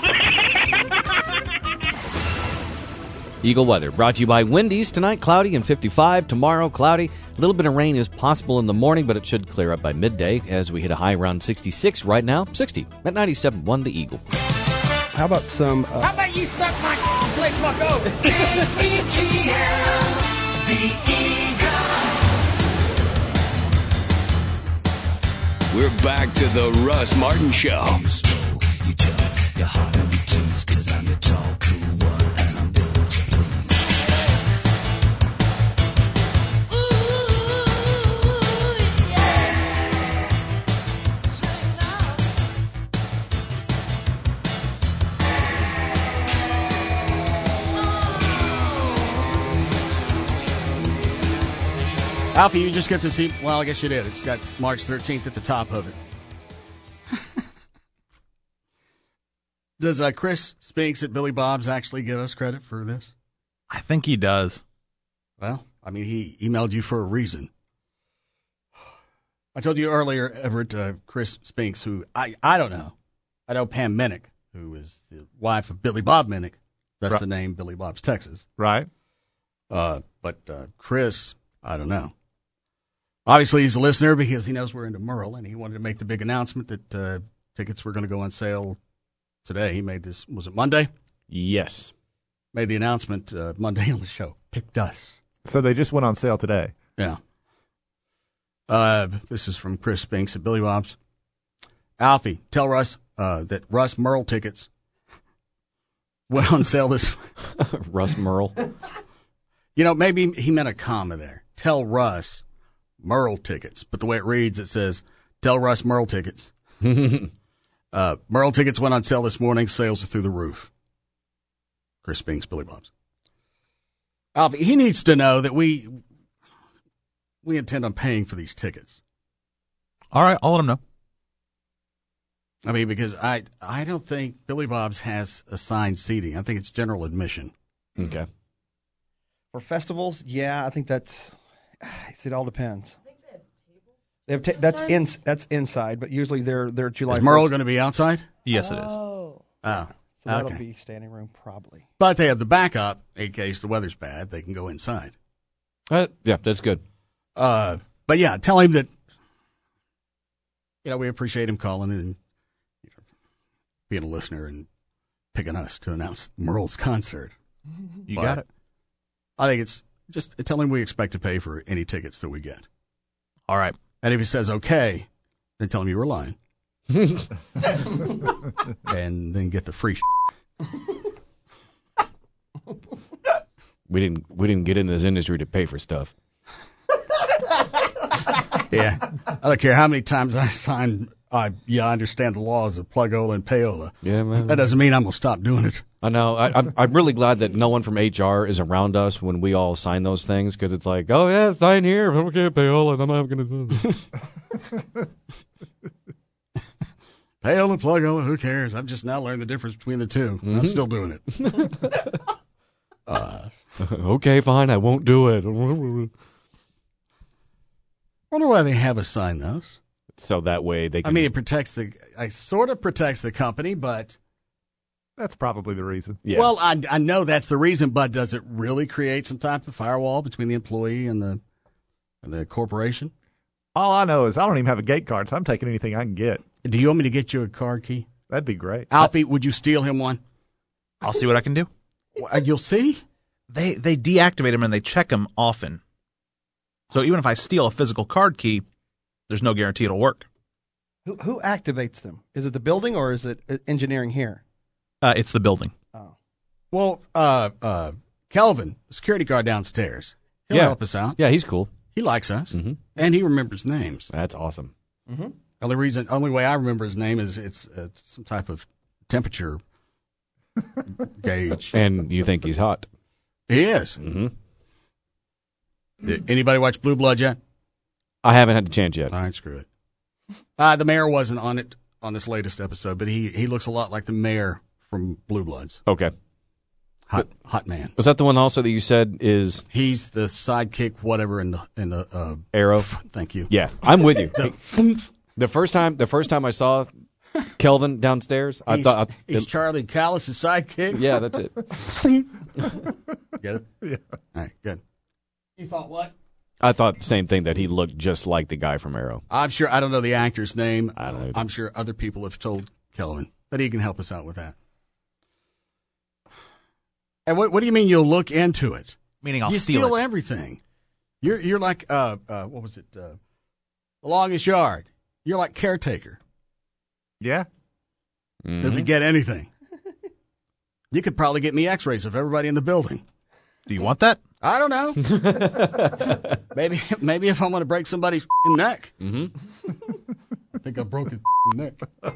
Eagle weather brought to you by Wendy's. Tonight, cloudy and 55. Tomorrow, cloudy. A little bit of rain is possible in the morning, but it should clear up by midday as we hit a high around 66 right now. 60 at 97.1 The Eagle. How about some... How about you suck my and play fuck over? KEGL, the Eagle. We're back to the Russ Martin Show. You stroke, you jump, your heart on your teeth, 'cause I'm your tall, cool one, and I'm built to please. Alfie, you just get to see, well, I guess you did. It's got March 13th at the top of it. Does Chris Spinks at Billy Bob's actually give us credit for this? I think he does. Well, I mean, he emailed you for a reason. I told you earlier, Everett, Chris Spinks, who I don't know. I know Pam Minnick, who is the wife of Billy Bob Minnick. That's Right. the name, Billy Bob's Texas. Right. But Chris, I don't know. Obviously, he's a listener because he knows we're into Merle, and he wanted to make the big announcement that tickets were going to go on sale today. He made this, was it Monday? Yes. Made the announcement Monday on the show. Picked us. So they just went on sale today. Yeah. This is from Chris Spinks at Billy Bob's. Alfie, tell Russ that Russ Merle tickets went on sale this... Russ Merle. You know, maybe he meant a comma there. Tell Russ Merle tickets. But the way it reads, it says, tell Russ Merle tickets. Merle tickets went on sale this morning. Sales are through the roof. Chris Spinks, Billy Bob's. Alfie, he needs to know that we intend on paying for these tickets. All right, I'll let him know. I mean, because I don't think Billy Bob's has assigned seating. I think it's general admission. Okay. For festivals, yeah, I think that's... It all depends. They have that's inside, but usually they're July. Is Merle going to be outside? Yes, it is. Oh, Oh, so that'll okay. be standing room probably. But they have the backup in case the weather's bad. They can go inside. Yeah, that's good. But yeah, tell him that, we appreciate him calling and being a listener and picking us to announce Merle's concert. You got it. I think it's just tell him we expect to pay for any tickets that we get. All right. And if he says okay, then tell him you were lying. And then get the free We didn't get in this industry to pay for stuff. Yeah. I don't care how many times I sign, I understand the laws of Plugola and Payola. Yeah, man. That doesn't mean I'm going to stop doing it. I know. I'm really glad that no one from HR is around us when we all sign those things, because it's like, oh, yeah, sign here. Okay, Payola, and I'm not going to do it. Pay-o and plug-o, who cares? I've just now learned the difference between the two. I'm still doing it. Okay, fine, I won't do it. Wonder why they have us sign those. So that way they can... I mean, it sort of protects the company, but... That's probably the reason. Yeah. Well, I know that's the reason, but does it really create some type of firewall between the employee and the corporation? All I know is I don't even have a gate card, so I'm taking anything I can get. Do you want me to get you a card key? That'd be great. Alfie, would you steal him one? I'll see what I can do. You'll see? They deactivate them and they check them often. So even if I steal a physical card key, there's no guarantee it'll work. Who activates them? Is it the building or is it engineering here? It's the building. Oh. Well, Kelvin, the security guard downstairs, he'll help us out. Yeah, he's cool. He likes us, and he remembers names. That's awesome. Mm-hmm. Only way I remember his name is it's some type of temperature gauge. And you think he's hot. He is. Mm-hmm. Did anybody watch Blue Blood yet? I haven't had a chance yet. All right, screw it. The mayor wasn't on it on this latest episode, but he looks a lot like the mayor from Blue Bloods. Okay. Hot man. Was that the one also that you said is... He's the sidekick, whatever, in the Arrow? Thank you. Yeah, I'm with you. The first time I saw Kelvin downstairs, I thought... He's Charlie Callis' sidekick? Yeah, that's it. Get it? Yeah. All right, good. You thought what? I thought the same thing, that he looked just like the guy from Arrow. I'm sure, I don't know the actor's name. I don't know. I'm sure other people have told Kelvin that he can help us out with that. And what do you mean you'll look into it? Meaning I'll you steal it. Everything. You're like what was it? The Longest Yard. You're like caretaker. Yeah. Who could get anything? You could probably get me X-rays of everybody in the building. Do you want that? I don't know. maybe if I'm going to break somebody's neck. Mm-hmm. I think I broke his neck.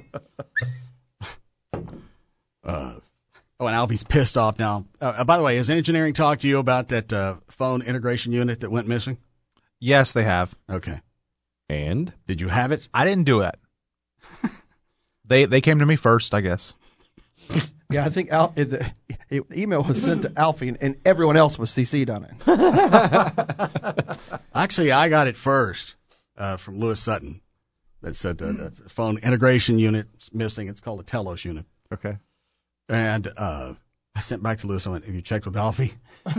And Alfie's pissed off now. By the way, has engineering talked to you about that phone integration unit that went missing? Yes, they have. Okay. And? Did you have it? I didn't do that. They came to me first, I guess. Yeah, I think the email was sent to Alfie, and everyone else was CC'd on it. Actually, I got it first from Lewis Sutton that said the phone integration unit's missing. It's called a Telos unit. Okay. And I sent back to Lewis. I went, have you checked with Alfie?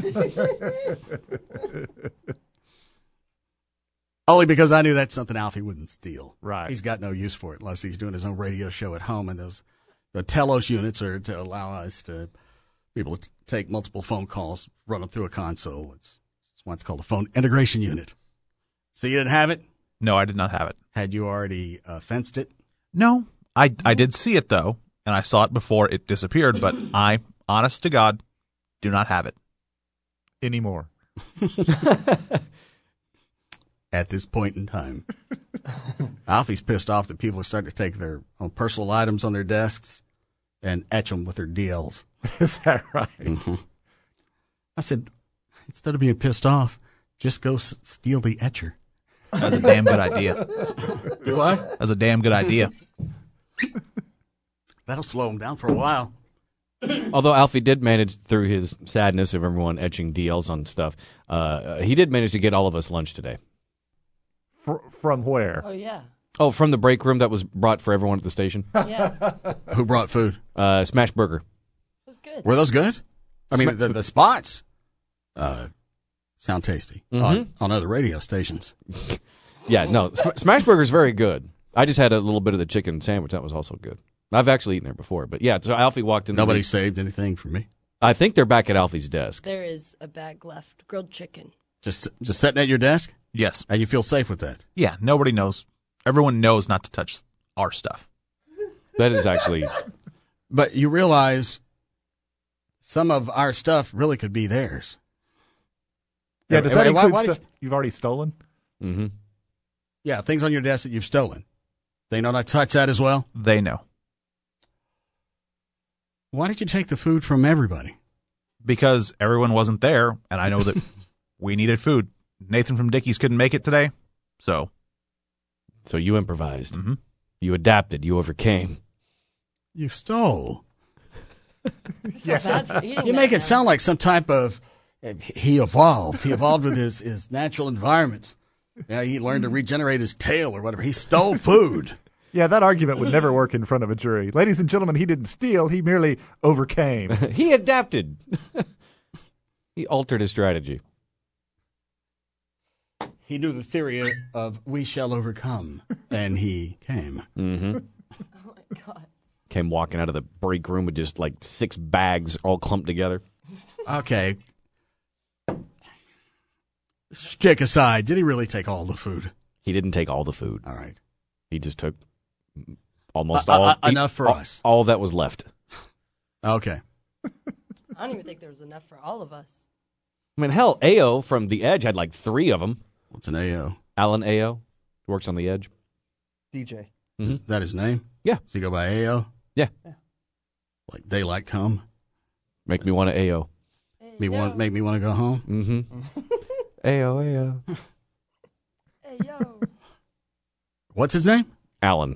Only because I knew that's something Alfie wouldn't steal. Right. He's got no use for it unless he's doing his own radio show at home. And the Telos units are to allow us to be able to take multiple phone calls, run them through a console. It's why it's called a phone integration unit. So you didn't have it? No, I did not have it. Had you already fenced it? No. I did see it, though, and I saw it before it disappeared, but I, honest to God, do not have it. Anymore. At this point in time. Alfie's pissed off that people are starting to take their own personal items on their desks and etch them with their DLs. Is that right? Mm-hmm. I said, instead of being pissed off, just go steal the etcher. That's a damn good idea. Do what? That's a damn good idea. That'll slow him down for a while. Although Alfie did manage, through his sadness of everyone etching DLs on stuff, he did manage to get all of us lunch today. From where? Oh, yeah. Oh, from the break room that was brought for everyone at the station. Yeah. Who brought food? Smash Burger. It was good. Were those good? I mean, the spots sound tasty on other radio stations. Yeah, no, Smash Burger's very good. I just had a little bit of the chicken sandwich. That was also good. I've actually eaten there before. But yeah, so Alfie walked in. Nobody saved anything from me? I think they're back at Alfie's desk. There is a bag left. Grilled chicken. Just sitting at your desk? Yes. And you feel safe with that? Yeah, nobody knows. Everyone knows not to touch our stuff. That is actually... But you realize some of our stuff really could be theirs. Yeah, does that include stuff you've already stolen? Mm-hmm. Yeah, things on your desk that you've stolen. They know not to touch that as well? They know. Why did you take the food from everybody? Because everyone wasn't there, and I know that we needed food. Nathan from Dickie's couldn't make it today, so you improvised. Mm-hmm. You adapted. You overcame. You stole. Yes. Bad for eating You that make it now. sound like some type of he evolved. He evolved with his natural environment. Yeah, he learned to regenerate his tail or whatever. He stole food. Yeah, that argument would never work in front of a jury. Ladies and gentlemen, he didn't steal. He merely overcame. He adapted. He altered his strategy. He knew the theory of we shall overcome, and he came. Mm-hmm. Oh my God. Came walking out of the break room with just like 6 bags all clumped together. Okay. Kick aside, did he really take all the food? He didn't take all the food. All right. He just took almost all. Enough for us. All that was left. Okay. I don't even think there was enough for all of us. I mean, hell, AO from The Edge had like 3 of them. What's an AO? Alan AO. Works on The Edge. DJ. Is that his name? Yeah. Does he go by AO? Yeah. Like daylight come? Make me want to AO. Make me want to go home? Mm-hmm. AO. Hey, yo. What's his name? Alan.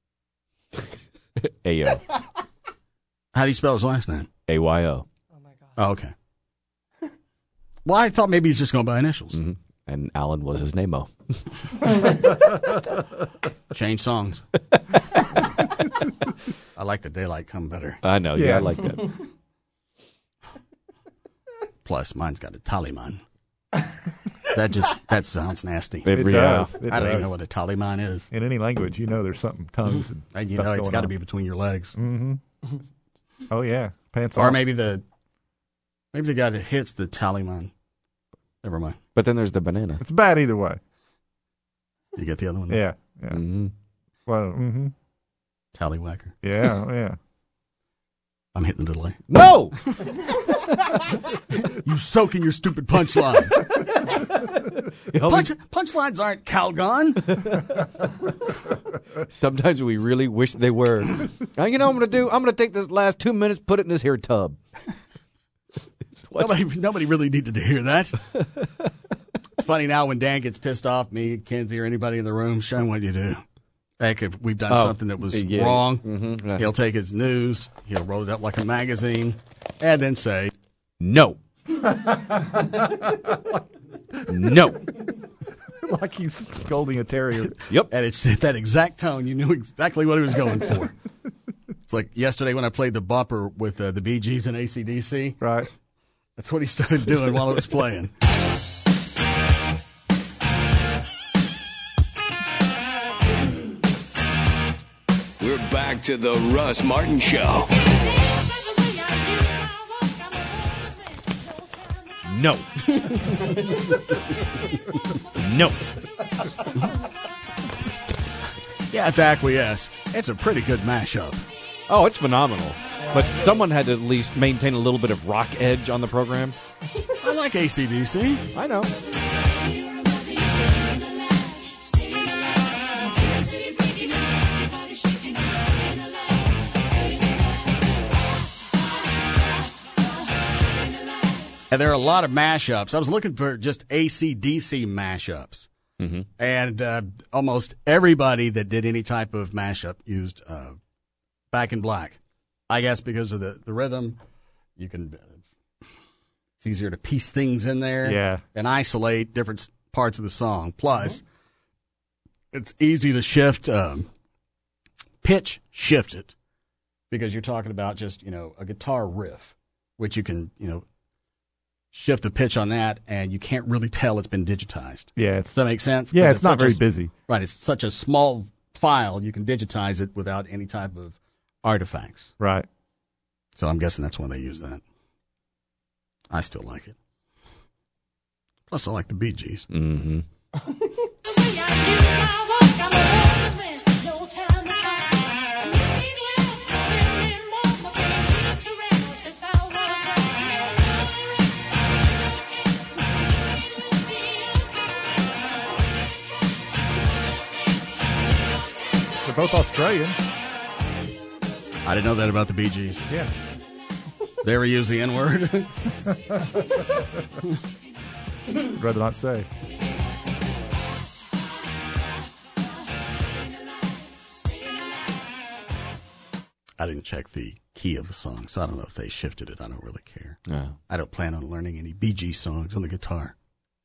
AO. How do you spell his last name? AYO. Oh, okay. Well, I thought maybe he's just going by initials. Mm-hmm. And Alan was his name-o. Change songs. I like the daylight come better. I know. Yeah, I like that. Plus, mine's got a taliman. That sounds nasty. It does. I don't even know what a taliman is. In any language, you know there's something, tongues and You stuff know it's going got to on. be between your legs. Mm-hmm. Oh, yeah. Pants Or off. maybe the guy that hits the taliman. Never mind. But then there's the banana. It's bad either way. You get the other one? Yeah. Mm-hmm. Well, mm-hmm. Tallywhacker. Yeah. I'm hitting the delay. No! You soak in your stupid punchline. Punchlines aren't Calgon. Sometimes we really wish they were. Now, you know what I'm going to do? I'm going to take this last 2 minutes, put it in this here tub. Nobody really needed to hear that. It's funny now when Dan gets pissed off, me, Kenzie, or anybody in the room, Sean, what do you do? Heck, if we've done something that was wrong, Mm-hmm. he'll take his news, he'll roll it up like a magazine, and then say, no. No. Like he's scolding a terrier. Yep. And it's that exact tone. You knew exactly what he was going for. It's like yesterday when I played the bumper with the Bee Gees and AC/DC. Right. That's what he started doing while it was playing. We're back to the Russ Martin Show. No. No. You have to acquiesce. It's a pretty good mashup. Oh, it's phenomenal. But someone had to at least maintain a little bit of rock edge on the program. I like AC/DC. I know. And there are a lot of mashups. I was looking for just AC/DC mashups. Mm-hmm. And almost everybody that did any type of mashup used Back in Black. I guess because of the rhythm, you can. It's easier to piece things in there and isolate different parts of the song. Plus, it's easy to shift, pitch shift it, because you're talking about just, a guitar riff, which you can, shift the pitch on that, and you can't really tell it's been digitized. Yeah. Does that make sense? Yeah, it's not very busy. Right. It's such a small file, you can digitize it without any type of artifacts. Right. So I'm guessing that's why they use that. I still like it. Plus, I like the Bee Gees. Mm-hmm. They're both Australian. I didn't know that about the Bee Gees. Yeah. They ever use the N-word? I'd rather not say. I didn't check the key of the song, so I don't know if they shifted it. I don't really care. No. I don't plan on learning any Bee Gees songs on the guitar.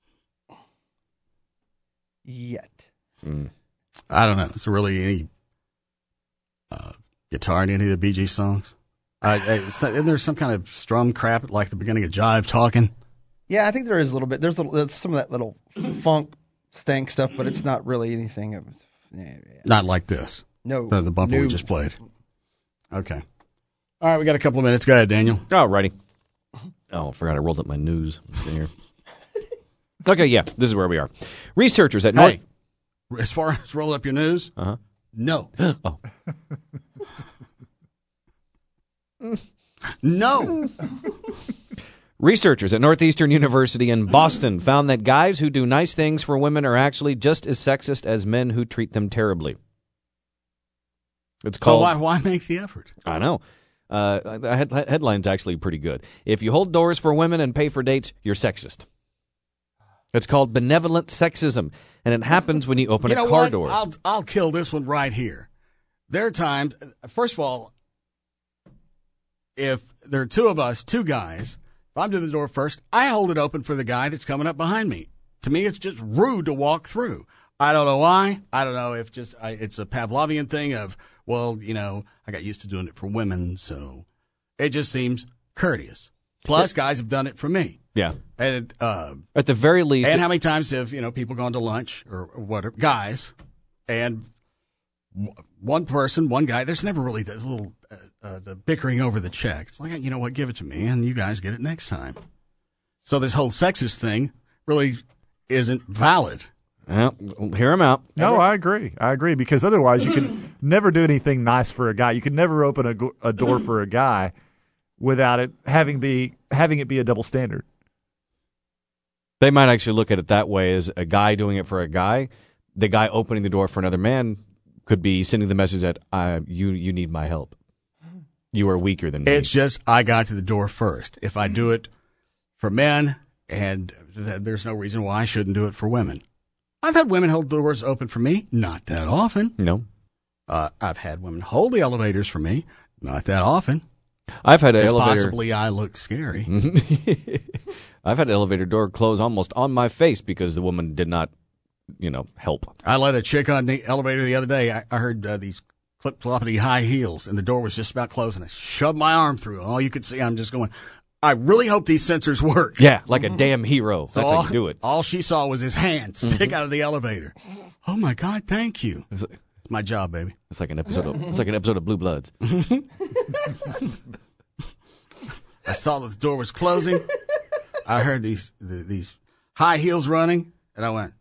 Yet. I don't know. Is there really any guitar in any of the Bee Gees songs? Isn't there some kind of strum crap at like the beginning of Jive Talking? Yeah, I think there is a little bit. There's some of that little funk stank stuff, but it's not really anything of. Not like this. No. The bumper we just played. Okay. All right, we got a couple of minutes. Go ahead, Daniel. All righty. Oh, I forgot I rolled up my news. Here. Okay, yeah, this is where we are. Researchers at North. Hey, as far as roll up your news, no. Oh. No. Researchers at Northeastern University in Boston found that guys who do nice things for women are actually just as sexist as men who treat them terribly. It's called. So why make the effort? I know. The headline's actually pretty good. If you hold doors for women and pay for dates, you're sexist. It's called benevolent sexism, and it happens when you open a car door. I'll kill this one right here. There are times, first of all, if there are two of us, two guys, if I'm to the door first, I hold it open for the guy that's coming up behind me. To me, it's just rude to walk through. I don't know why. I don't know if it's a Pavlovian thing of, well, I got used to doing it for women, so it just seems courteous. Plus, guys have done it for me. Yeah. And at the very least. And how many times have, people gone to lunch or whatever, guys, and one guy, there's never really this little, the bickering over the check. It's like, you know what, give it to me, and you guys get it next time. So this whole sexist thing really isn't valid. Well, hear him out. No, I agree. Because otherwise you can never do anything nice for a guy. You can never open a door for a guy without it having it be a double standard. They might actually look at it that way as a guy doing it for a guy. The guy opening the door for another man could be sending the message that you need my help. You are weaker than me. It's just I got to the door first. If I do it for men, and there's no reason why I shouldn't do it for women. I've had women hold doors open for me. Not that often. No. I've had women hold the elevators for me. Not that often. I've had an elevator. Possibly I look scary. I've had an elevator door close almost on my face because the woman did not, help. I let a chick on the elevator the other day. I heard these clip-cloppity high heels, and the door was just about closing. I shoved my arm through. All you could see, I'm just going, I really hope these sensors work. Yeah, like a damn hero. So that's how you do it. All she saw was his hand stick out of the elevator. Oh, my God, thank you. It's my job, baby. It's like an episode of Blue Bloods. I saw that the door was closing. I heard these high heels running, and I went.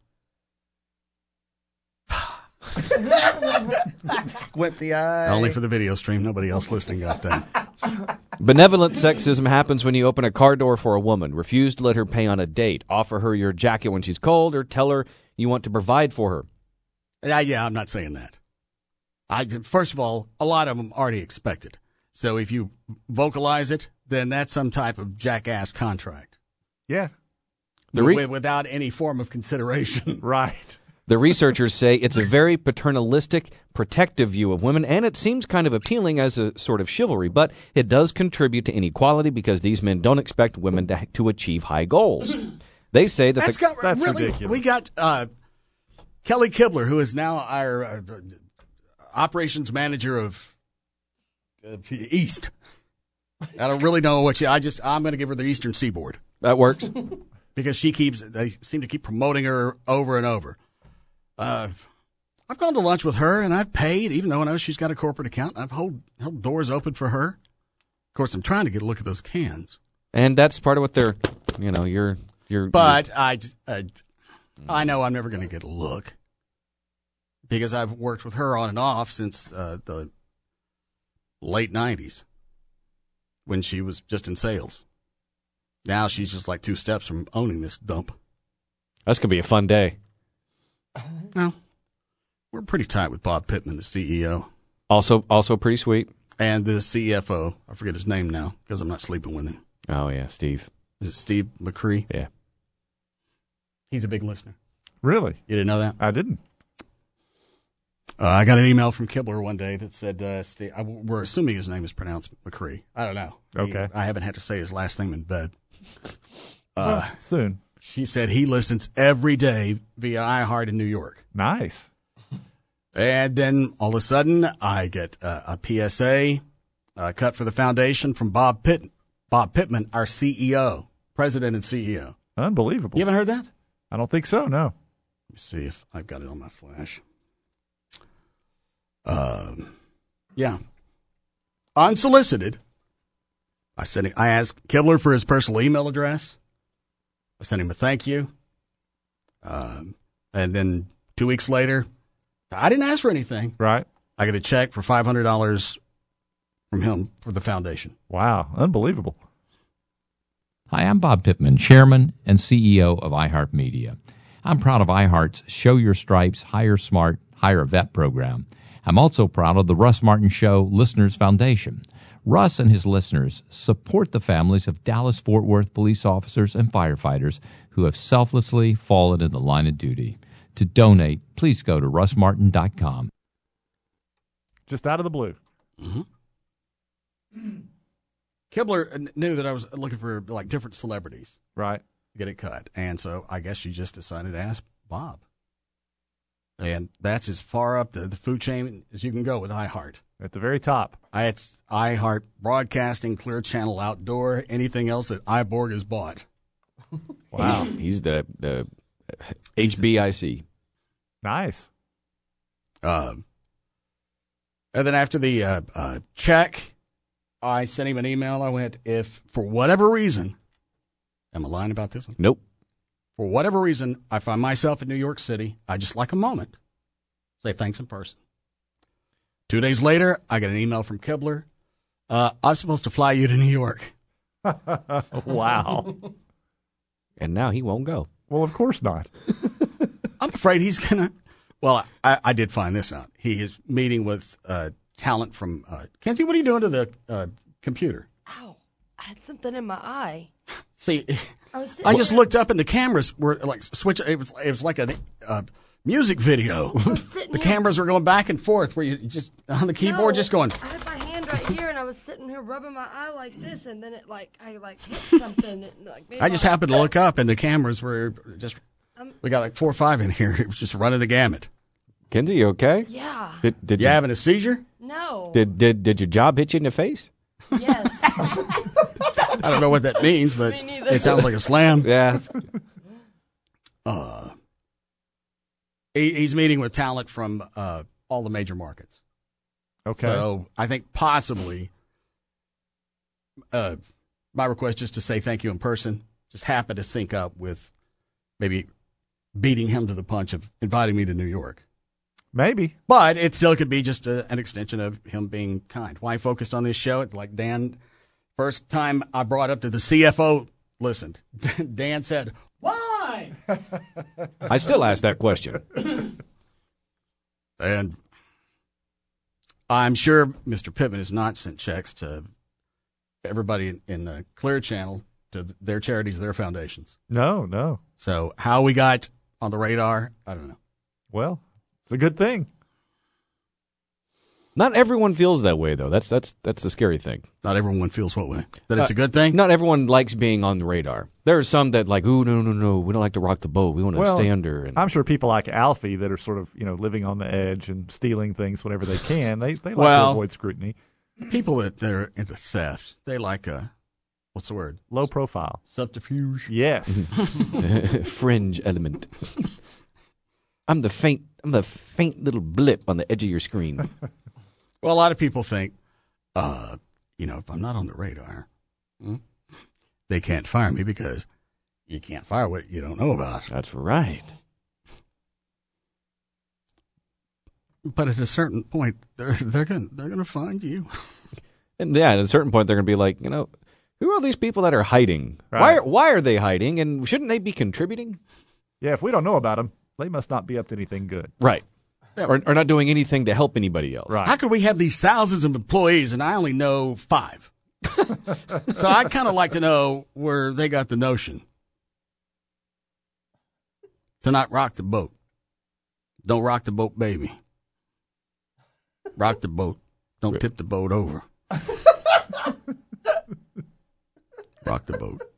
Squinty eye. Only for the video stream. Nobody else listening got that. Benevolent sexism happens when you open a car door for a woman, refuse to let her pay on a date, offer her your jacket when she's cold, or tell her you want to provide for her. Yeah, I'm not saying that. First of all, a lot of them already expect it. So if you vocalize it, then that's some type of jackass contract. Yeah. Without any form of consideration. Right. The researchers say it's a very paternalistic, protective view of women, and it seems kind of appealing as a sort of chivalry, but it does contribute to inequality because these men don't expect women to achieve high goals. They say that that's really ridiculous. We got Kelly Kibler, who is now our operations manager of East. I don't really know what I'm going to give her the Eastern Seaboard. That works. Because they seem to keep promoting her over and over. I've gone to lunch with her, and I've paid, even though I know she's got a corporate account. I've held doors open for her. Of course, I'm trying to get a look at those cans. And that's part of what they're, you're. But I know I'm never going to get a look because I've worked with her on and off since the late 90s when she was just in sales. Now she's just like 2 steps from owning this dump. That's going to be a fun day. Well, we're pretty tight with Bob Pittman, the CEO. Also pretty sweet. And the CFO. I forget his name now because I'm not sleeping with him. Oh, yeah, Steve. Is it Steve McCree? Yeah. He's a big listener. Really? You didn't know that? I didn't. I got an email from Kibler one day that said, we're assuming his name is pronounced McCree. I don't know. Okay. I haven't had to say his last name in bed. Soon. He said he listens every day via iHeart in New York. Nice. And then all of a sudden, I get a PSA cut for the foundation from Bob Pittman, our CEO, president and CEO. Unbelievable. You haven't heard that? I don't think so, no. Let me see if I've got it on my flash. Yeah. Unsolicited. I asked Kibler for his personal email address. I sent him a thank you. And then 2 weeks later, I didn't ask for anything. Right. I got a check for $500 from him for the foundation. Wow. Unbelievable. Hi, I'm Bob Pittman, Chairman and CEO of iHeartMedia. I'm proud of iHeart's Show Your Stripes, Hire Smart, Hire a Vet program. I'm also proud of the Russ Martin Show Listeners Foundation. Russ and his listeners support the families of Dallas-Fort Worth police officers and firefighters who have selflessly fallen in the line of duty. To donate, please go to russmartin.com. Just out of the blue. Mm-hmm. Kibler knew that I was looking for like different celebrities. Right. To get it cut. And so I guess she just decided to ask Bob. And that's as far up the food chain as you can go with iHeart. At the very top. It's iHeart Broadcasting, Clear Channel Outdoor, anything else that iBorg has bought. Wow. He's the HBIC. Nice. And then after the check, I sent him an email. I went, if for whatever reason, am I lying about this one? Nope. For whatever reason, I find myself in New York City, I just like a moment. Say thanks in person. 2 days later, I get an email from Kibler. I'm supposed to fly you to New York. Wow. And now he won't go. Well, of course not. I'm afraid he's going to. Well, I did find this out. He is meeting with talent from. Kenzie, what are you doing to the computer? Ow. I had something in my eye. See, I just looked up and the cameras were like switch. It was like a music video. The cameras were going back and forth where you just on the keyboard just going. I had my hand right here and I was sitting here rubbing my eye like this and then I hit something. And, I just happened to look up and the cameras were just. We got like 4 or 5 in here. It was just running the gamut. Kenzie, you okay? Yeah. Did you having a seizure? No. Did your job hit you in the face? Yes. I don't know what that means, but it sounds like a slam. Yeah. He's meeting with talent from all the major markets. Okay. So I think possibly my request just to say thank you in person just happened to sync up with maybe beating him to the punch of inviting me to New York. Maybe. But it still could be just an extension of him being kind. Why I focused on this show? It's like Dan, first time I brought up that the CFO listened. Dan said, why? I still ask that question. And I'm sure Mr. Pittman has not sent checks to everybody in the Clear Channel, to their charities, their foundations. No. So how we got on the radar, I don't know. Well, it's a good thing. Not everyone feels that way, though. That's the scary thing. Not everyone feels what way? That it's a good thing? Not everyone likes being on the radar. There are some that like, ooh, no, we don't like to rock the boat. We want to stay under. And I'm sure people like Alfie that are sort of, living on the edge and stealing things whenever they can. They like to avoid scrutiny. People that are into theft, they like what's the word? Low profile. Subterfuge. Yes. Fringe element. I'm the faint little blip on the edge of your screen. Well, a lot of people think, if I'm not on the radar, they can't fire me because you can't fire what you don't know about. That's right. But at a certain point, they're gonna find you. And yeah, at a certain point, they're gonna be like, who are these people that are hiding? Right. Why are they hiding? And shouldn't they be contributing? Yeah, if we don't know about them, they must not be up to anything good. Right. Yeah. Or not doing anything to help anybody else. Right. How could we have these thousands of employees and I only know 5? So I'd kind of like to know where they got the notion to not rock the boat. Don't rock the boat, baby. Rock the boat. Don't tip the boat over. Rock the boat.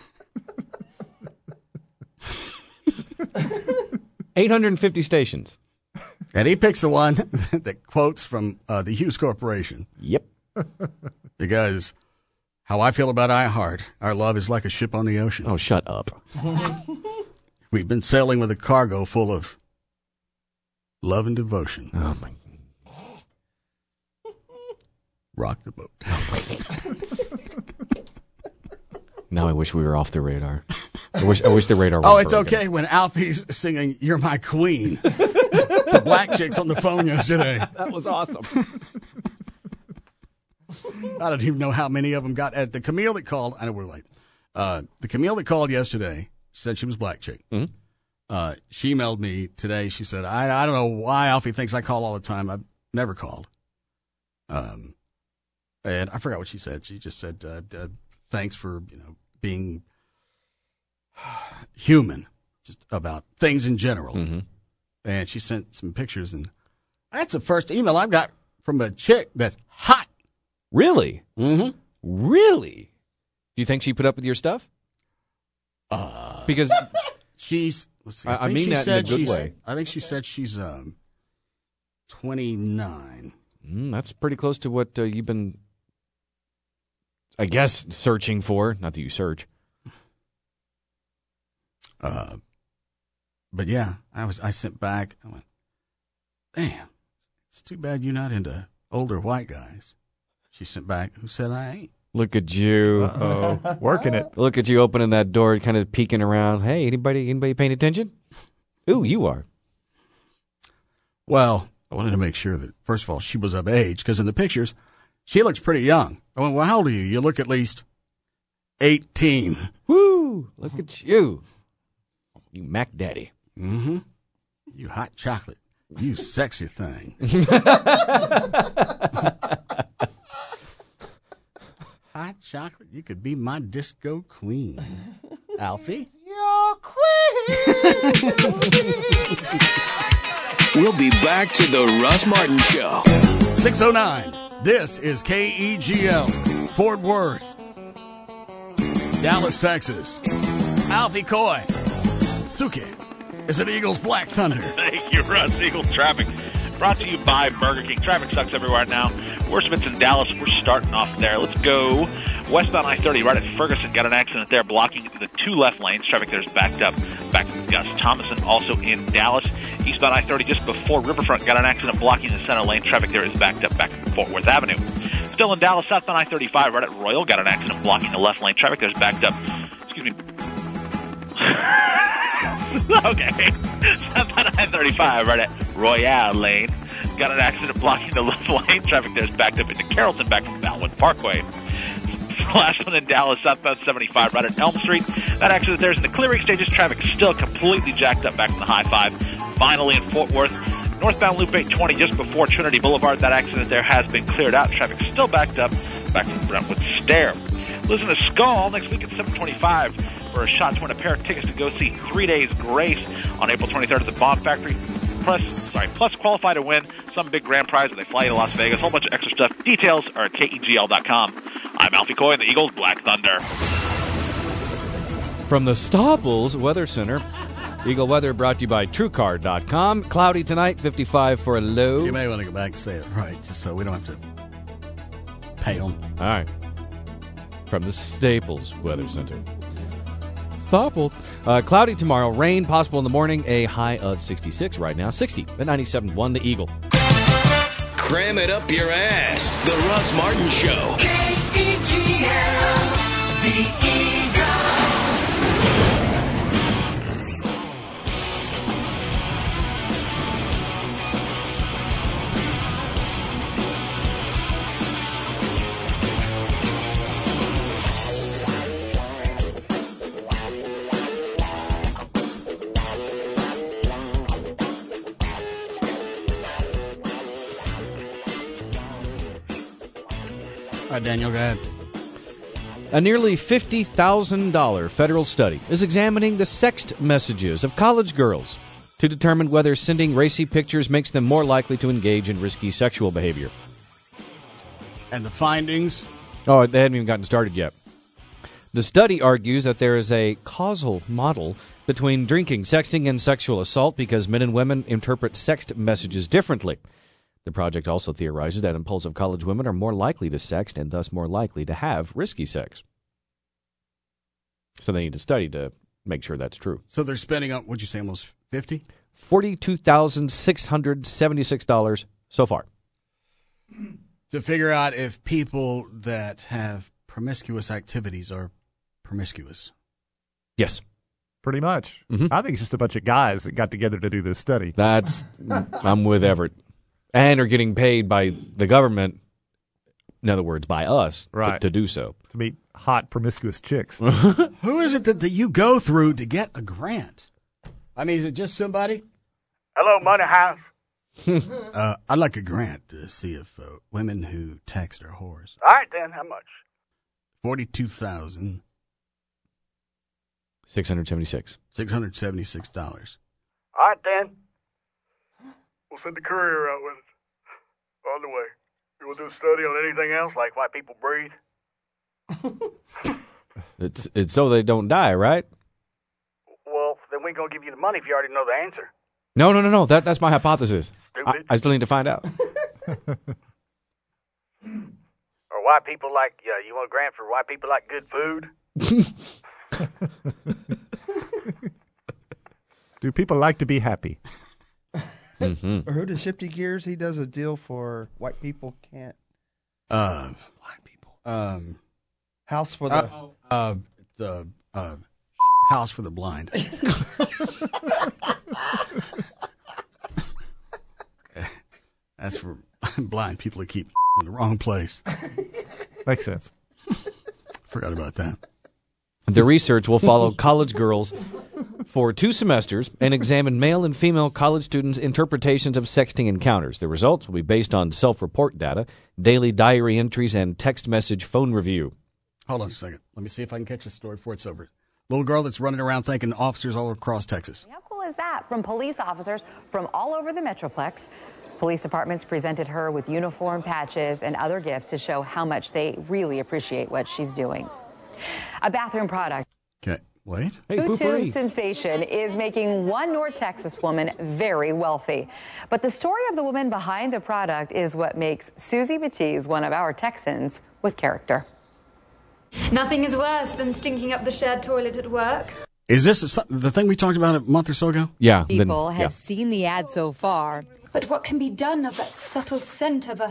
850 stations. And he picks the one that quotes from the Hughes Corporation. Yep. Because how I feel about iHeart, our love is like a ship on the ocean. Oh, shut up. We've been sailing with a cargo full of love and devotion. Oh, my. Rock the boat. Now I wish we were off the radar. I wish the radar Oh, went it's broken. okay when Alfie's singing "You're My Queen." The black chicks on the phone yesterday. That was awesome. I don't even know how many of them got at the Camille that called. I know we're late. The Camille that called yesterday said she was black chick. Mm-hmm. She emailed me today. She said, I don't know why Alfie thinks I call all the time. I've never called. And I forgot what she said. She just said, thanks for being human, just about things in general. Mm-hmm. And she sent some pictures, and that's the first email I've got from a chick that's hot. Really? Mm-hmm. Really? Do you think she put up with your stuff? Because she's. Let's see, I mean that in a good way. I think she said she's 29. That's pretty close to what you've been, I guess, searching for. Not that you search. But yeah, I sent back. I went, damn, it's too bad you're not into older white guys. She sent back, who said I ain't. Look at you. Uh-oh. Working it. Look at you opening that door, kind of peeking around. Hey, anybody paying attention? Ooh, you are. Well, I wanted to make sure that, first of all, she was of age, because in the pictures, she looks pretty young. I went, well, how old are you? You look at least 18. Woo! Look at you. You Mac Daddy. Mm-hmm. You hot chocolate. You sexy thing. Hot chocolate? You could be my disco queen. Alfie? Your queen. We'll be back to the Russ Martin Show. 6:09. This is KEGL, Fort Worth, Dallas, Texas. Alfie Coy. Suki. Is it Eagles Black Thunder? Thank you, Russ. Eagles traffic brought to you by Burger King. Traffic sucks everywhere now. Worst of it's in Dallas. We're starting off there. Let's go westbound I-30 right at Ferguson. Got an accident there blocking the two left lanes. Traffic there's backed up. Back to Gus Thomason, also in Dallas. Eastbound I-30 just before Riverfront. Got an accident blocking the center lane. Traffic there is backed up back to Fort Worth Avenue. Still in Dallas, southbound I-35 right at Royal. Got an accident blocking the left lane. Traffic there's backed up. Excuse me. Okay. Southbound I-35 right at Royale Lane. Got an accident blocking the left lane. Traffic there's backed up into Carrollton back from Baldwin Parkway. Last one in Dallas, southbound 75 right at Elm Street. That accident there's in the clearing stages. Traffic still completely jacked up back from the High-5. Finally in Fort Worth, northbound Loop 820 just before Trinity Boulevard. That accident there has been cleared out. Traffic still backed up back from Brentwood Stair. Listen to Skull next week at 7:25 for a shot to win a pair of tickets to go see 3 Days Grace on April 23rd at the Bomb Factory. Plus qualify to win some big grand prize when they fly you to Las Vegas. A whole bunch of extra stuff. Details are at KEGL.com. I'm Alfie Coy in the Eagles Black Thunder. From the Staples Weather Center, Eagle Weather brought to you by TrueCar.com. Cloudy tonight, 55 for a low. You may want to go back and say it right, just so we don't have to pay them. All right. From the Staples Weather Center. Staples. Cloudy tomorrow, rain possible in the morning, a high of 66 right now, 60 at 97.1 the Eagle. Cram it up your ass. The Russ Martin Show. KEGL, the Eagle. All right, Daniel, go ahead. A nearly $50,000 federal study is examining the sext messages of college girls to determine whether sending racy pictures makes them more likely to engage in risky sexual behavior. And the findings? Oh, they hadn't even gotten started yet. The study argues that there is a causal model between drinking, sexting, and sexual assault because men and women interpret sext messages differently. The project also theorizes that impulsive college women are more likely to sext and thus more likely to have risky sex. So they need to study to make sure that's true. So they're spending up, what'd you say, almost $50? $42,676 so far. To figure out if people that have promiscuous activities are promiscuous. Yes. Pretty much. I think it's just a bunch of guys that got together to do this study. I'm with Everett. And are getting paid by the government, in other words, by us, to do so. To meet hot, promiscuous chicks. Who is it that you go through to get a grant? I mean, is it just somebody? Hello, Money House. I'd like a grant to see if women who text are whores. All right, then. How much? $42,676. $676. All right, then. We'll send the courier out with it. On the way. You want to do a study on anything else, like why people breathe? It's so they don't die, right? Well, then we ain't going to give you the money if you already know the answer. No. That's my hypothesis. I still need to find out. Or why people like, you want a grant for why people like good food? Do people like to be happy? Or who does Shifty Gears? He does a deal for white people can't. White people. House for the. House for the blind. That's for blind people who keep in the wrong place. Makes sense. Forgot about that. The research will follow college girls for 2 semesters and examine male and female college students' interpretations of sexting encounters. The results will be based on self-report data, daily diary entries, and text message phone review. Hold on a second. Let me see if I can catch this story before it's over. Little girl that's running around thanking officers all across Texas. How cool is that? From police officers from all over the Metroplex. Police departments presented her with uniform patches and other gifts to show how much they really appreciate what she's doing. A bathroom product. Okay, wait. YouTube sensation is making one North Texas woman very wealthy. But the story of the woman behind the product is what makes Susie Batiz one of our Texans with character. Nothing is worse than stinking up the shared toilet at work. Is this the thing we talked about a month or so ago? Yeah. People have seen the ad so far. But what can be done of that subtle scent of a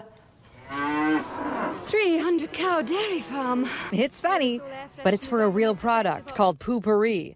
300-cow dairy farm? It's funny, but it's for a real product called Poopery.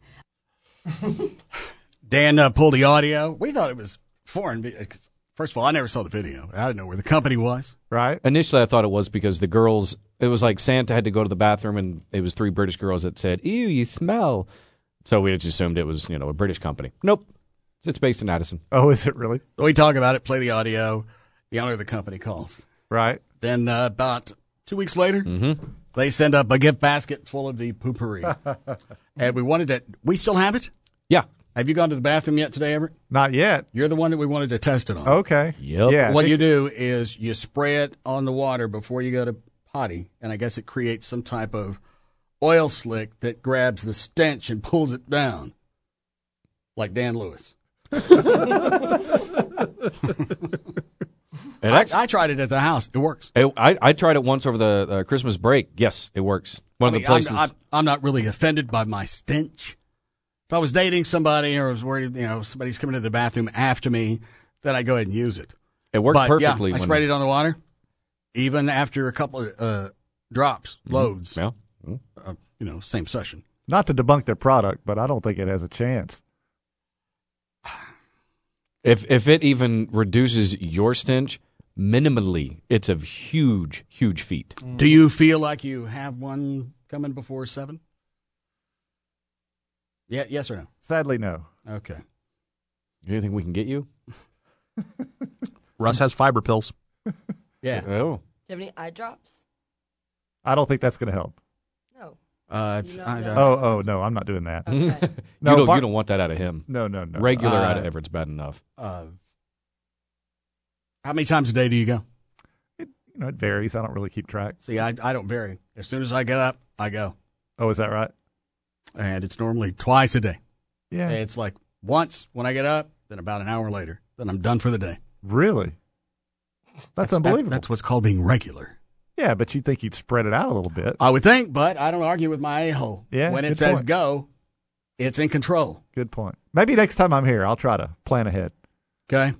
Dan pulled the audio. We thought it was foreign. First of all, I never saw the video. I didn't know where the company was. Right. Initially, I thought it was because the girls, it was like Santa had to go to the bathroom, and it was 3 British girls that said, "Ew, you smell." So we just assumed it was, a British company. Nope. It's based in Addison. Oh, is it really? So we talk about it, play the audio. The owner of the company calls. Right. Then about 2 weeks later, they send up a gift basket full of the Poopery. And we wanted to, we still have it? Yeah. Have you gone to the bathroom yet today, Everett? Not yet. You're the one that we wanted to test it on. Okay. Yep. Yeah. What you do is you spray it on the water before you go to potty, and I guess it creates some type of oil slick that grabs the stench and pulls it down, like Dan Lewis. I tried it at the house. It works. I tried it once over the Christmas break. Yes, it works. One of the places. I'm not really offended by my stench. If I was dating somebody or was worried, somebody's coming to the bathroom after me, then I go ahead and use it. It worked perfectly. Yeah, I sprayed it on the water, even after a couple of drops, loads. Yeah. Same session. Not to debunk their product, but I don't think it has a chance. If it even reduces your stench minimally, it's a huge, huge feat. Do you feel like you have one coming before 7? Yeah, yes or no? Sadly, no. Okay. Anything we can get you? Russ has fiber pills. Yeah. Oh. Do you have any eye drops? I don't think that's going to help. No. Oh, no, I'm not doing that. Okay. No, you don't want that out of him. No. Regular out of Everett's bad enough. How many times a day do you go? It varies. I don't really keep track. See, I don't vary. As soon as I get up, I go. Oh, is that right? And it's normally twice a day. Yeah. It's like once when I get up, then about an hour later. Then I'm done for the day. Really? That's unbelievable. That's what's called being regular. Yeah, but you'd think you'd spread it out a little bit. I would think, but I don't argue with my a-hole. Yeah, when it good says point. go, it's in control. Good point. Maybe next time I'm here, I'll try to plan ahead. Okay.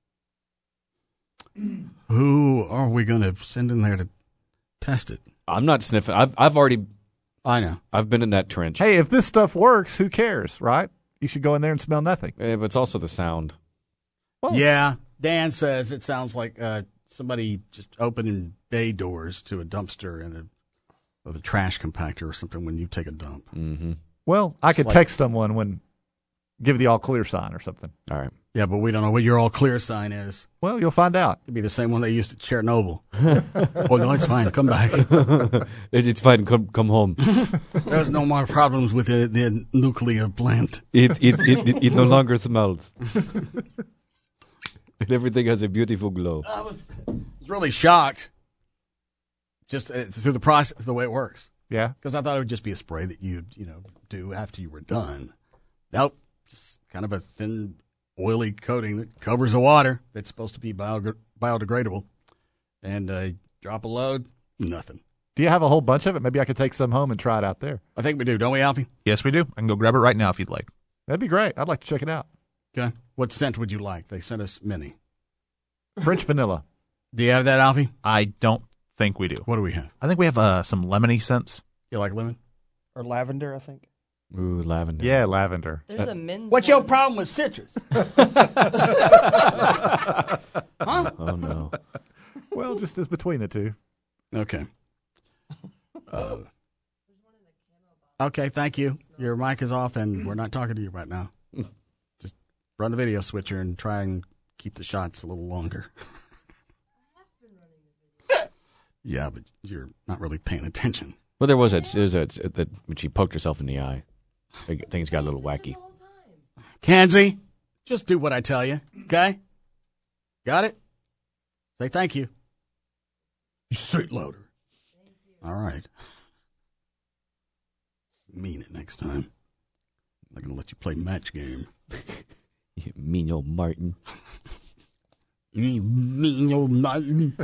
Who are we going to send in there to test it? I'm not sniffing. I've already. I know. I've been in that trench. Hey, if this stuff works, who cares, right? You should go in there and smell nothing. Yeah, but it's also the sound. Well, Yeah. Dan says it sounds like somebody just opening bay doors to a dumpster and a trash compactor or something when you take a dump. Mm-hmm. Well, I could like- text someone when give the all clear sign or something. All right. Yeah, but we don't know what your all clear sign is. Well, you'll find out. It'd be the same one they used at Chernobyl. Oh, no, it's fine. Come back. It's fine. Come home. There's no more problems with the nuclear plant. It no longer smells. And everything has a beautiful glow. I was really shocked just through the process, the way it works. Yeah. Because I thought it would just be a spray that you'd, do after you were done. Nope. Just kind of a thin, oily coating that covers the water that's supposed to be biodegradable. And drop a load, nothing. Do you have a whole bunch of it? Maybe I could take some home and try it out there. I think we do, don't we, Alfie? Yes, we do. I can go grab it right now if you'd like. That'd be great. I'd like to check it out. Okay. What scent would you like? They sent us many. French vanilla. Do you have that, Alfie? I don't think we do. What do we have? I think we have some lemony scents. You like lemon? Or lavender, I think. Ooh, lavender. Yeah, lavender. There's a mint. What's your problem with citrus? Huh? Oh, no. Well, just as between the two. Okay. Okay, thank you. Your mic is off, and we're not talking to you right now. Just run the video switcher and try and keep the shots a little longer. Yeah, but you're not really paying attention. Well, there was that when she poked herself in the eye. Things got a little wacky. Kanzi, just do what I tell you, okay? Got it? Say thank you. You suit loader. All right. Mean it next time. I'm not going to let you play match game. You mean old Martin. You mean old Martin.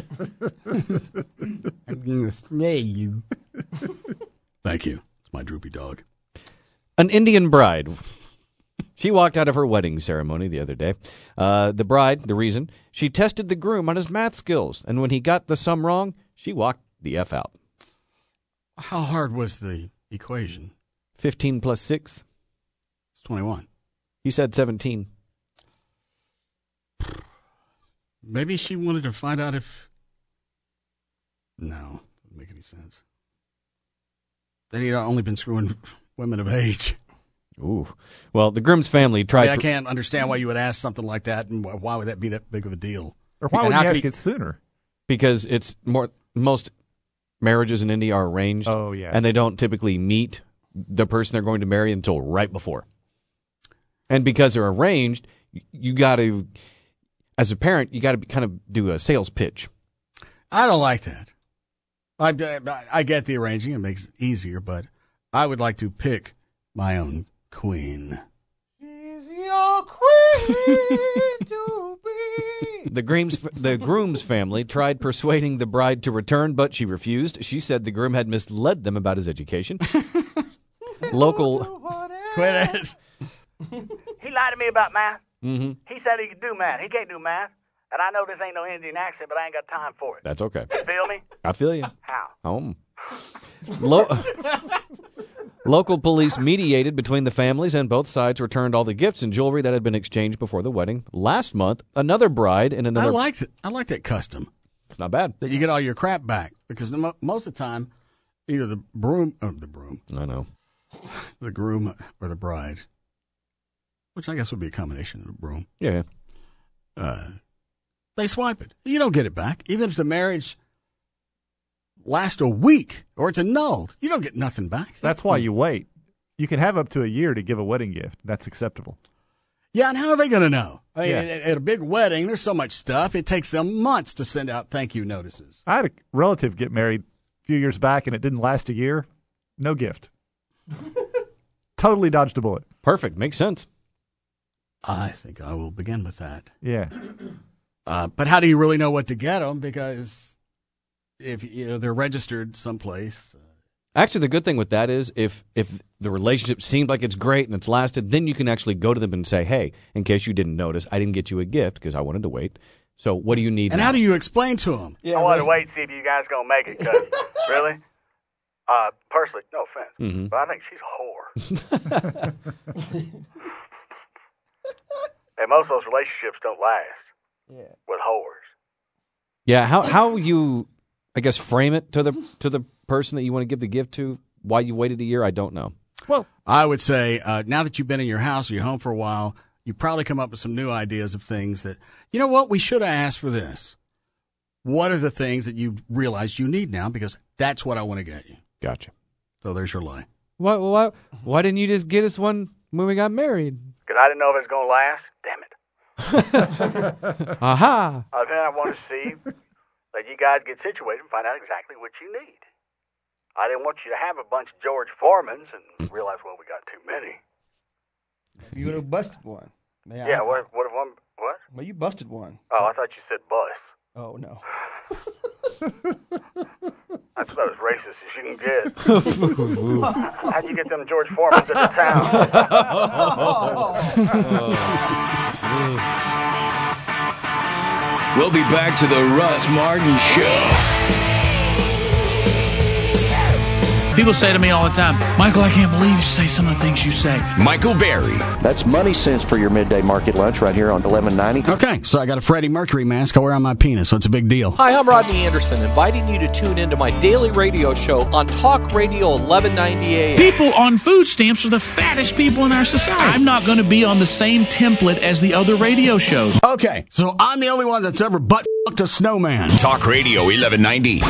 I'm going to slay you. Thank you. It's my droopy dog. An Indian bride. She walked out of her wedding ceremony the other day. The bride, the reason, she tested the groom on his math skills, and when he got the sum wrong, she walked the F out. How hard was the equation? 15 plus 6? It's 21. He said 17. Maybe she wanted to find out if... No, doesn't make any sense. Then he'd only been screwing women of age. Ooh. Well, the groom's family tried... I can't understand why you would ask something like that, and why would that be that big of a deal? Or why would you ask it sooner? Because it's most marriages in India are arranged. Oh, yeah. And they don't typically meet the person they're going to marry until right before. And because they're arranged, you got to, as a parent, you got to kind of do a sales pitch. I don't like that. I get the arranging. It makes it easier, but I would like to pick my own queen. She's your queen to be. The groom's family tried persuading the bride to return, but she refused. She said the groom had misled them about his education. Local... Quit it. He lied to me about math. Mm-hmm. He said he could do math. He can't do math. And I know this ain't no Indian accent, but I ain't got time for it. That's okay. You feel me? I feel you. How? Local police mediated between the families, and both sides returned all the gifts and jewelry that had been exchanged before the wedding. Last month, another bride in another... I liked it. I like that custom. It's not bad. That you get all your crap back. Because most of the time, either the broom... I know. The groom or the bride, which I guess would be a combination of the broom. Yeah. They swipe it. You don't get it back. Even if the marriage last a week or it's annulled. You don't get nothing back. That's why you wait. You can have up to a year to give a wedding gift. That's acceptable. Yeah, and how are they going to know? I mean, Yeah. at a big wedding, there's so much stuff. It takes them months to send out thank you notices. I had a relative get married a few years back, and it didn't last a year. No gift. Totally dodged a bullet. Perfect. Makes sense. I think I will begin with that. Yeah. But how do you really know what to get them? Because if they're registered someplace. Actually, the good thing with that is if the relationship seemed like it's great and it's lasted, then you can actually go to them and say, hey, in case you didn't notice, I didn't get you a gift because I wanted to wait. So what do you need And now? how do you explain to them? I wanted to wait and see if you guys going to make it, cuz. Really? Personally, no offense, but I think she's a whore. And most of those relationships don't last with whores. Yeah, how you, I guess, frame it to the person that you want to give the gift to, why you waited a year, I don't know. Well, I would say now that you've been in your house or you're home for a while, you probably come up with some new ideas of things that, you know what, we should have asked for this. What are the things that you realize you need now? Because that's what I want to get you. Gotcha. So there's your lie. Why didn't you just get us one when we got married? Because I didn't know if it was going to last. Damn it. Aha. Then I want to see that you guys get situated and find out exactly what you need. I didn't want you to have a bunch of George Foremans and realize, well, we got too many. You would have busted one. Yeah, what if one, what? Well, you busted one. Oh, I thought you said bus. Oh, no. That's about as racist as you can get. How'd you get them George Foremans at the town? We'll be back to the Russ Martin Show. People say to me all the time, Michael, I can't believe you say some of the things you say. Michael Berry. That's money sense for your midday market lunch right here on 1190. Okay, so I got a Freddie Mercury mask I wear on my penis, so it's a big deal. Hi, I'm Rodney Anderson, inviting you to tune into my daily radio show on Talk Radio 1190 AM. People on food stamps are the fattest people in our society. I'm not going to be on the same template as the other radio shows. Okay, so I'm the only one that's ever butt-fucked a snowman. Talk Radio 1190.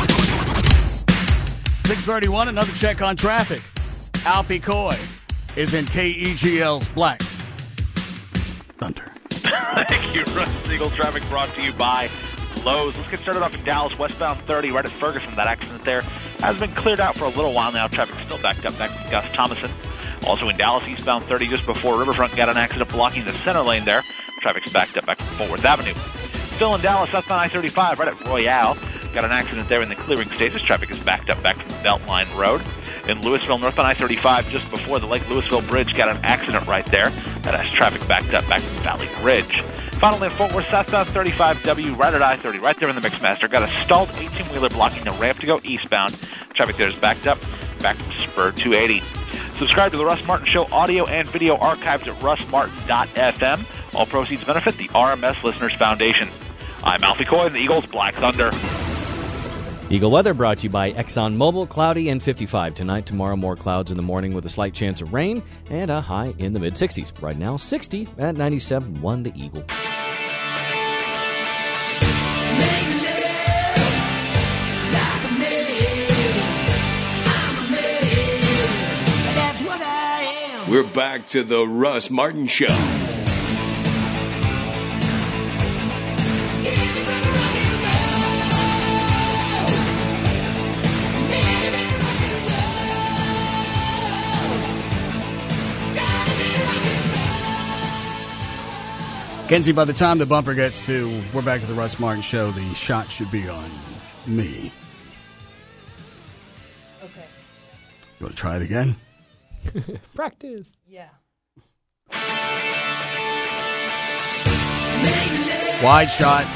6:31, another check on traffic. Alfie Coy is in KEGL's Black Thunder. Thank you, Russ Siegel. Traffic brought to you by Lowe's. Let's get started off in Dallas, westbound 30, right at Ferguson. That accident there has been cleared out for a little while now. Traffic still backed up back from Gus Thomason. Also in Dallas, eastbound 30, just before Riverfront, got an accident blocking the center lane there. Traffic's backed up back from 4th Avenue. Still in Dallas, southbound I-35, right at Royale. Got an accident there in the clearing stages. Traffic is backed up back from Beltline Road. In Louisville, northbound I-35, just before the Lake Louisville Bridge, got an accident right there. That has traffic backed up back from Valley Ridge. Finally, in Fort Worth, southbound 35W, right at I-30, right there in the Mixmaster. Got a stalled 18-wheeler blocking the ramp to go eastbound. Traffic there is backed up back from Spur 280. Subscribe to the Russ Martin Show audio and video archives at russmartin.fm. All proceeds benefit the RMS Listeners Foundation. I'm Alfie Coy in the Eagles Black Thunder. Eagle Weather brought to you by ExxonMobil. Cloudy and 55 tonight. Tomorrow, more clouds in the morning with a slight chance of rain and a high in the mid-60s. Right now, 60 at 97.1 The Eagle. We're back to the Russ Martin Show. Kenzie, by the time the bumper gets to We're Back to the Russ Martin Show, the shot should be on me. Okay. You want to try it again? Practice. Yeah. Wide shot.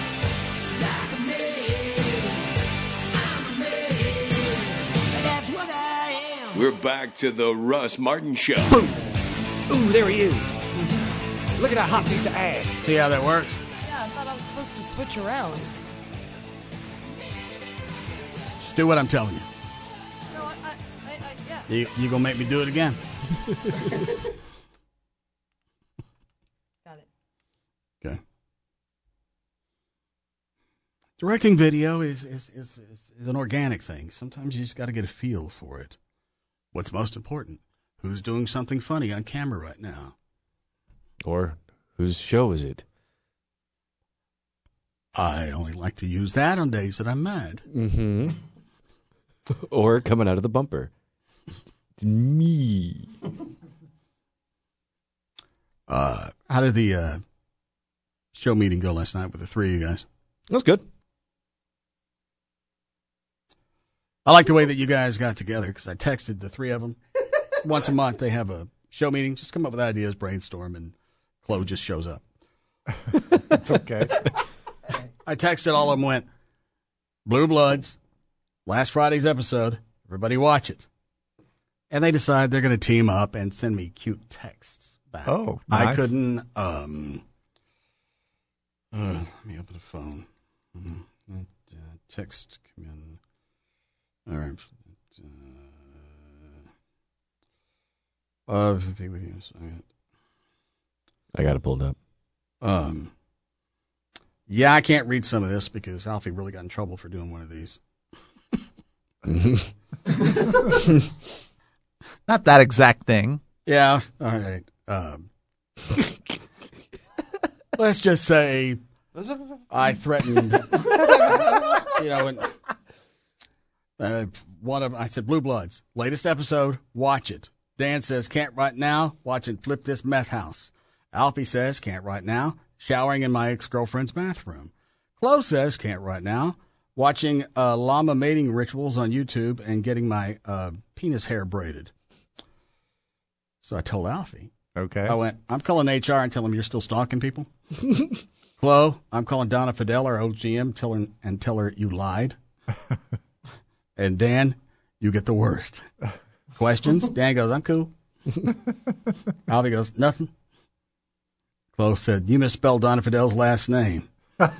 We're back to the Russ Martin Show. Ooh, there he is. Look at that hot piece of ass. See how that works? Yeah, I thought I was supposed to switch around. Just do what I'm telling you. No, yeah. You gonna make me do it again? Got it. Okay. Directing video is an organic thing. Sometimes you just got to get a feel for it. What's most important? Who's doing something funny on camera right now? Or whose show is it? I only like to use that on days that I'm mad. Mm-hmm. Or coming out of the bumper. It's me. How did the show meeting go last night with the three of you guys? That was good. I like the way that you guys got together because I texted the three of them. Once a month, they have a show meeting. Just come up with ideas, brainstorm, and Chloe just shows up. Okay. I texted all of them, went, Blue Bloods, last Friday's episode. Everybody watch it. And they decide they're going to team up and send me cute texts back. Oh, nice. I couldn't, let me open the phone. Text come in. All right. I got it pulled up. Yeah, I can't read some of this because Alfie really got in trouble for doing one of these. Not that exact thing. Yeah, all right. Let's just say I threatened, I said, Blue Bloods, latest episode, watch it. Dan says, can't right now, watch and flip this meth house. Alfie says, can't right now, showering in my ex-girlfriend's bathroom. Chloe says, can't right now, watching llama mating rituals on YouTube and getting my penis hair braided. So I told Alfie. Okay. I went, I'm calling HR and tell him you're still stalking people. Chloe, I'm calling Donna Fidel, our old GM, tell her you lied. And Dan, you get the worst. Questions? Dan goes, I'm cool. Alfie goes, nothing. Chloe said, you misspelled Donna Fidel's last name.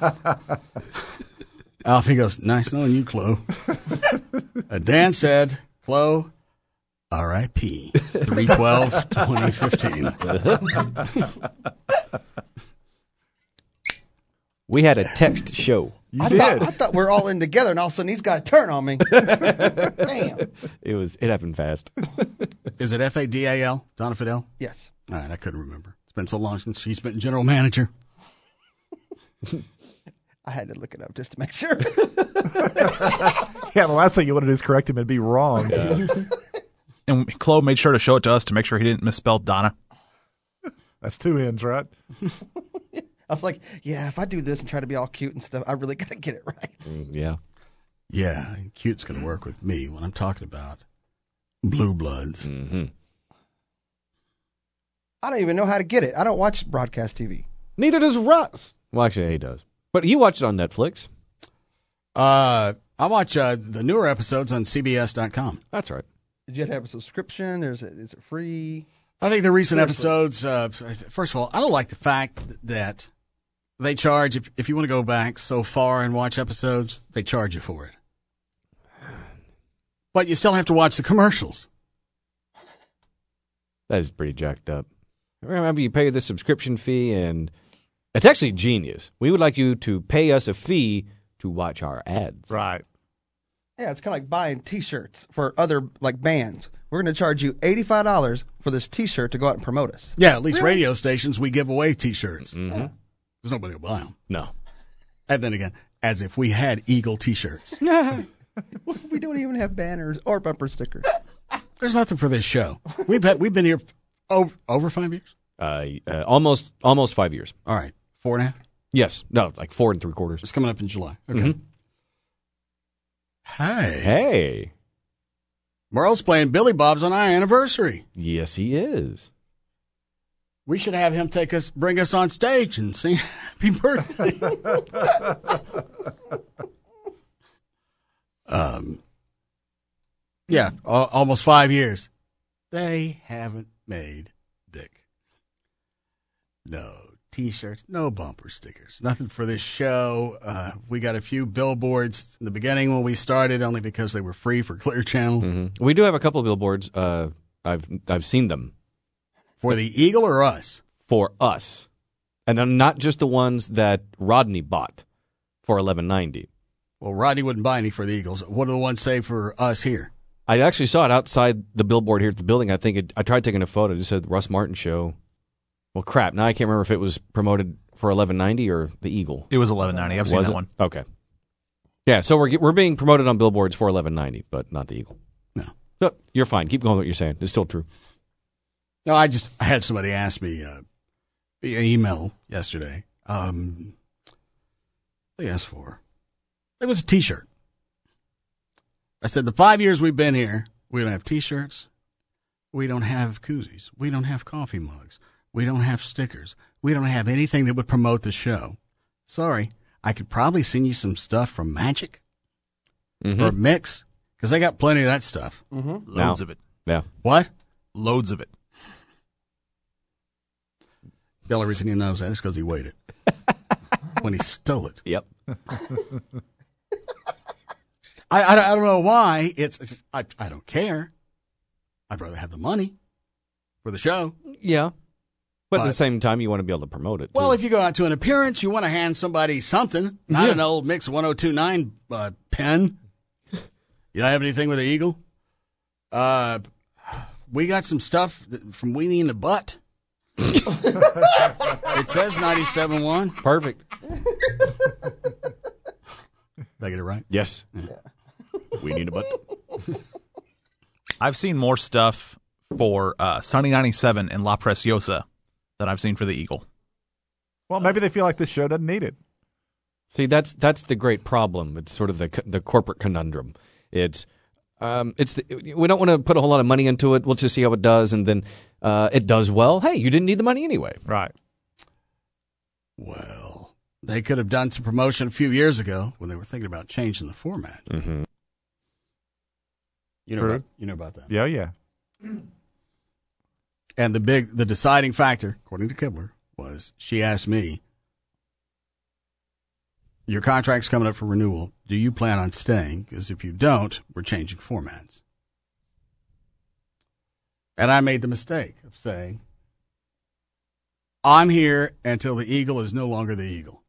Alfie goes, nice knowing you, Chloe. Dan said, Chloe, R.I.P. 3/12/2015. We had a text show. I thought we were all in together, and all of a sudden he's got a turn on me. Damn. It happened fast. Is it Fadal, Donna Fidel? Yes. All right, I couldn't remember. It's been so long since she's been general manager. I had to look it up just to make sure. Yeah, the last thing you want to do is correct him and be wrong. And Chloe made sure to show it to us to make sure he didn't misspell Donna. That's two ends, right? I was like, yeah, if I do this and try to be all cute and stuff, I really got to get it right. Yeah. Yeah, cute's going to work with me when I'm talking about Blue Bloods. Mm-hmm. I don't even know how to get it. I don't watch broadcast TV. Neither does Russ. Well, actually, he does. But he watched it on Netflix. I watch the newer episodes on CBS.com. That's right. Did you have to have a subscription, or is it free? I think the recent episodes, first of all, I don't like the fact that they charge, if you want to go back so far and watch episodes, they charge you for it. But you still have to watch the commercials. That is pretty jacked up. Remember, you pay the subscription fee, and it's actually genius. We would like you to pay us a fee to watch our ads. Right. Yeah, it's kind of like buying T-shirts for other bands. We're going to charge you $85 for this T-shirt to go out and promote us. Yeah, at least radio stations, we give away T-shirts. Mm-hmm. Yeah. There's nobody will buy them. No. And then again, as if we had Eagle T-shirts. We don't even have banners or bumper stickers. There's nothing for this show. We've been here over 5 years? Almost 5 years. All right. 4.5? Yes. No, like 4 3/4. It's coming up in July. Okay. Mm-hmm. Hey. Merle's playing Billy Bob's on our anniversary. Yes, he is. We should have him bring us on stage and sing Happy Birthday. Yeah, almost 5 years. They haven't made Dick. No T-shirts, no bumper stickers, nothing for this show. We got a few billboards in the beginning when we started, only because they were free for Clear Channel. Mm-hmm. We do have a couple of billboards. I've seen them. For the Eagle or us? For us. And not just the ones that Rodney bought for $11.90. Well, Rodney wouldn't buy any for the Eagles. What do the ones say for us here? I actually saw it outside the billboard here at the building. I tried taking a photo. It just said Russ Martin Show. Well, crap. Now I can't remember if it was promoted for $11.90 or the Eagle. It was $11.90. I've seen that one. Okay. Yeah, so we're being promoted on billboards for $11.90, but not the Eagle. No. So you're fine. Keep going with what you're saying. It's still true. No, I had somebody ask me via email yesterday. They asked for. It was a T-shirt. I said, the 5 years we've been here, we don't have T-shirts. We don't have koozies. We don't have coffee mugs. We don't have stickers. We don't have anything that would promote the show. Sorry. I could probably send you some stuff from Magic or Mix, because they got plenty of that stuff. Loads of it. Yeah. What? Loads of it. The only reason he knows that is because he waited when he stole it. Yep. I don't know why. I don't care. I'd rather have the money for the show. Yeah. But at the same time, you want to be able to promote it. Well, if you go out to an appearance, you want to hand somebody something, not an old Mix 1029 pen. You don't have anything with the Eagle? We got some stuff from Weenie in the Butt. It says 97.1. Perfect. Did I get it right? Yes. Yeah. Weenie in the Butt. I've seen more stuff for Sunny 97 and La Preciosa than I've seen for the Eagle. Well, maybe they feel like this show doesn't need it. See, that's the great problem. It's sort of the corporate conundrum. We don't want to put a whole lot of money into it. We'll just see how it does, and then it does well. Hey, you didn't need the money anyway. Right. Well, they could have done some promotion a few years ago when they were thinking about changing the format. Mm-hmm. You know about that. Yeah, yeah. And the deciding factor, according to Kibler, was she asked me, your contract's coming up for renewal. Do you plan on staying? Because if you don't, we're changing formats. And I made the mistake of saying, I'm here until the Eagle is no longer the Eagle.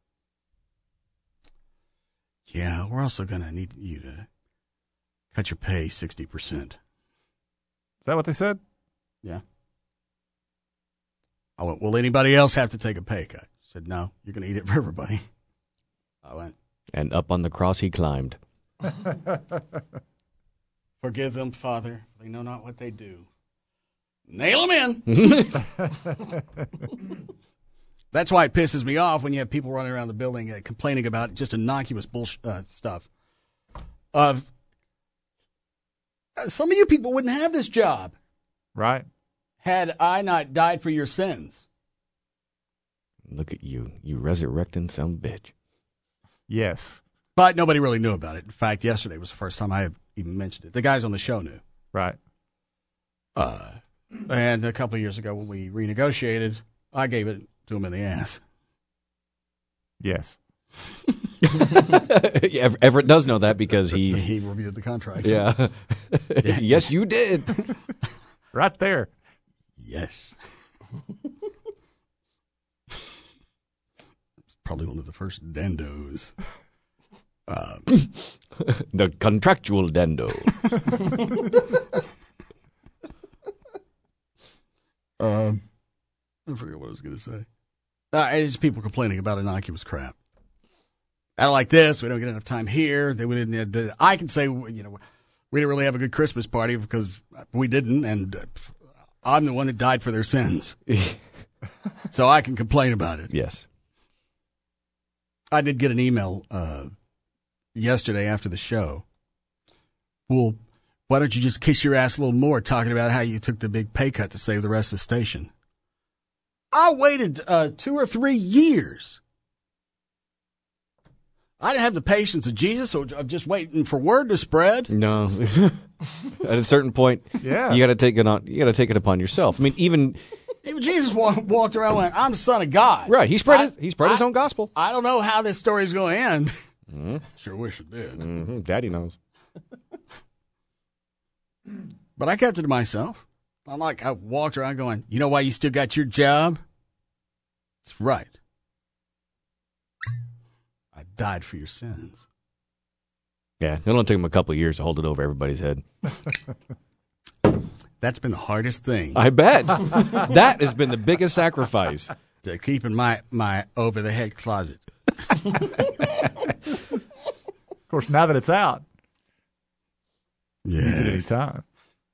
Yeah, we're also going to need you to cut your pay 60%. Is that what they said? Yeah. I went, will anybody else have to take a pay cut? He said, no, you're going to eat it for everybody. I went. And up on the cross he climbed. Forgive them, Father. They know not what they do. Nail them in. That's why it pisses me off when you have people running around the building complaining about just innocuous bullshit stuff. Some of you people wouldn't have this job. Right. Had I not died for your sins. Look at you resurrecting some bitch. Yes. But nobody really knew about it. In fact, yesterday was the first time I even mentioned it. The guys on the show knew. Right. And a couple of years ago when we renegotiated, I gave it to him in the ass. Yes. Everett does know that because he reviewed the contract. Yeah. Yes, you did. Right there. Yes. It's probably one of the first dendos. The contractual dendo. I forget what I was going to say. It's people complaining about innocuous crap. I don't like this. We don't get enough time here. I can say, we didn't really have a good Christmas party because we didn't, and I'm the one that died for their sins. So I can complain about it. Yes. I did get an email yesterday after the show. Well, why don't you just kiss your ass a little more talking about how you took the big pay cut to save the rest of the station? I waited 2 or 3 years. I didn't have the patience of Jesus of just waiting for word to spread. No. At a certain point, yeah, you got to take it on. You got to take it upon yourself. I mean, even Jesus walked around like, I'm the Son of God. Right. He spread his own gospel. I don't know how this story's going to end. Mm-hmm. Sure wish it did. Mm-hmm. Daddy knows. But I kept it to myself. I walked around going, you know why you still got your job? That's right. I died for your sins. Yeah, it only took him a couple of years to hold it over everybody's head. That's been the hardest thing. I bet. That has been the biggest sacrifice. To keep in my over-the-head closet. Of course, now that it's out, use it any time.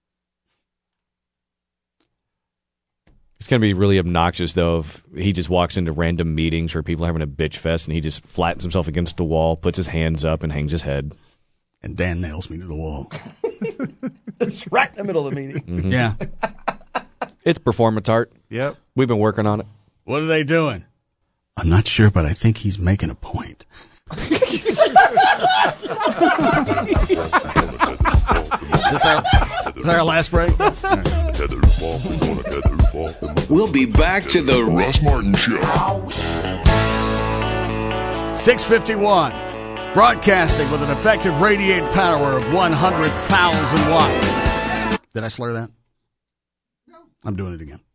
It's going to be really obnoxious, though, if he just walks into random meetings where people are having a bitch fest and he just flattens himself against the wall, puts his hands up, and hangs his head. And Dan nails me to the wall. It's right in the middle of the meeting. Mm-hmm. Yeah. It's performance art. Yep. We've been working on it. What are they doing? I'm not sure, but I think he's making a point. Is this our last break? We'll be back to the Russ Martin Show. 651. Broadcasting with an effective radiated power of 100,000 watts. Did I slur that? No. I'm doing it again.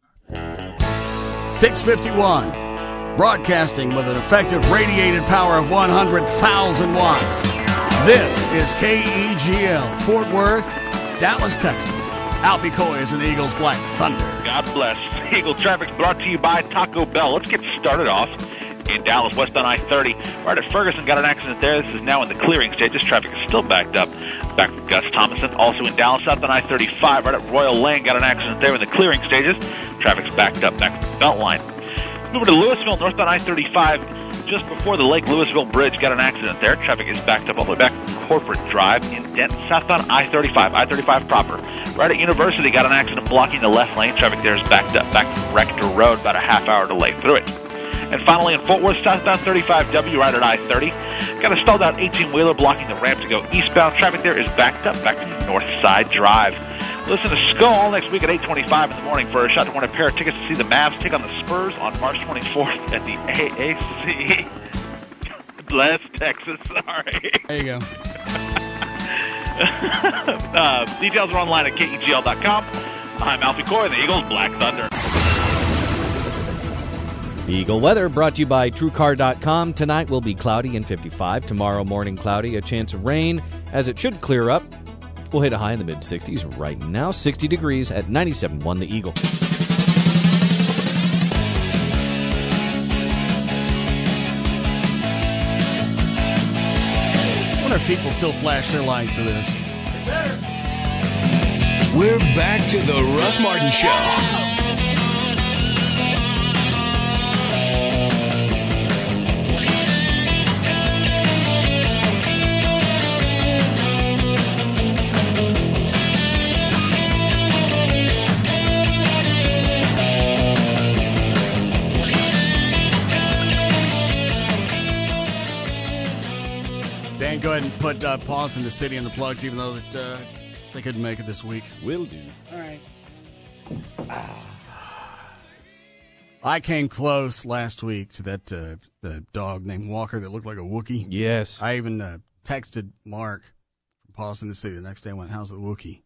651. Broadcasting with an effective radiated power of 100,000 watts. This is KEGL, Fort Worth, Dallas, Texas. Alfie Coy is in the Eagles Black Thunder. God bless. Eagle traffic brought to you by Taco Bell. Let's get started off in Dallas, westbound I-30. Right at Ferguson, got an accident there. This is now in the clearing stages. Traffic is still backed up. Back from Gus Thomason. Also in Dallas, southbound I-35. Right at Royal Lane, got an accident there in the clearing stages. Traffic's backed up back from the Beltline. Moving to Louisville, northbound I-35, just before the Lake Louisville Bridge, got an accident there. Traffic is backed up all the way back from Corporate Drive in Denton, southbound I-35, I-35 proper. Right at University, got an accident blocking the left lane. Traffic there is backed up, back from Rector Road, about a half-hour delay through it. And finally, in Fort Worth, southbound 35W, right at I-30, got a stalled out 18-wheeler blocking the ramp to go eastbound. Traffic there is backed up, back from North Side Drive. Listen to Skull all next week at 8:25 in the morning for a shot to win a pair of tickets to see the Mavs take on the Spurs on March 24th at the AAC. Bless Texas. Sorry. There you go. Details are online at KEGL.com. I'm Alfie Coy, the Eagles Black Thunder. Eagle weather brought to you by TrueCar.com. Tonight will be cloudy and 55. Tomorrow morning cloudy, a chance of rain as it should clear up. We'll hit a high in the mid-60s right now, 60 degrees at 97.1 The Eagle. I wonder if people still flash their lines to this. We're back to the Russ Martin Show. Dan, go ahead and put pause in the city and the plugs, even though that they couldn't make it this week. Will do. All right. I came close last week to that the dog named Walker that looked like a Wookiee. Yes. I even texted Mark from Pause in the City the next day and went, "How's the Wookiee?"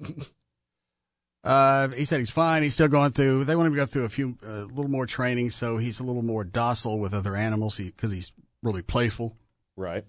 He said he's fine. He's still going through. They want him to go through a little more training, so he's a little more docile with other animals because he's really playful. Right.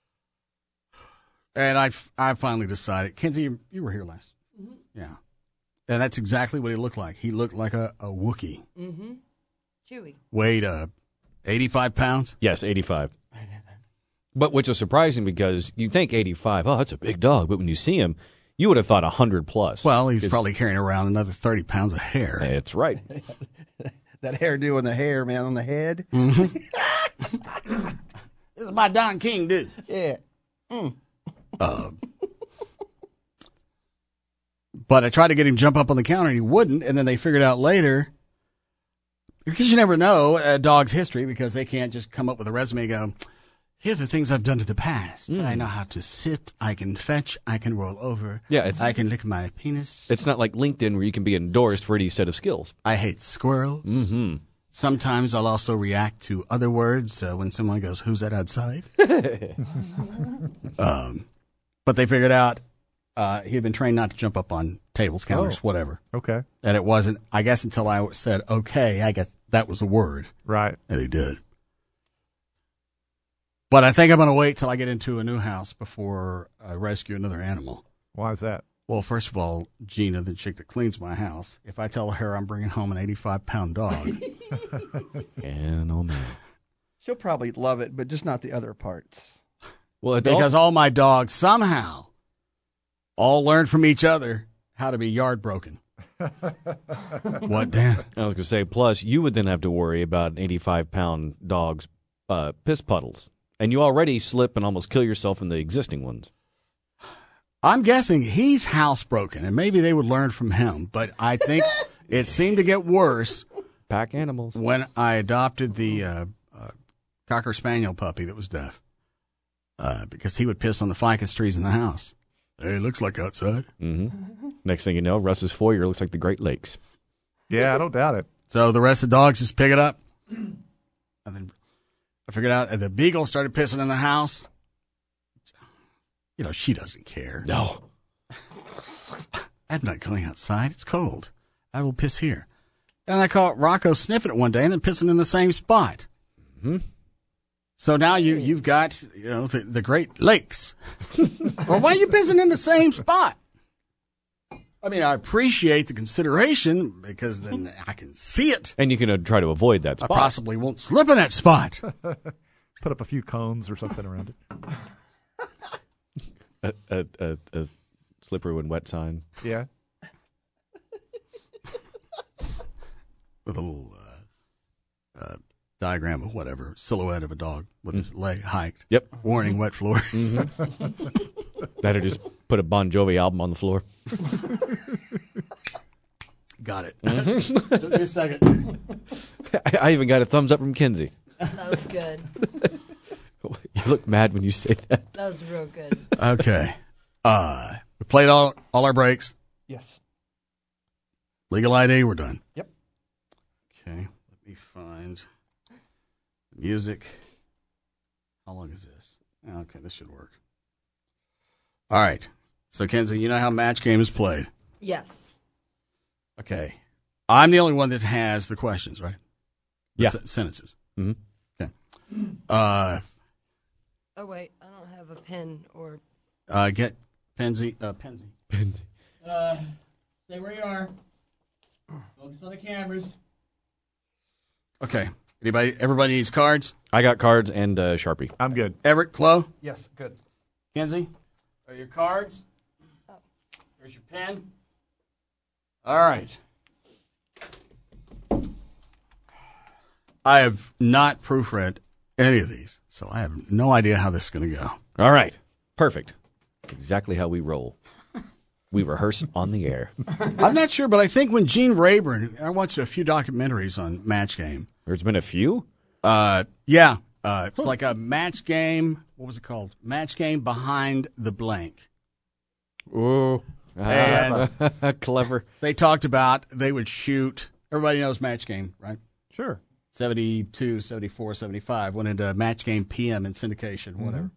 And I finally decided, Kenzie, you were here last. Mm-hmm. Yeah. And that's exactly what he looked like. He looked like a Wookiee. Mm-hmm. Chewy. Weighed 85 pounds? Yes, 85. But which was surprising because you think 85, oh, that's a big dog. But when you see him, you would have thought 100 plus. Well, he's probably carrying around another 30 pounds of hair. That's right. That hairdo on the hair, man, on the head. Mm-hmm. This is my Don King, dude. Yeah. Mm. But I tried to get him to jump up on the counter, and he wouldn't. And then they figured out later, because you never know a dog's history, because they can't just come up with a resume and go, here are the things I've done in the past. I know how to sit, I can fetch, I can roll over, I can lick my penis. It's not like LinkedIn where you can be endorsed for any set of skills. I hate squirrels. Mm-hmm. Sometimes I'll also react to other words when someone goes, "Who's that outside?" But they figured out he had been trained not to jump up on tables, counters, whatever. Okay. And it wasn't, I guess, until I said, okay, I guess that was a word. Right. And he did. But I think I'm going to wait till I get into a new house before I rescue another animal. Why is that? Well, first of all, Gina, the chick that cleans my house, if I tell her I'm bringing home an 85-pound dog. And oh man. She'll probably love it, but just not the other parts. Well, it's because all my dogs somehow all learned from each other how to be yard broken. What, Dan? I was going to say, plus, you would then have to worry about an 85-pound dog's piss puddles. And you already slip and almost kill yourself in the existing ones. I'm guessing he's housebroken, and maybe they would learn from him. But I think it seemed to get worse. Pack animals. When I adopted the Cocker Spaniel puppy that was deaf. Because he would piss on the ficus trees in the house. Hey, it looks like outside. Mm-hmm. Next thing you know, Russ's foyer looks like the Great Lakes. Yeah, I don't doubt it. So the rest of the dogs just pick it up. And then I figured out the beagle started pissing in the house. You know, she doesn't care. No. I'm not going outside. It's cold. I will piss here. And I caught Rocco sniffing it one day and then pissing in the same spot. Mm-hmm. So now you've got, the Great Lakes. Well, why are you pissing in the same spot? I mean, I appreciate the consideration because then I can see it. And you can try to avoid that spot. I possibly won't slip in that spot. Put up a few cones or something around it. A slippery when wet sign. Yeah. With a little diagram of whatever, silhouette of a dog with his leg hiked. Yep. Warning, wet floors. Mm-hmm. Better just put a Bon Jovi album on the floor. Got it. Mm-hmm. Took me a second. I even got a thumbs up from Kinsey. That was good. You look mad when you say that. That was real good. Okay. We played all our breaks. Yes. Legal ID, we're done. Yep. Okay. Let me find music. How long is this? Okay, this should work. All right. So, Kenzie, you know how Match Game is played? Yes. Okay. I'm the only one that has the questions, right? Yeah. Sentences. Mm-hmm. Okay. Oh, wait. I don't have a pen or... Get Penzi. Penzi. Stay where you are. Focus on the cameras. Okay. Everybody needs cards? I got cards and Sharpie. I'm good. Everett, Chloe? Yes, good. Kenzie? Are your cards? Here's your pen. All right. I have not proofread any of these, so I have no idea how this is going to go. All right. Perfect. Exactly how we roll. We rehearse on the air. I'm not sure, but I think when Gene Rayburn, I watched a few documentaries on Match Game. There's been a few? Yeah. It's like a Match Game. What was it called? Match Game Behind the Blank. Ooh. And clever. They talked about they would shoot. Everybody knows Match Game, right? Sure. 72, 74, 75. Went into Match Game PM in syndication, whatever.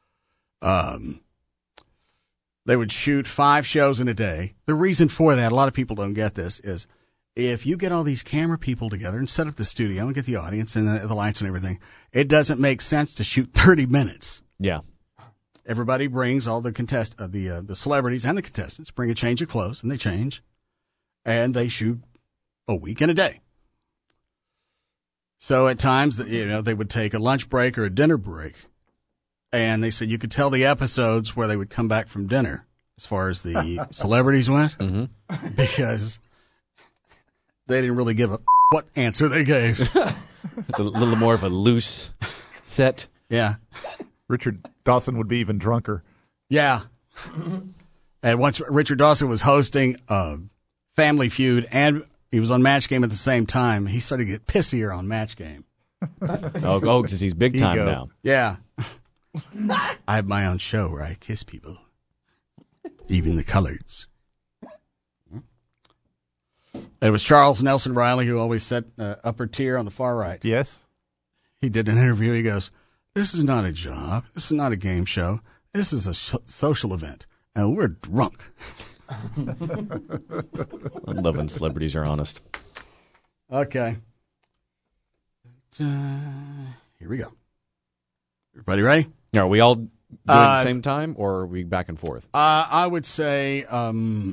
They would shoot 5 shows in a day. The reason for that, a lot of people don't get this, is if you get all these camera people together and set up the studio and get the audience and the lights and everything, it doesn't make sense to shoot 30 minutes. Yeah. Everybody brings all the the celebrities and the contestants bring a change of clothes, and they change, and they shoot a week and a day. So at times, they would take a lunch break or a dinner break, and they said you could tell the episodes where they would come back from dinner as far as the celebrities went, because they didn't really give a what answer they gave. It's a little more of a loose set. Yeah. Richard Dawson would be even drunker. Yeah. And once Richard Dawson was hosting Family Feud and he was on Match Game at the same time, he started to get pissier on Match Game. Oh, because he's big time now. Yeah. I have my own show where I kiss people, even the coloreds. It was Charles Nelson Riley who always sat upper tier on the far right. Yes. He did an interview. He goes, "This is not a job. This is not a game show. This is a social event, and we're drunk." I love when celebrities are honest. Okay. Here we go. Everybody ready? Are we all doing at the same time, or are we back and forth? I would say I'm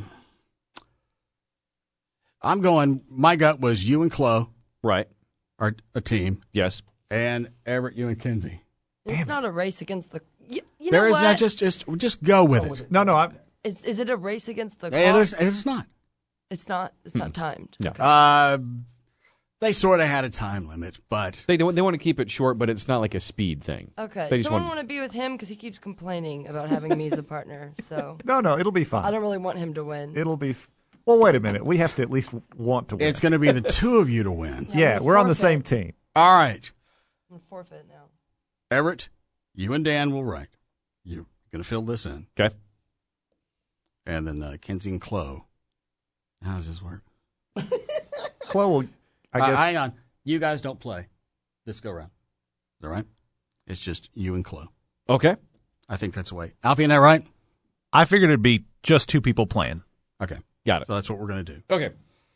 going. My gut was you and Chloe, right? Are a team. Yes. And Everett, you and Kinsey. It's not a race against the. You There know is what? not just go with it. No. Is it a race against the? It clock? is. It's not. It's not. It's not timed. No. Okay. They sort of had a time limit, but They want to keep it short, but it's not like a speed thing. Okay. They just Someone want want to be with him because he keeps complaining about having me as a partner. So. No, it'll be fine. I don't really want him to win. It'll be. Well, wait a minute. We have to at least want to win. it's going to be the two of you to win. Yeah, I'm we're on the forfeit. same team. All right, I'm gonna forfeit now. Everett, you and Dan will write. You're going to fill this in. Okay. And then Kinsey and Chloe. How does this work? Chloe will, I guess. Hang on. You guys don't play this go round. Is that right? It's just you and Chloe. Okay. I think that's the way. Alfie, isn't that right? I figured it'd be just two people playing. Okay. Got it. So that's what we're going to do. Okay.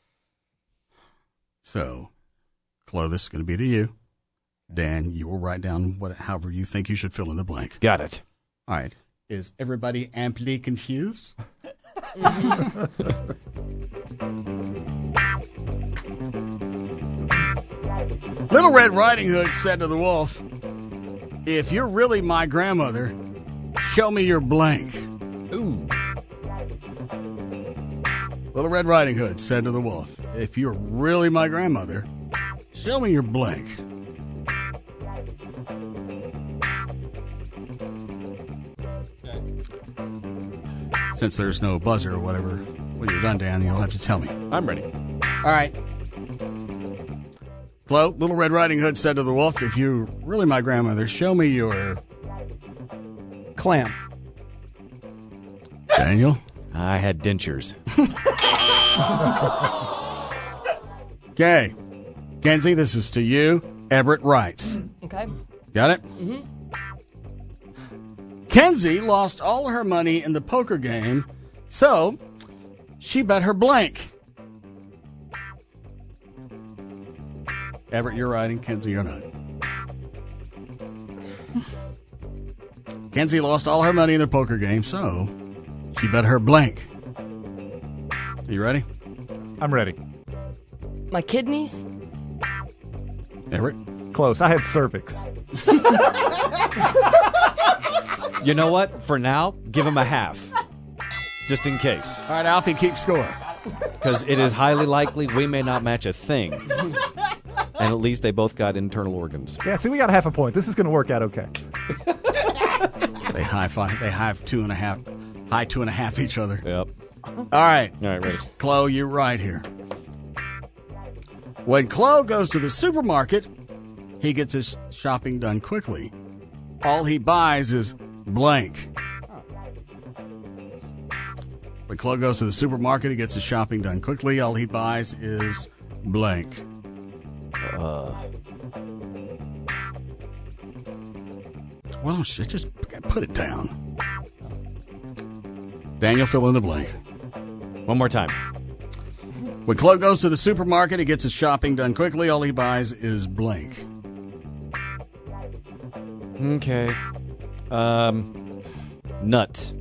So, Chloe, this is going to be to you. Dan, you will write down however you think you should fill in the blank. Got it. All right. Is everybody amply confused? Little Red Riding Hood said to the wolf, "If you're really my grandmother, show me your blank." Ooh. Little Red Riding Hood said to the wolf, "If you're really my grandmother, show me your blank." Since there's no buzzer or whatever, when you're done, Dan, you'll have to tell me. I'm ready. All right. Chloe, Little Red Riding Hood said to the wolf, "If you're really my grandmother, show me your..." Clam. Daniel? I had dentures. Okay. Kenzie, this is to you. Everett writes. Okay. Got it? Mm-hmm. Kenzie lost all her money in the poker game, so she bet her blank. Everett, you're writing. Kenzie, you're not. Kenzie lost all her money in the poker game, so she bet her blank. Are you ready? I'm ready. My kidneys? Everett? Close. I had cervix. You know what? For now, give him a half. Just in case. All right, Alfie, keep score. Because it is highly likely we may not match a thing. And at least they both got internal organs. Yeah, see, we got half a point. This is going to work out okay. They high five. They high 2.5. High 2.5 each other. Yep. All right. All right, ready. Chloe, you're right here. When Chloe goes to the supermarket, he gets his shopping done quickly. All he buys is blank. When Chloe goes to the supermarket, he gets his shopping done quickly. All he buys is blank. Why don't you just put it down? Daniel, fill in the blank. One more time. When Chloe goes to the supermarket, he gets his shopping done quickly. All he buys is blank. Okay. Nuts.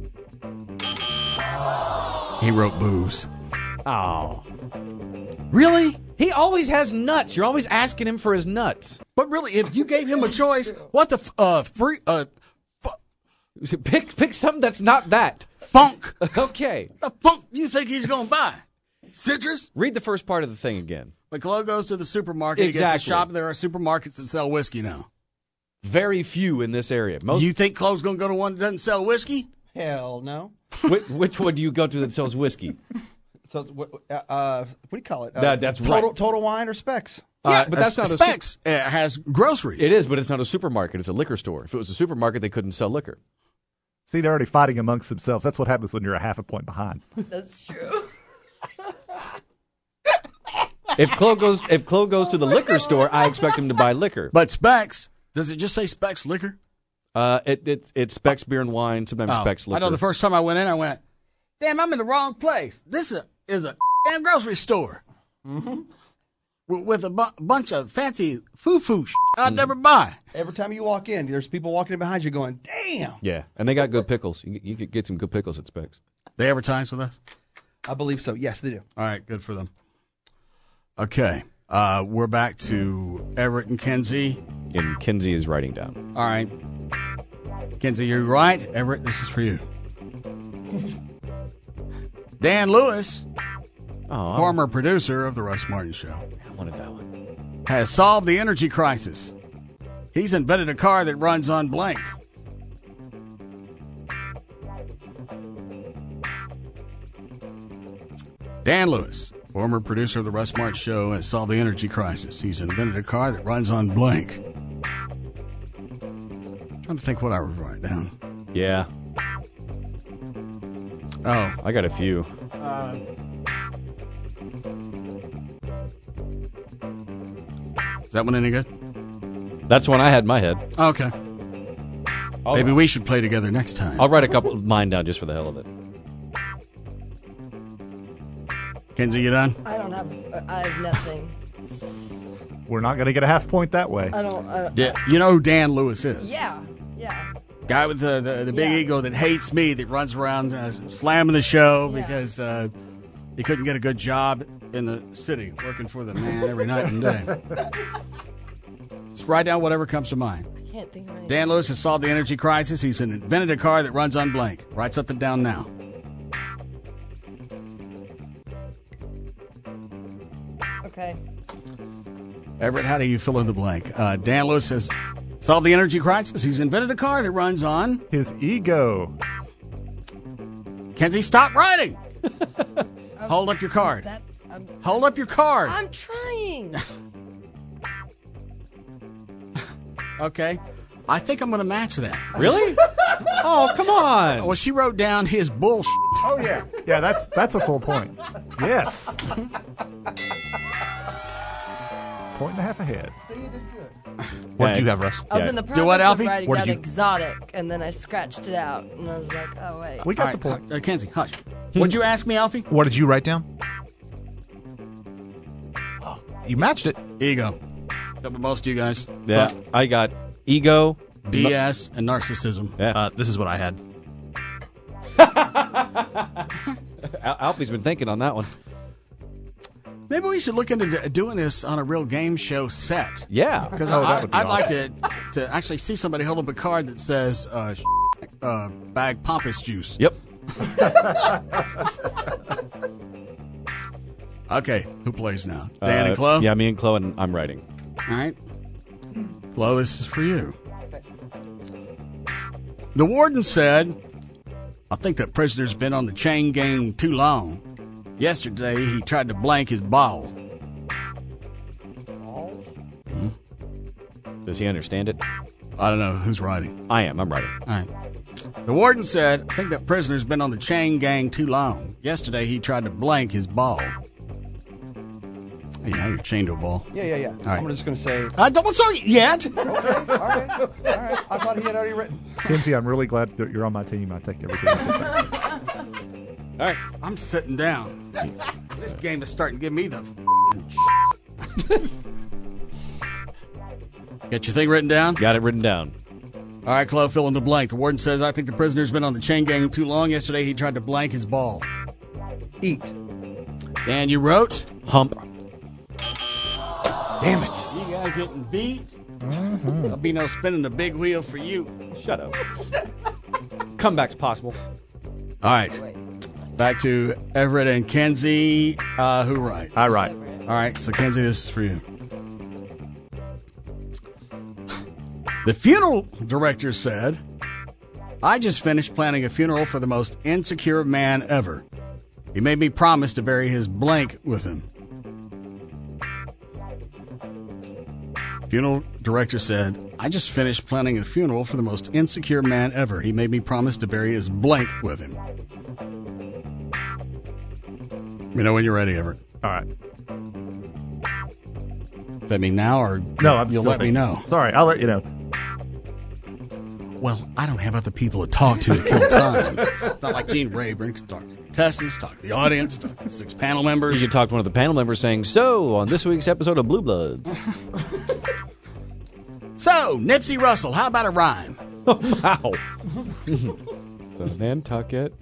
He wrote booze. Oh. Really? He always has nuts. You're always asking him for his nuts. But really, if you gave him a choice, what the pick something that's not that. Funk. Okay. The funk you think he's going to buy? Citrus? Read the first part of the thing again. When Chloe goes to the supermarket, he gets a shop. There are supermarkets that sell whiskey now. Very few in this area. Most. You think Chloe's going to go to one that doesn't sell whiskey? Hell no. Which one do you go to that sells whiskey? So what do you call it? That's right. Total Wine or Specs? Yeah, but that's not Specs. It has groceries. It is, but it's not a supermarket. It's a liquor store. If it was a supermarket, they couldn't sell liquor. See, they're already fighting amongst themselves. That's what happens when you're a half a point behind. That's true. If Chloe goes to the liquor store, I expect him to buy liquor. But Specs, does it just say Specs liquor? It's Specs beer and wine. Sometimes Specs liquor. I know the first time I went in, I went, "Damn, I'm in the wrong place. This is a damn grocery store." Mm-hmm. with a bunch of fancy foo-foo I'd never buy. Every time you walk in, there's people walking in behind you going, damn. Yeah, and they got good pickles. You could get some good pickles at Specs. They advertise with us? I believe so. Yes, they do. All right, good for them. Okay, we're back to Everett and Kenzie. And Kenzie is writing down. All right. Kenzie, you're right. Everett, this is for you. Dan Lewis, former producer of The Russ Martin Show, I wanted that one. Has solved the energy crisis. He's invented a car that runs on blank. Dan Lewis, former producer of The Russ Martin Show, has solved the energy crisis. He's invented a car that runs on blank. I'm trying to think what I would write down. Yeah. Oh. I got a few. Is that one any good? That's one I had in my head. Okay. Maybe we should play together next time. I'll write a couple of mine down just for the hell of it. Kenzie, you done? I have nothing. We're not going to get a half point that way. I don't. Yeah, you know who Dan Lewis is? Yeah. Guy with the big ego that hates me, that runs around slamming the show because he couldn't get a good job in the city, working for the man every night and day. Just write down whatever comes to mind. I can't think of anything. Dan Lewis has solved the energy crisis. He's invented a car that runs on blank. Write something down now. Okay. Everett, how do you fill in the blank? Dan Lewis has solved the energy crisis. He's invented a car that runs on his ego. Kenzie, stop writing. Hold up your card. Hold up your card. I'm trying. Okay. I think I'm going to match that. Really? Oh, come on. Well, she wrote down his bullshit. Oh, yeah. Yeah, that's a full point. Yes. Point and a half ahead. See, you did good. What did you have, Russ? I was in the process of writing down exotic, and then I scratched it out, and I was like, oh, wait. We got the point. Kenzie, hush. What'd you ask me, Alfie? What did you write down? You matched it. Ego. Is that what most of you guys? Yeah, I got ego, BS, and narcissism. Yeah. This is what I had. Alfie's been thinking on that one. Maybe we should look into doing this on a real game show set. Yeah. Because that would be I'd like awesome. to actually see somebody hold up a card that says bag pompous juice. Yep. Okay, who plays now? Dan and Chloe? Yeah, me and Chloe, and I'm writing. All right. Chloe, this is for you. The warden said, I think that prisoner's been on the chain gang too long. Yesterday, he tried to blank his ball. Does he understand it? I don't know. Who's writing? I am. I'm writing. All right. The warden said, I think that prisoner's been on the chain gang too long. Yesterday, he tried to blank his ball. Yeah, you're chained to a ball. Yeah. All right. I'm just going to say. I don't say it yet. Okay, all right. I thought he had already written. Kenzie, I'm really glad that you're on my team. I take everything I said. All right. I'm sitting down. This game is starting to give me the Get your thing written down? Got it written down. All right, Chloe, fill in the blank. The warden says, I think the prisoner's been on the chain gang too long. Yesterday, he tried to blank his ball. Eat. And you wrote? Hump. Damn it. You guys getting beat? There'll be no spinning the big wheel for you. Shut up. Comeback's possible. All right. Back to Everett and Kenzie. Who writes? I write. All right, so Kenzie, this is for you. The funeral director said, I just finished planning a funeral for the most insecure man ever. He made me promise to bury his blank with him. Funeral director said, I just finished planning a funeral for the most insecure man ever. He made me promise to bury his blank with him. Let me know when you're ready, Everett. All right. Does that mean now, or No, I'm you'll still let me thinking. know? Sorry, I'll let you know. Well, I don't have other people to talk to kill time. It's not like Gene Rayburn can talk to the contestants, talk to the audience, talk to 6 panel members. You could talk to one of the panel members saying, so, on this week's episode of Blue Bloods. So, Nipsey Russell, how about a rhyme? Wow. So, Nantucket.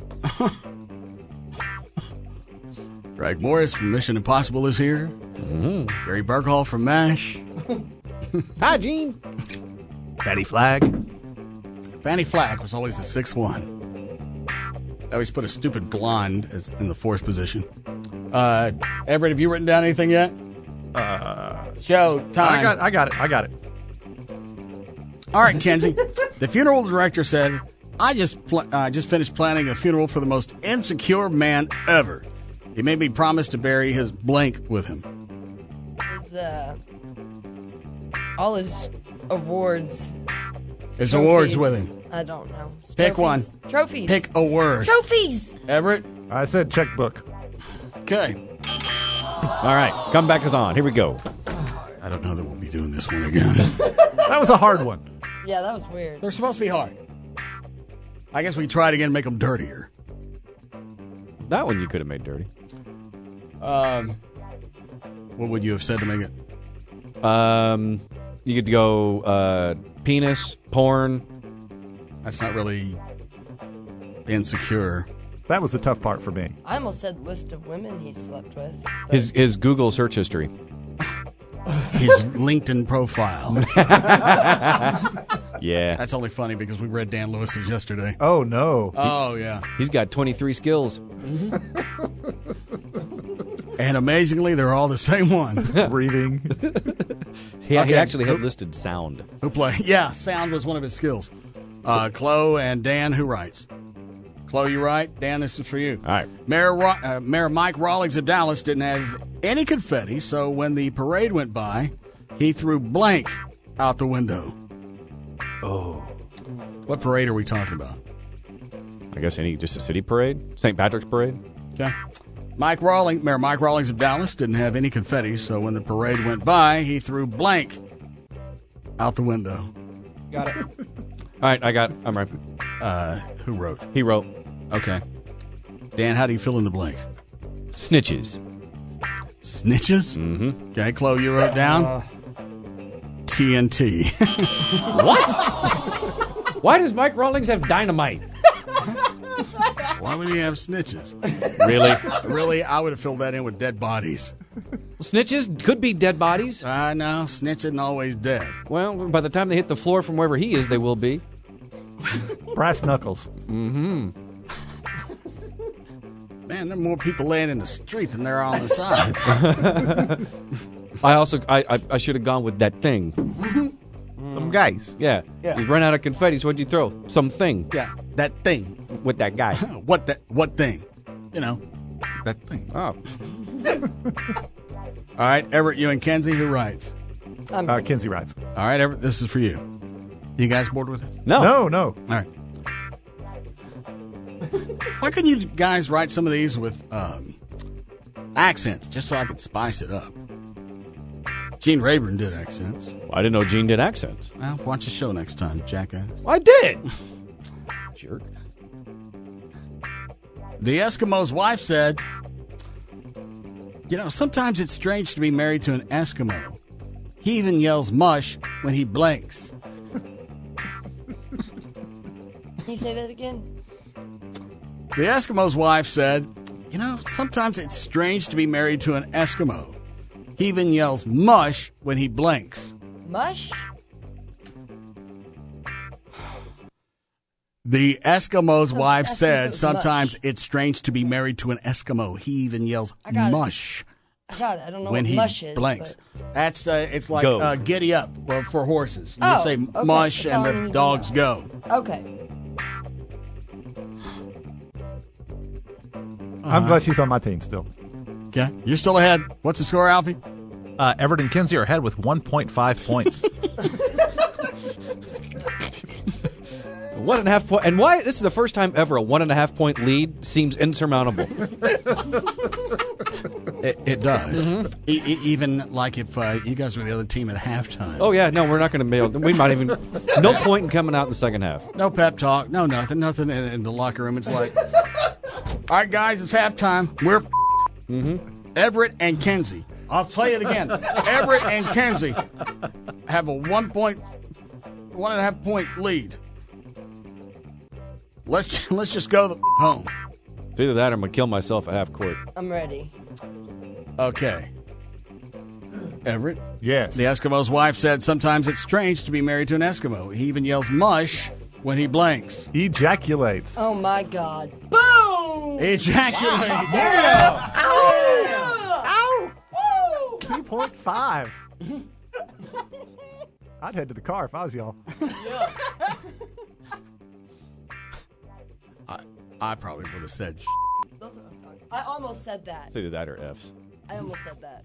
Greg Morris from Mission Impossible is here. Mm-hmm. Gary Burkhall from MASH. Hi, Gene. Fanny Flagg. Fanny Flagg was always the 6th one. I always put a stupid blonde in the 4th position. Everett, have you written down anything yet? Show time. I got it. All right, Kenzie. The funeral director said, I just finished planning a funeral for the most insecure man ever. He made me promise to bury his blank with him. All his awards. His awards with him. I don't know. Pick Trophies. one. Trophies. Pick a word. Trophies. Everett? I said checkbook. Okay. All right, comeback is on. Here we go. I don't know that we'll be doing this one again. That was a hard one. Yeah, that was weird. They're supposed to be hard. I guess we tried again and make them dirtier. That one you could have made dirty. What would you have said to make it? You could go penis, porn. That's not really insecure. That was the tough part for me. I almost said list of women he slept with. His Google search history. His LinkedIn profile. Yeah. That's only funny because we read Dan Lewis's yesterday. Oh, no. Oh, yeah. He's got 23 skills. And amazingly, they're all the same one. Breathing. He actually had listed sound. Who play? Yeah, sound was one of his skills. Chloe and Dan, who writes? Chloe, you write? Dan, this is for you. All right. Mayor Mike Rawlings of Dallas didn't have any confetti, so when the parade went by, he threw blank out the window. Oh. What parade are we talking about? I guess just a city parade? St. Patrick's Parade? Okay. Mayor Mike Rawlings of Dallas didn't have any confetti, so when the parade went by, he threw blank out the window. Got it. All right, I'm right. Who wrote? He wrote. Okay. Dan, how do you fill in the blank? Snitches. Snitches? Mm-hmm. Okay, Chloe, you wrote down? TNT. What? Why does Mike Rawlings have dynamite? Why would he have snitches? Really? Really, I would have filled that in with dead bodies. Snitches could be dead bodies. No, snitch isn't always dead. Well, by the time they hit the floor from wherever he is, they will be. Brass knuckles. Mm-hmm. Man, there are more people laying in the street than there are on the sides. I should have gone with that thing. Some guys. Yeah. Yeah. You run out of confetti, so what'd you throw? Something. Yeah, that thing. With that guy. What thing? You know, that thing. Oh. All right, Everett, you and Kenzie, who writes? Kenzie writes. All right, Everett, this is for you. You guys bored with it? No. No. All right. Why couldn't you guys write some of these with accents, just so I could spice it up? Gene Rayburn did accents. Well, I didn't know Gene did accents. Well, watch the show next time, jackass. I did. Jerk. The Eskimo's wife said, sometimes it's strange to be married to an Eskimo. He even yells mush when he blinks. Can you say that again? The Eskimo's wife said, sometimes it's strange to be married to an Eskimo. He even yells mush when he blinks. Mush? The Eskimo's wife said, was sometimes mush. it's strange to be married to an Eskimo. He even yells mush. I got it. I don't know when what he mush is. blinks. But... That's it's like giddy up for horses. You say okay. mush and Telling the me dogs to go. Okay. I'm glad she's on my team still. Okay. You're still ahead. What's the score, Alfie? Everett and Kinsey are ahead with 1.5 points. 1.5 point. And why? This is the first time ever a 1.5 point lead seems insurmountable. It does. Mhm. Even like if you guys were the other team at halftime. Oh yeah, no, we're not going to be able. We might even. No point in coming out in the second half. No pep talk. No nothing. Nothing in the locker room. It's like, all right, guys, it's halftime. We're Everett and Kenzie. I'll tell you it again. Everett and Kenzie have a 1.5 point lead. Let's just go home. It's either that or I'm going to kill myself at half court. I'm ready. Okay. Everett? Yes. The Eskimo's wife said sometimes it's strange to be married to an Eskimo. He even yells mush when he blinks. Ejaculates. Oh my God! Boom! Ejaculates. Yeah. Ow! Ow! 2.5. I'd head to the car if I was y'all. I probably would have said I almost said that. It's either that or F's. I almost said that.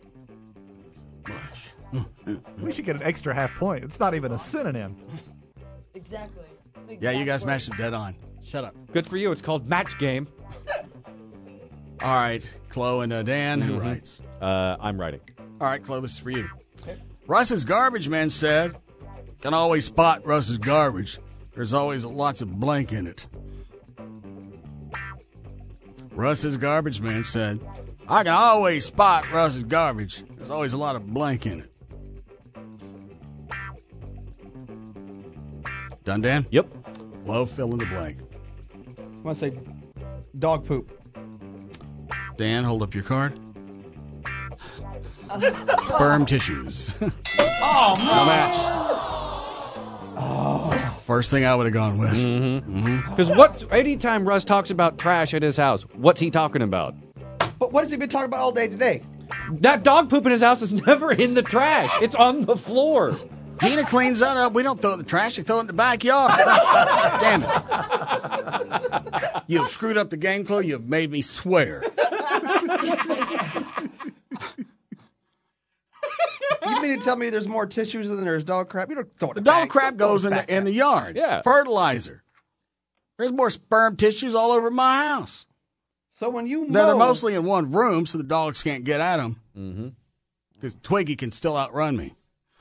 We should get an extra half point. It's not even a synonym. Exactly. Yeah, you guys matched it dead on. Shut up. Good for you. It's called Match Game. All right, Chloe and Dan, who writes? I'm writing. All right, Chloe, this is for you. Russ's garbage man said, can always spot Russ's garbage. There's always lots of blank in it. Russ's garbage man said, I can always spot Russ's garbage. There's always a lot of blank in it. Done, Dan? Yep. Low, fill in the blank. I want to say dog poop. Dan, hold up your card. Sperm tissues. Oh, no match. First thing I would have gone with. Because anytime Russ talks about trash at his house, what's he talking about? But what has he been talking about all day today? That dog poop in his house is never in the trash. It's on the floor. Gina cleans that up. We don't throw it in the trash. We throw it in the backyard. Damn it. You've screwed up the game, Chloe. You've made me swear. You mean to tell me there's more tissues than there's dog crap? You don't throw it The dog crap goes in the yard. Yeah. Fertilizer. There's more sperm tissues all over my house. So when you They're mow, mostly in one room, so the dogs can't get at them. Because Twiggy can still outrun me.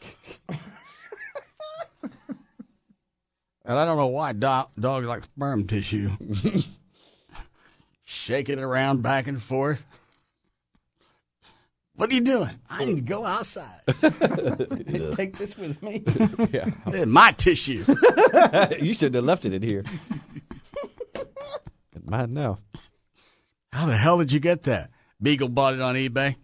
And I don't know why dogs like sperm tissue. Shaking it around back and forth. What are you doing? I need to go outside. take this with me. Yeah. This is my tissue. You shouldn't have left it in here. Mine now. How the hell did you get that? Beagle bought it on eBay.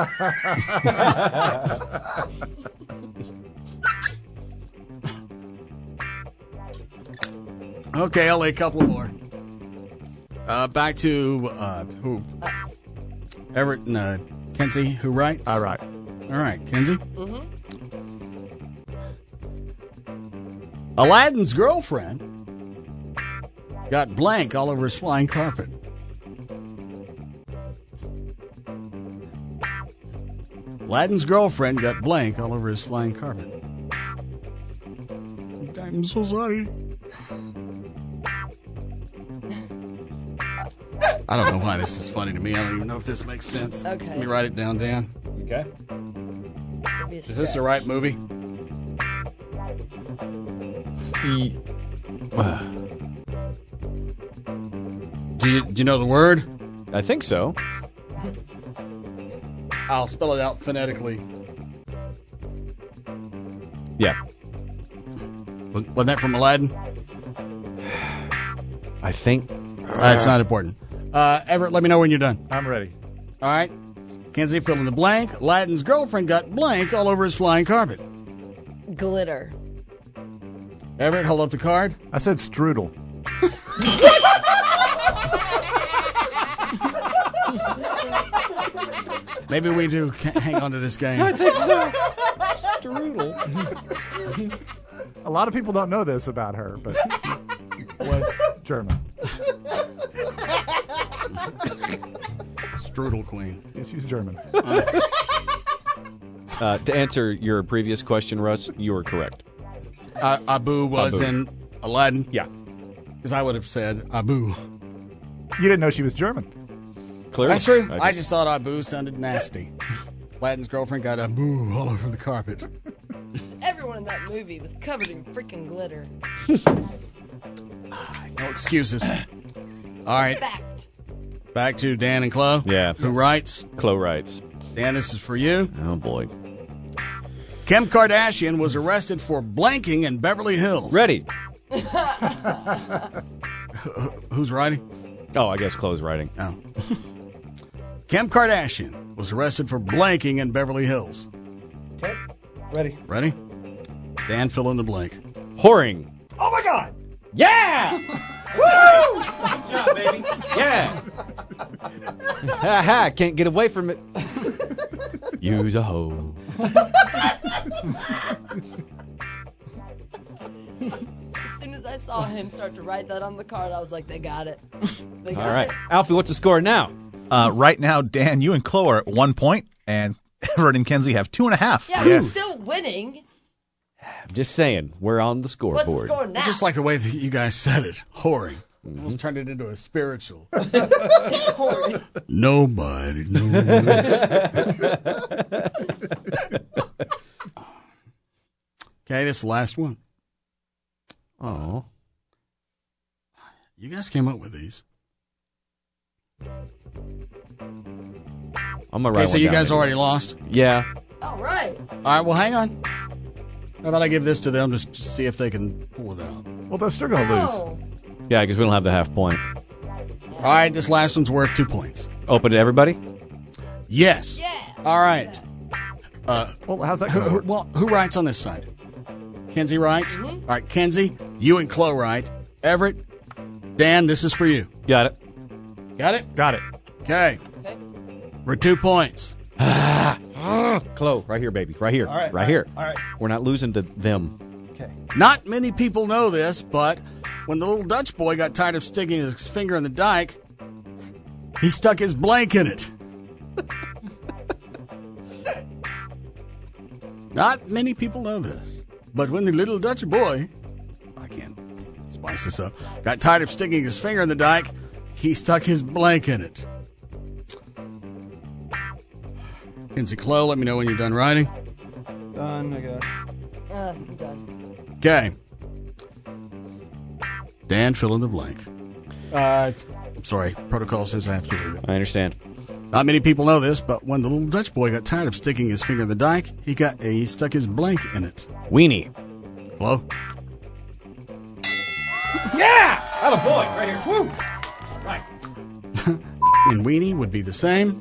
Okay, I'll lay a couple more. Back to who? Everett and Kenzie, who writes? I write. All right, Kenzie. Aladdin's girlfriend got blank all over his flying carpet. Aladdin's girlfriend got blank all over his flying carpet. I'm so sorry. I don't know why this is funny to me. I don't even know if this makes sense. Okay. Let me write it down, Dan. Okay. Is this the right movie? Do you know the word? I think so. I'll spell it out phonetically. Yeah. Wasn't that from Aladdin? I think. It's not important. Everett, let me know when you're done. I'm ready. All right. Kenzie, fill in the blank. Aladdin's girlfriend got blank all over his flying carpet. Glitter. Everett, hold up the card. I said strudel. Maybe we do hang on to this game. I think so. Strudel. A lot of people don't know this about her, but she was German. Strudel queen. Yeah, she's German. To answer your previous question, Russ, you were correct. Abu was Abu. in Aladdin? Yeah. Because I would have said Abu. You didn't know she was German. Clearly. That's true. I just thought Abu sounded nasty. Aladdin's girlfriend got Abu all over the carpet. Everyone in that movie was covered in freaking glitter. No excuses. All right. Fact. Back to Dan and Chloe. Yeah. Who writes? Chloe writes. Dan, this is for you. Oh, boy. Kim Kardashian was arrested for blanking in Beverly Hills. Ready. Who's writing? Oh, I guess Chloe's writing. Oh. Kim Kardashian was arrested for blanking in Beverly Hills. Okay. Ready. Ready? Dan, fill in the blank. Whoring. Oh, my God. Yeah! Woo! Good job, baby. Yeah. Ha ha, can't get away from it. Use a hoe. As soon as I saw him start to write that on the card, I was like, they got it. They got All right. it. Alfie, what's the score now? Right now, Dan, you and Chloe are at 1 point, and Everett and Kenzie have 2.5. Yeah, we're still winning. I'm just saying, we're on the scoreboard. What's the score now? It's just like the way that you guys said it. Whoring. Almost turned it into a spiritual. Nobody knows. Okay, this is the last one. Oh. You guys came up with these. I'm going to write Okay, so one you down guys anyway. already lost? Yeah. All right. All right, well, hang on. How about I give this to them just to see if they can pull it out? Well, they're still going to lose. Yeah, because we don't have the half point. All right, this last one's worth 2 points. Open to everybody? Yes. Yeah. All right. Well, how's that going to work? Who writes on this side? Kenzie writes? All right, Kenzie, you and Chloe write. Everett, Dan, this is for you. Got it. Got it? Got it. Okay. We're 2 points. Chloe, right here, baby. Right here. All right, right all here. right, all right. We're not losing to them. Okay. Not many people know this, but when the little Dutch boy got tired of sticking his finger in the dike, he stuck his blank in it. Not many people know this, but when the little Dutch boy, I can't spice this up, got tired of sticking his finger in the dike, he stuck his blank in it. Kenzie, Chloe, let me know when you're done writing. Done, I guess. I'm done. Okay. Dan, fill in the blank. I'm sorry, protocol says I have to do it. I understand. Not many people know this, but when the little Dutch boy got tired of sticking his finger in the dike, he stuck his blank in it. Weenie. Hello? Yeah! Have a boy right here. Woo! Right. And weenie would be the same.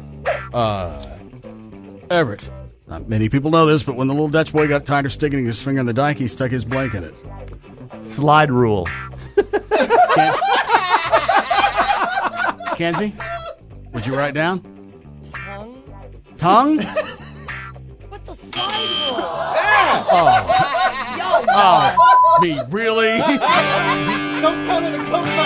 Everett. Not many people know this, but when the little Dutch boy got tired of sticking his finger in the dike, he stuck his blank in it. Slide rule. Kenzie? Would you write down? Tongue? Tongue? What's a slide rule? Oh. Yo, Oh, me, really? Don't call it a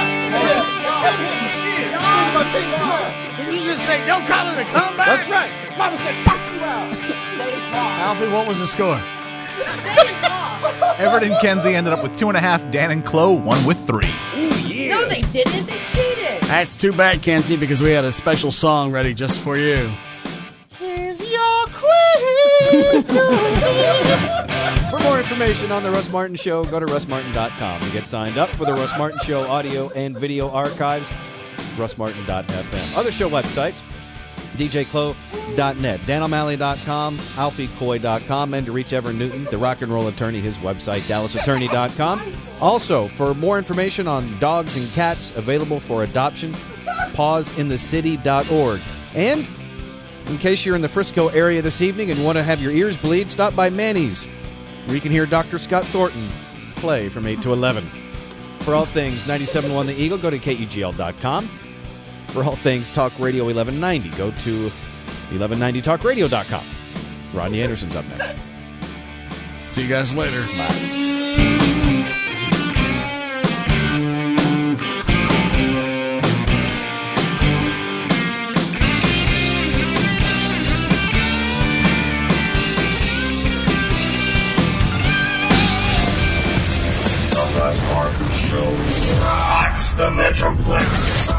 comeback. Did you just say, don't call it a comeback? That's right. Mama said, fuck you out. Alfie, what was the score? Everett and Kenzie ended up with 2.5. Dan and Chloe, 1 with 3. No, they didn't. They cheated. That's too bad, Kenzie, because we had a special song ready just for you. Here's your queen. For more information on The Russ Martin Show, go to russmartin.com and get signed up for The Russ Martin Show audio and video archives, russmartin.fm. Other show websites, djclo.net, danO'Malley.com, alfiecoy.com, and to reach Ever Newton, the rock and roll attorney, his website, dallasattorney.com. Also, for more information on dogs and cats available for adoption, pawsinthecity.org. And in case you're in the Frisco area this evening and want to have your ears bleed, stop by Manny's, where you can hear Dr. Scott Thornton play from 8 to 11. For all things 97.1 The Eagle, go to KEGL.com. For all things Talk Radio 1190, go to 1190talkradio.com. Rodney Anderson's up next. See you guys later. Bye. The Russ Martin Show rocks the Metroplex.